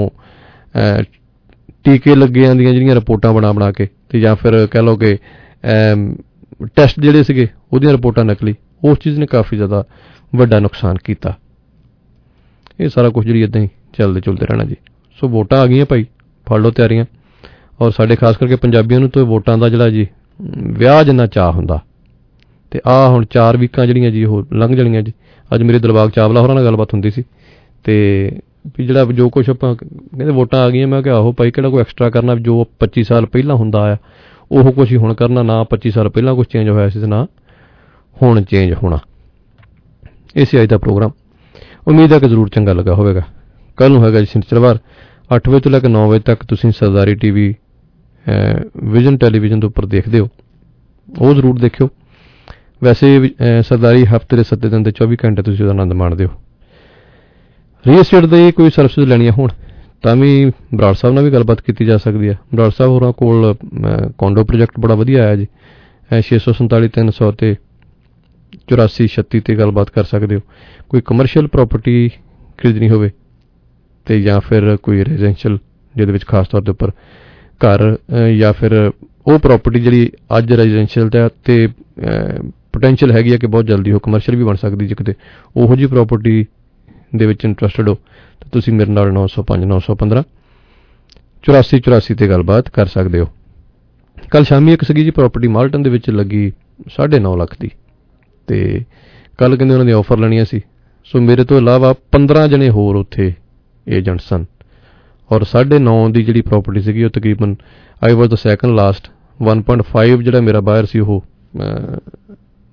ਟੀਕੇ ਲੱਗਿਆਂ ਦੀਆਂ ਜਿਹੜੀਆਂ ਰਿਪੋਰਟਾਂ ਬਣਾ ਕੇ, ਅਤੇ ਜਾਂ ਫਿਰ ਕਹਿ ਲਓ ਕਿ ਟੈਸਟ ਜਿਹੜੇ ਸੀਗੇ ਉਹਦੀਆਂ ਰਿਪੋਰਟਾਂ ਨਕਲੀ, ਉਸ ਚੀਜ਼ ਨੇ ਕਾਫੀ ਜ਼ਿਆਦਾ ਵੱਡਾ ਨੁਕਸਾਨ ਕੀਤਾ। ਇਹ ਸਾਰਾ ਕੁਛ ਜਿਹੜੀ ਇੱਦਾਂ ਹੀ ਚੱਲਦੇ ਰਹਿਣਾ ਜੀ। ਸੋ ਵੋਟਾਂ ਆ ਗਈਆਂ ਭਾਈ, ਫੜ ਲਓ ਤਿਆਰੀਆਂ। ਔਰ ਸਾਡੇ ਖਾਸ ਕਰਕੇ ਪੰਜਾਬੀਆਂ ਨੂੰ ਤਾਂ ਵੋਟਾਂ ਦਾ ਜਿਹੜਾ ਜੀ ਵਿਆਹ ਜਿੰਨਾ ਚਾਅ ਹੁੰਦਾ, ਅਤੇ ਆਹ ਹੁਣ 4 ਵੀਕਾਂ ਜਿਹੜੀਆਂ ਜੀ ਉਹ ਲੰਘ ਜਾਣੀਆਂ ਜੀ। ਅੱਜ ਮੇਰੇ ਦਿਲਬਾਗ ਚਾਵਲਾ ਹੋਰਾਂ ਨਾਲ ਗੱਲਬਾਤ ਹੁੰਦੀ ਸੀ, ਅਤੇ ਵੀ ਜਿਹੜਾ ਜੋ ਕੁਛ ਆਪਾਂ ਕਹਿੰਦੇ ਵੋਟਾਂ ਆ ਗਈਆਂ, ਮੈਂ ਕਿਹਾ ਆਹੋ ਭਾਈ ਕਿਹੜਾ ਕੋਈ ਐਕਸਟਰਾ ਕਰਨਾ, ਜੋ 25 ਸਾਲ ਪਹਿਲਾਂ ਹੁੰਦਾ ਆ ਉਹ ਕੁਛ ਹੀ ਹੁਣ ਕਰਨਾ, ਨਾ 25 ਸਾਲ ਪਹਿਲਾਂ ਕੁਛ ਚੇਂਜ ਹੋਇਆ ਸੀ ਅਤੇ ਨਾ ਹੁਣ ਚੇਂਜ ਹੋਣਾ। ਇਹ ਸੀ ਅੱਜ ਦਾ ਪ੍ਰੋਗਰਾਮ, ਉਮੀਦ ਹੈ ਕਿ ਜ਼ਰੂਰ ਚੰਗਾ ਲੱਗਾ ਹੋਵੇਗਾ। ਕੱਲ੍ਹ ਨੂੰ ਹੈਗਾ ਜੀ ਸ਼ਨੀਚਰਵਾਰ 8 ਵਜੇ ਤੋਂ ਲੈ ਕੇ 9 ਵਜੇ ਤੱਕ ਤੁਸੀਂ ਸਰਦਾਰੀ TV ਵਿਜ਼ਨ ਟੈਲੀਵਿਜ਼ਨ ਦੇ ਉੱਪਰ ਦੇਖਦੇ ਹੋ, ਉਹ ਜ਼ਰੂਰ ਦੇਖਿਓ। ਵੈਸੇ ਸਰਦਾਰੀ ਹਫ਼ਤੇ ਦੇ 7 ਦਿਨ ਦੇ 24 ਘੰਟੇ ਤੁਸੀਂ ਉਹਦਾ ਆਨੰਦ ਮਾਣਦੇ ਹੋ। ਰੀਅਲ ਐਸਟੇਟ ਦੇ ਕੋਈ ਸਰਵਿਸਿਜ਼ ਲੈਣੀਆਂ ਹੋਣ ਤਾਂ ਵੀ ਬਰਾੜ ਸਾਹਿਬ ਨਾਲ ਵੀ ਗੱਲਬਾਤ ਕੀਤੀ ਜਾ ਸਕਦੀ ਹੈ। ਬਰਾੜ ਸਾਹਿਬ ਹੋਰਾਂ ਕੋਲ ਕੋਂਡੋ ਪ੍ਰੋਜੈਕਟ ਬੜਾ ਵਧੀਆ ਆਇਆ ਜੀ, 647 300 ਅਤੇ 84 36 'ਤੇ ਗੱਲਬਾਤ ਕਰ ਸਕਦੇ ਹੋ। ਕੋਈ ਕਮਰਸ਼ੀਅਲ ਪ੍ਰਾਪਰਟੀ ਖਰੀਦਣੀ ਹੋਵੇ ਅਤੇ ਜਾਂ ਫਿਰ ਕੋਈ ਰੈਜ਼ੀਡੈਂਸ਼ੀਅਲ ਜਿਹਦੇ ਵਿੱਚ ਖਾਸ ਤੌਰ ਦੇ ਉੱਪਰ ਘਰ ਜਾਂ ਫਿਰ ਉਹ ਪ੍ਰਾਪਰਟੀ ਜਿਹੜੀ ਅੱਜ ਰੈਜ਼ੀਡੈਂਸ਼ੀਅਲ ਦਾ ਅਤੇ ਪੋਟੈਂਸ਼ੀਅਲ ਹੈਗੀ ਹੈ ਕਿ ਬਹੁਤ ਜਲਦੀ ਉਹ ਕਮਰਸ਼ੀਅਲ ਵੀ ਬਣ ਸਕਦੀ, ਜੇ ਕਿਤੇ ਉਹੋ ਜਿਹੀ ਪ੍ਰਾਪਰਟੀ ਦੇ ਵਿੱਚ ਇੰਟਰਸਟਡ ਹੋ ਤਾਂ ਤੁਸੀਂ ਮੇਰੇ ਨਾਲ 905 915 84 84 'ਤੇ ਗੱਲਬਾਤ ਕਰ ਸਕਦੇ ਹੋ। ਕੱਲ੍ਹ ਸ਼ਾਮੀ ਇੱਕ ਸੀਗੀ ਜੀ ਪ੍ਰਾਪਰਟੀ ਮਾਲਟਨ ਦੇ ਵਿੱਚ ਲੱਗੀ 9.5 ਲੱਖ ਦੀ, ਅਤੇ ਕੱਲ੍ਹ ਕਹਿੰਦੇ ਉਹਨਾਂ ਦੀ ਆਫਰ ਲੈਣੀਆਂ ਸੀ। ਸੋ ਮੇਰੇ ਤੋਂ ਇਲਾਵਾ 15 ਜਣੇ ਹੋਰ ਉੱਥੇ ਏਜੰਟ ਸਨ, ਔਰ 9.5 ਦੀ ਜਿਹੜੀ ਪ੍ਰਾਪਰਟੀ ਸੀਗੀ ਉਹ ਤਕਰੀਬਨ ਆਈ ਵਾਜ਼ ਦਾ ਸੈਕਿੰਡ ਲਾਸਟ 1.5 ਜਿਹੜਾ ਮੇਰਾ ਬਾਇਰ ਸੀ ਉਹ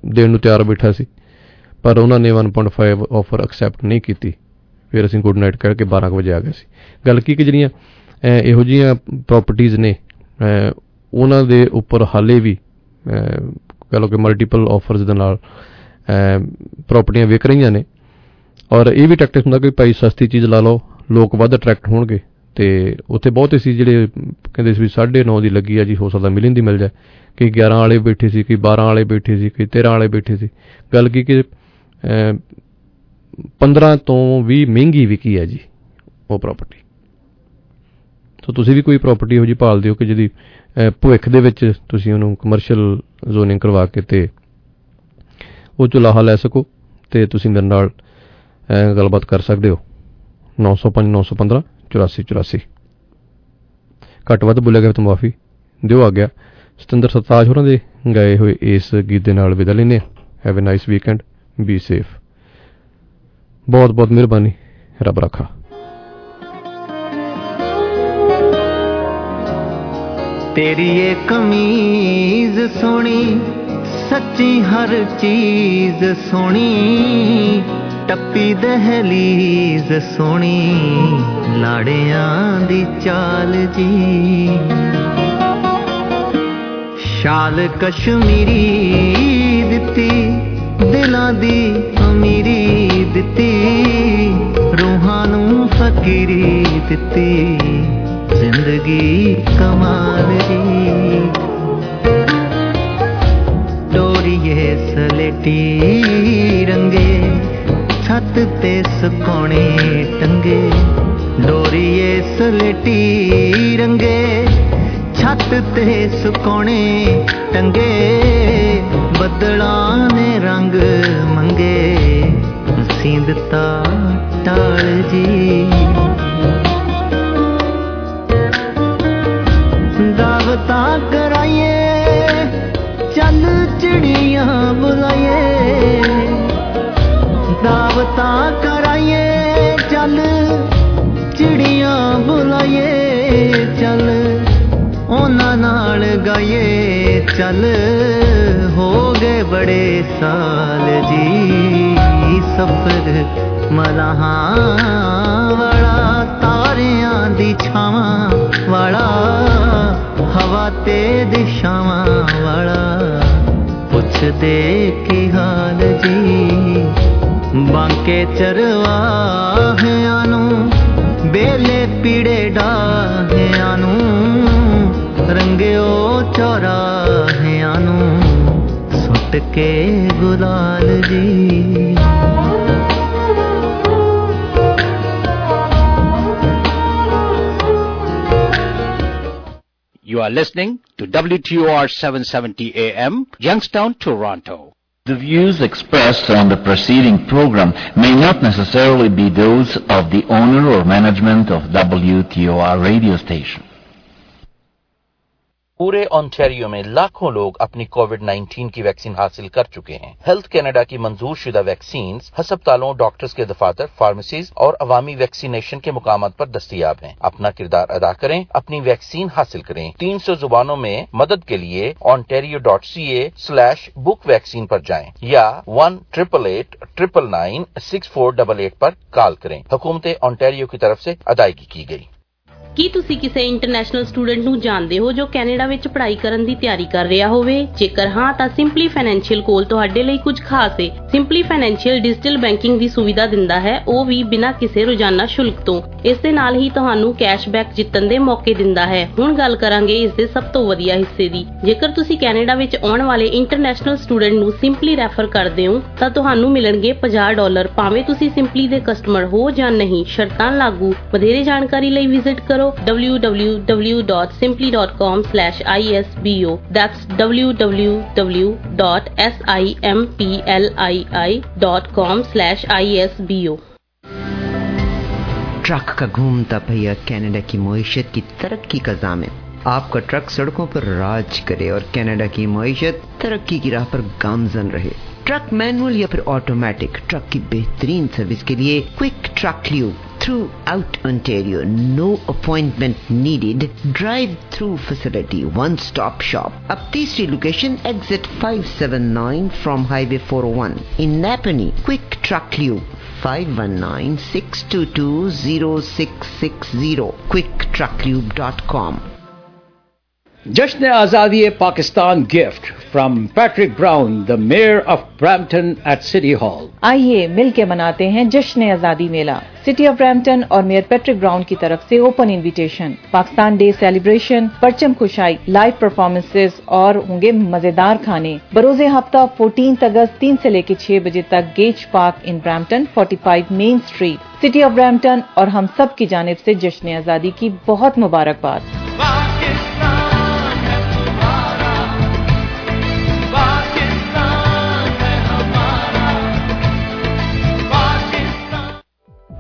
ਦੇਣ ਨੂੰ ਤਿਆਰ ਬੈਠਾ ਸੀ, ਪਰ ਉਹਨਾਂ ਨੇ 1.5 ਆਫਰ ਐਕਸੈਪਟ ਨਹੀਂ ਕੀਤੀ। ਫਿਰ ਅਸੀਂ ਗੁੱਡ ਨਾਈਟ ਕਹਿ ਕੇ 12 ਵਜੇ ਆ ਗਏ ਸੀ। ਗੱਲ ਕੀ ਕਿ ਜਿਹੜੀਆਂ ਇਹੋ ਜਿਹੀਆਂ ਪ੍ਰੋਪਰਟੀਜ਼ ਨੇ ਉਹਨਾਂ ਦੇ ਉੱਪਰ ਹਾਲੇ ਵੀ ਕਹਿ ਲਓ ਕਿ ਮਲਟੀਪਲ ਆਫਰਸ ਦੇ ਨਾਲ ਪ੍ਰੋਪਰਟੀਆਂ ਵਿਕ ਰਹੀਆਂ ਨੇ। ਔਰ ਇਹ ਵੀ ਟੈਕਟਿਕਸ ਹੁੰਦਾ ਕਿ ਭਾਈ ਸਸਤੀ ਚੀਜ਼ ਲਾ ਲਓ, ਲੋਕ ਵੱਧ ਅਟਰੈਕਟ ਹੋਣਗੇ। ਅਤੇ ਉੱਥੇ ਬਹੁਤੇ ਸੀ ਜਿਹੜੇ ਕਹਿੰਦੇ ਸੀ ਵੀ 9.5 ਦੀ ਲੱਗੀ ਆ ਜੀ, ਹੋ ਸਕਦਾ ਮਿਲੀਅਨ ਦੀ ਮਿਲ ਜਾਏ। ਕਈ 11 ਵਾਲੇ ਬੈਠੇ ਸੀ, ਕਈ 12 ਵਾਲੇ ਬੈਠੇ ਸੀ, ਕਈ 13 ਵਾਲੇ ਬੈਠੇ ਸੀ। ਗੱਲ ਕੀ ਕਿ 15 ਤੋਂ ਵੀ ਮਹਿੰਗੀ ਵਿਕੀ ਹੈ ਜੀ ਉਹ ਪ੍ਰੋਪਰਟੀ। ਸੋ ਤੁਸੀਂ ਵੀ ਕੋਈ ਪ੍ਰੋਪਰਟੀ ਇਹੋ ਜਿਹੀ ਭਾਲਦੇ ਹੋ ਕਿ ਜਿਹਦੀ ਭਵਿੱਖ ਦੇ ਵਿੱਚ ਤੁਸੀਂ ਉਹਨੂੰ ਕਮਰਸ਼ੀਅਲ ਜ਼ੋਨਿੰਗ ਕਰਵਾ ਕੇ ਅਤੇ ਉਹ 'ਚੋਂ ਲਾਹਾ ਲੈ ਸਕੋ, ਅਤੇ ਤੁਸੀਂ ਮੇਰੇ ਨਾਲ ਗੱਲਬਾਤ ਕਰ ਸਕਦੇ ਹੋ। 905 915 84 84। ਘੱਟ ਵੱਧ ਬੋਲਿਆ ਗਿਆ ਤਾਂ ਮਾਫੀ ਦਿਓ। ਆ ਗਿਆ ਸਤਿੰਦਰ ਸਰਤਾਜ ਹੋਰਾਂ ਦੇ ਗਾਏ ਹੋਏ ਇਸ ਗੀਤ ਦੇ ਨਾਲ ਵਿਦਾ ਲੈਂਦੇ ਹਾਂ। Have a nice weekend, be safe. ਬਹੁਤ ਬਹੁਤ ਮਿਹਰਬਾਨੀ, ਰੱਬ ਰਾਖਾ। तेरी ये कमीज सोनी, सच्ची हर चीज सोनी, टप्पी दहलीज सोनी, लाड़ियां दी चाल जी, शाल कश्मीरी दिती, दिलां दी अमीरी दिती, रूहां नूं फकीरी दिती, जिंदगी कमाल जी। डोरिए सलेटी रंगे, छत ते सुकोने टंगे, डोरिए सलेटी रंगे, छत ते सुकोने टंगे, बदलां ने रंग मंगे, सींदता टाल जी। दावता कराइए चल चिड़िया बुलाइए, दावता कराइए चल चिड़िया बुलाइए, चल ओना नाल गाइए, चल हो गए बड़े साल जी। सफर मलाहां वाला, तारियां दी छावां वाला, हवा ते दिशावां वाला, पुछ दे की हाल जी। बांके चरवाहियां नूं, बेले पीड़े डाहियां नूं, रंगियो चौराहियां नूं, सुट के गुलाल जी। You are listening to WTOR 770 AM, Youngstown, Toronto. The views expressed on the preceding program may not necessarily be those of the owner or management of WTOR radio station. पूरे ऑन्टेरियो में लाखों लोग अपनी कोविड-19 की वैक्सीन हासिल कर चुके हैं। हेल्थ कनाडा की मंजूर शुदा वैक्सीन हस्पतालों, डॉक्टर्स के दफातर, फार्मेसीज और अवामी वैक्सीनेशन के मुकामात पर दस्तयाब हैं। अपना किरदार अदा करें, अपनी वैक्सीन हासिल करें। 300 जुबानों में मदद के लिए ontario.ca/book वैक्सीन पर जाएं या 1-888-999-6488 पर कॉल करें। हुकूमत ऑन्टेरियो की तरफ से अदायगी की गई। ਕੀ ਤੁਸੀਂ ਕਿਸੇ ਇੰਟਰਨੈਸ਼ਨਲ ਸਟੂਡੈਂਟ ਨੂੰ ਜਾਣਦੇ ਹੋ ਜੋ ਕੈਨੇਡਾ ਵਿੱਚ ਪੜ੍ਹਾਈ ਕਰਨ ਦੀ ਤਿਆਰੀ ਕਰ ਰਿਹਾ ਹੋਵੇ? ਜੇਕਰ ਹਾਂ ਤਾਂ ਸਿੰਪਲੀ ਫਾਈਨੈਂਸ਼ੀਅਲ ਕੋਲ ਤੁਹਾਡੇ ਲਈ ਕੁਝ ਖਾਸ ਹੈ। ਸਿੰਪਲੀ ਫਾਈਨੈਂਸ਼ੀਅਲ ਡਿਜੀਟਲ ਬੈਂਕਿੰਗ ਦੀ ਸੁਵਿਧਾ ਦਿੰਦਾ ਹੈ, ਉਹ ਵੀ ਬਿਨਾਂ ਕਿਸੇ ਰੋਜ਼ਾਨਾ ਸ਼ੁਲਕ ਤੋਂ। ਇਸ ਦੇ ਨਾਲ ਹੀ ਤੁਹਾਨੂੰ ਕੈਸ਼ਬੈਕ ਜਿੱਤਣ ਦੇ ਮੌਕੇ ਦਿੰਦਾ ਹੈ। ਹੁਣ ਗੱਲ ਕਰਾਂਗੇ ਇਸ ਦੇ ਸਭ ਤੋਂ ਵਧੀਆ ਹਿੱਸੇ ਦੀ। ਜੇਕਰ ਤੁਸੀਂ ਕੈਨੇਡਾ ਵਿੱਚ ਆਉਣ ਵਾਲੇ ਇੰਟਰਨੈਸ਼ਨਲ ਸਟੂਡੈਂਟ ਨੂੰ ਸਿੰਪਲੀ ਰੈਫਰ ਕਰਦੇ ਹੋ ਤਾਂ ਤੁਹਾਨੂੰ ਮਿਲਣਗੇ $50 ਭਾਵੇਂ ਤੁਸੀਂ ਸਿੰਪਲੀ ਦੇ ਕਸਟਮਰ ਹੋ ਜਾਂ ਨਹੀਂ। ਸ਼ਰਤਾਂ ਲਾਗੂ। ਵਧੇਰੇ ਜਾਣਕਾਰੀ ਲਈ ਵਿਜ਼ਿਟ ਕਰੋ www.simply.com/isbo. That's www.simplii.com/isbo. ट्रक का घूमता पहिया कनाडा की मईशत की तरक्की का ज़ामिन। आपका ट्रक सड़कों पर राज करे और कनाडा की मईशत तरक्की की राह पर गामजन रहे। ट्रक मैनुअल या फिर ऑटोमेटिक, ट्रक की बेहतरीन सर्विस के लिए Quick Truck Lube throughout Ontario. No appointment needed. Drive-through facility, one-stop shop. अब तीसरी location exit 579 from Highway 401 in Napanee. Quick Truck Lube 519-622-0660. quicktrucklube.com. Jashn Azadi Pakistan gift from Patrick Brown, the Mayor of Brampton at City Hall. आइए मिलके मनाते हैं जश्न आजादी मेला। City of Brampton और मेयर पैट्रिक ब्राउन की तरफ से open invitation. Pakistan day celebration, परचम खुशाई, लाइव परफॉर्मेंसेस और होंगे मजेदार खाने। बरोज़े हफ्ता 14 अगस्त 3 से लेकर 6 बजे तक Gage Park in Brampton 45 Main Street, City of Brampton. और हम सब की जानिब से जश्न आजादी की बहुत मुबारकबाद।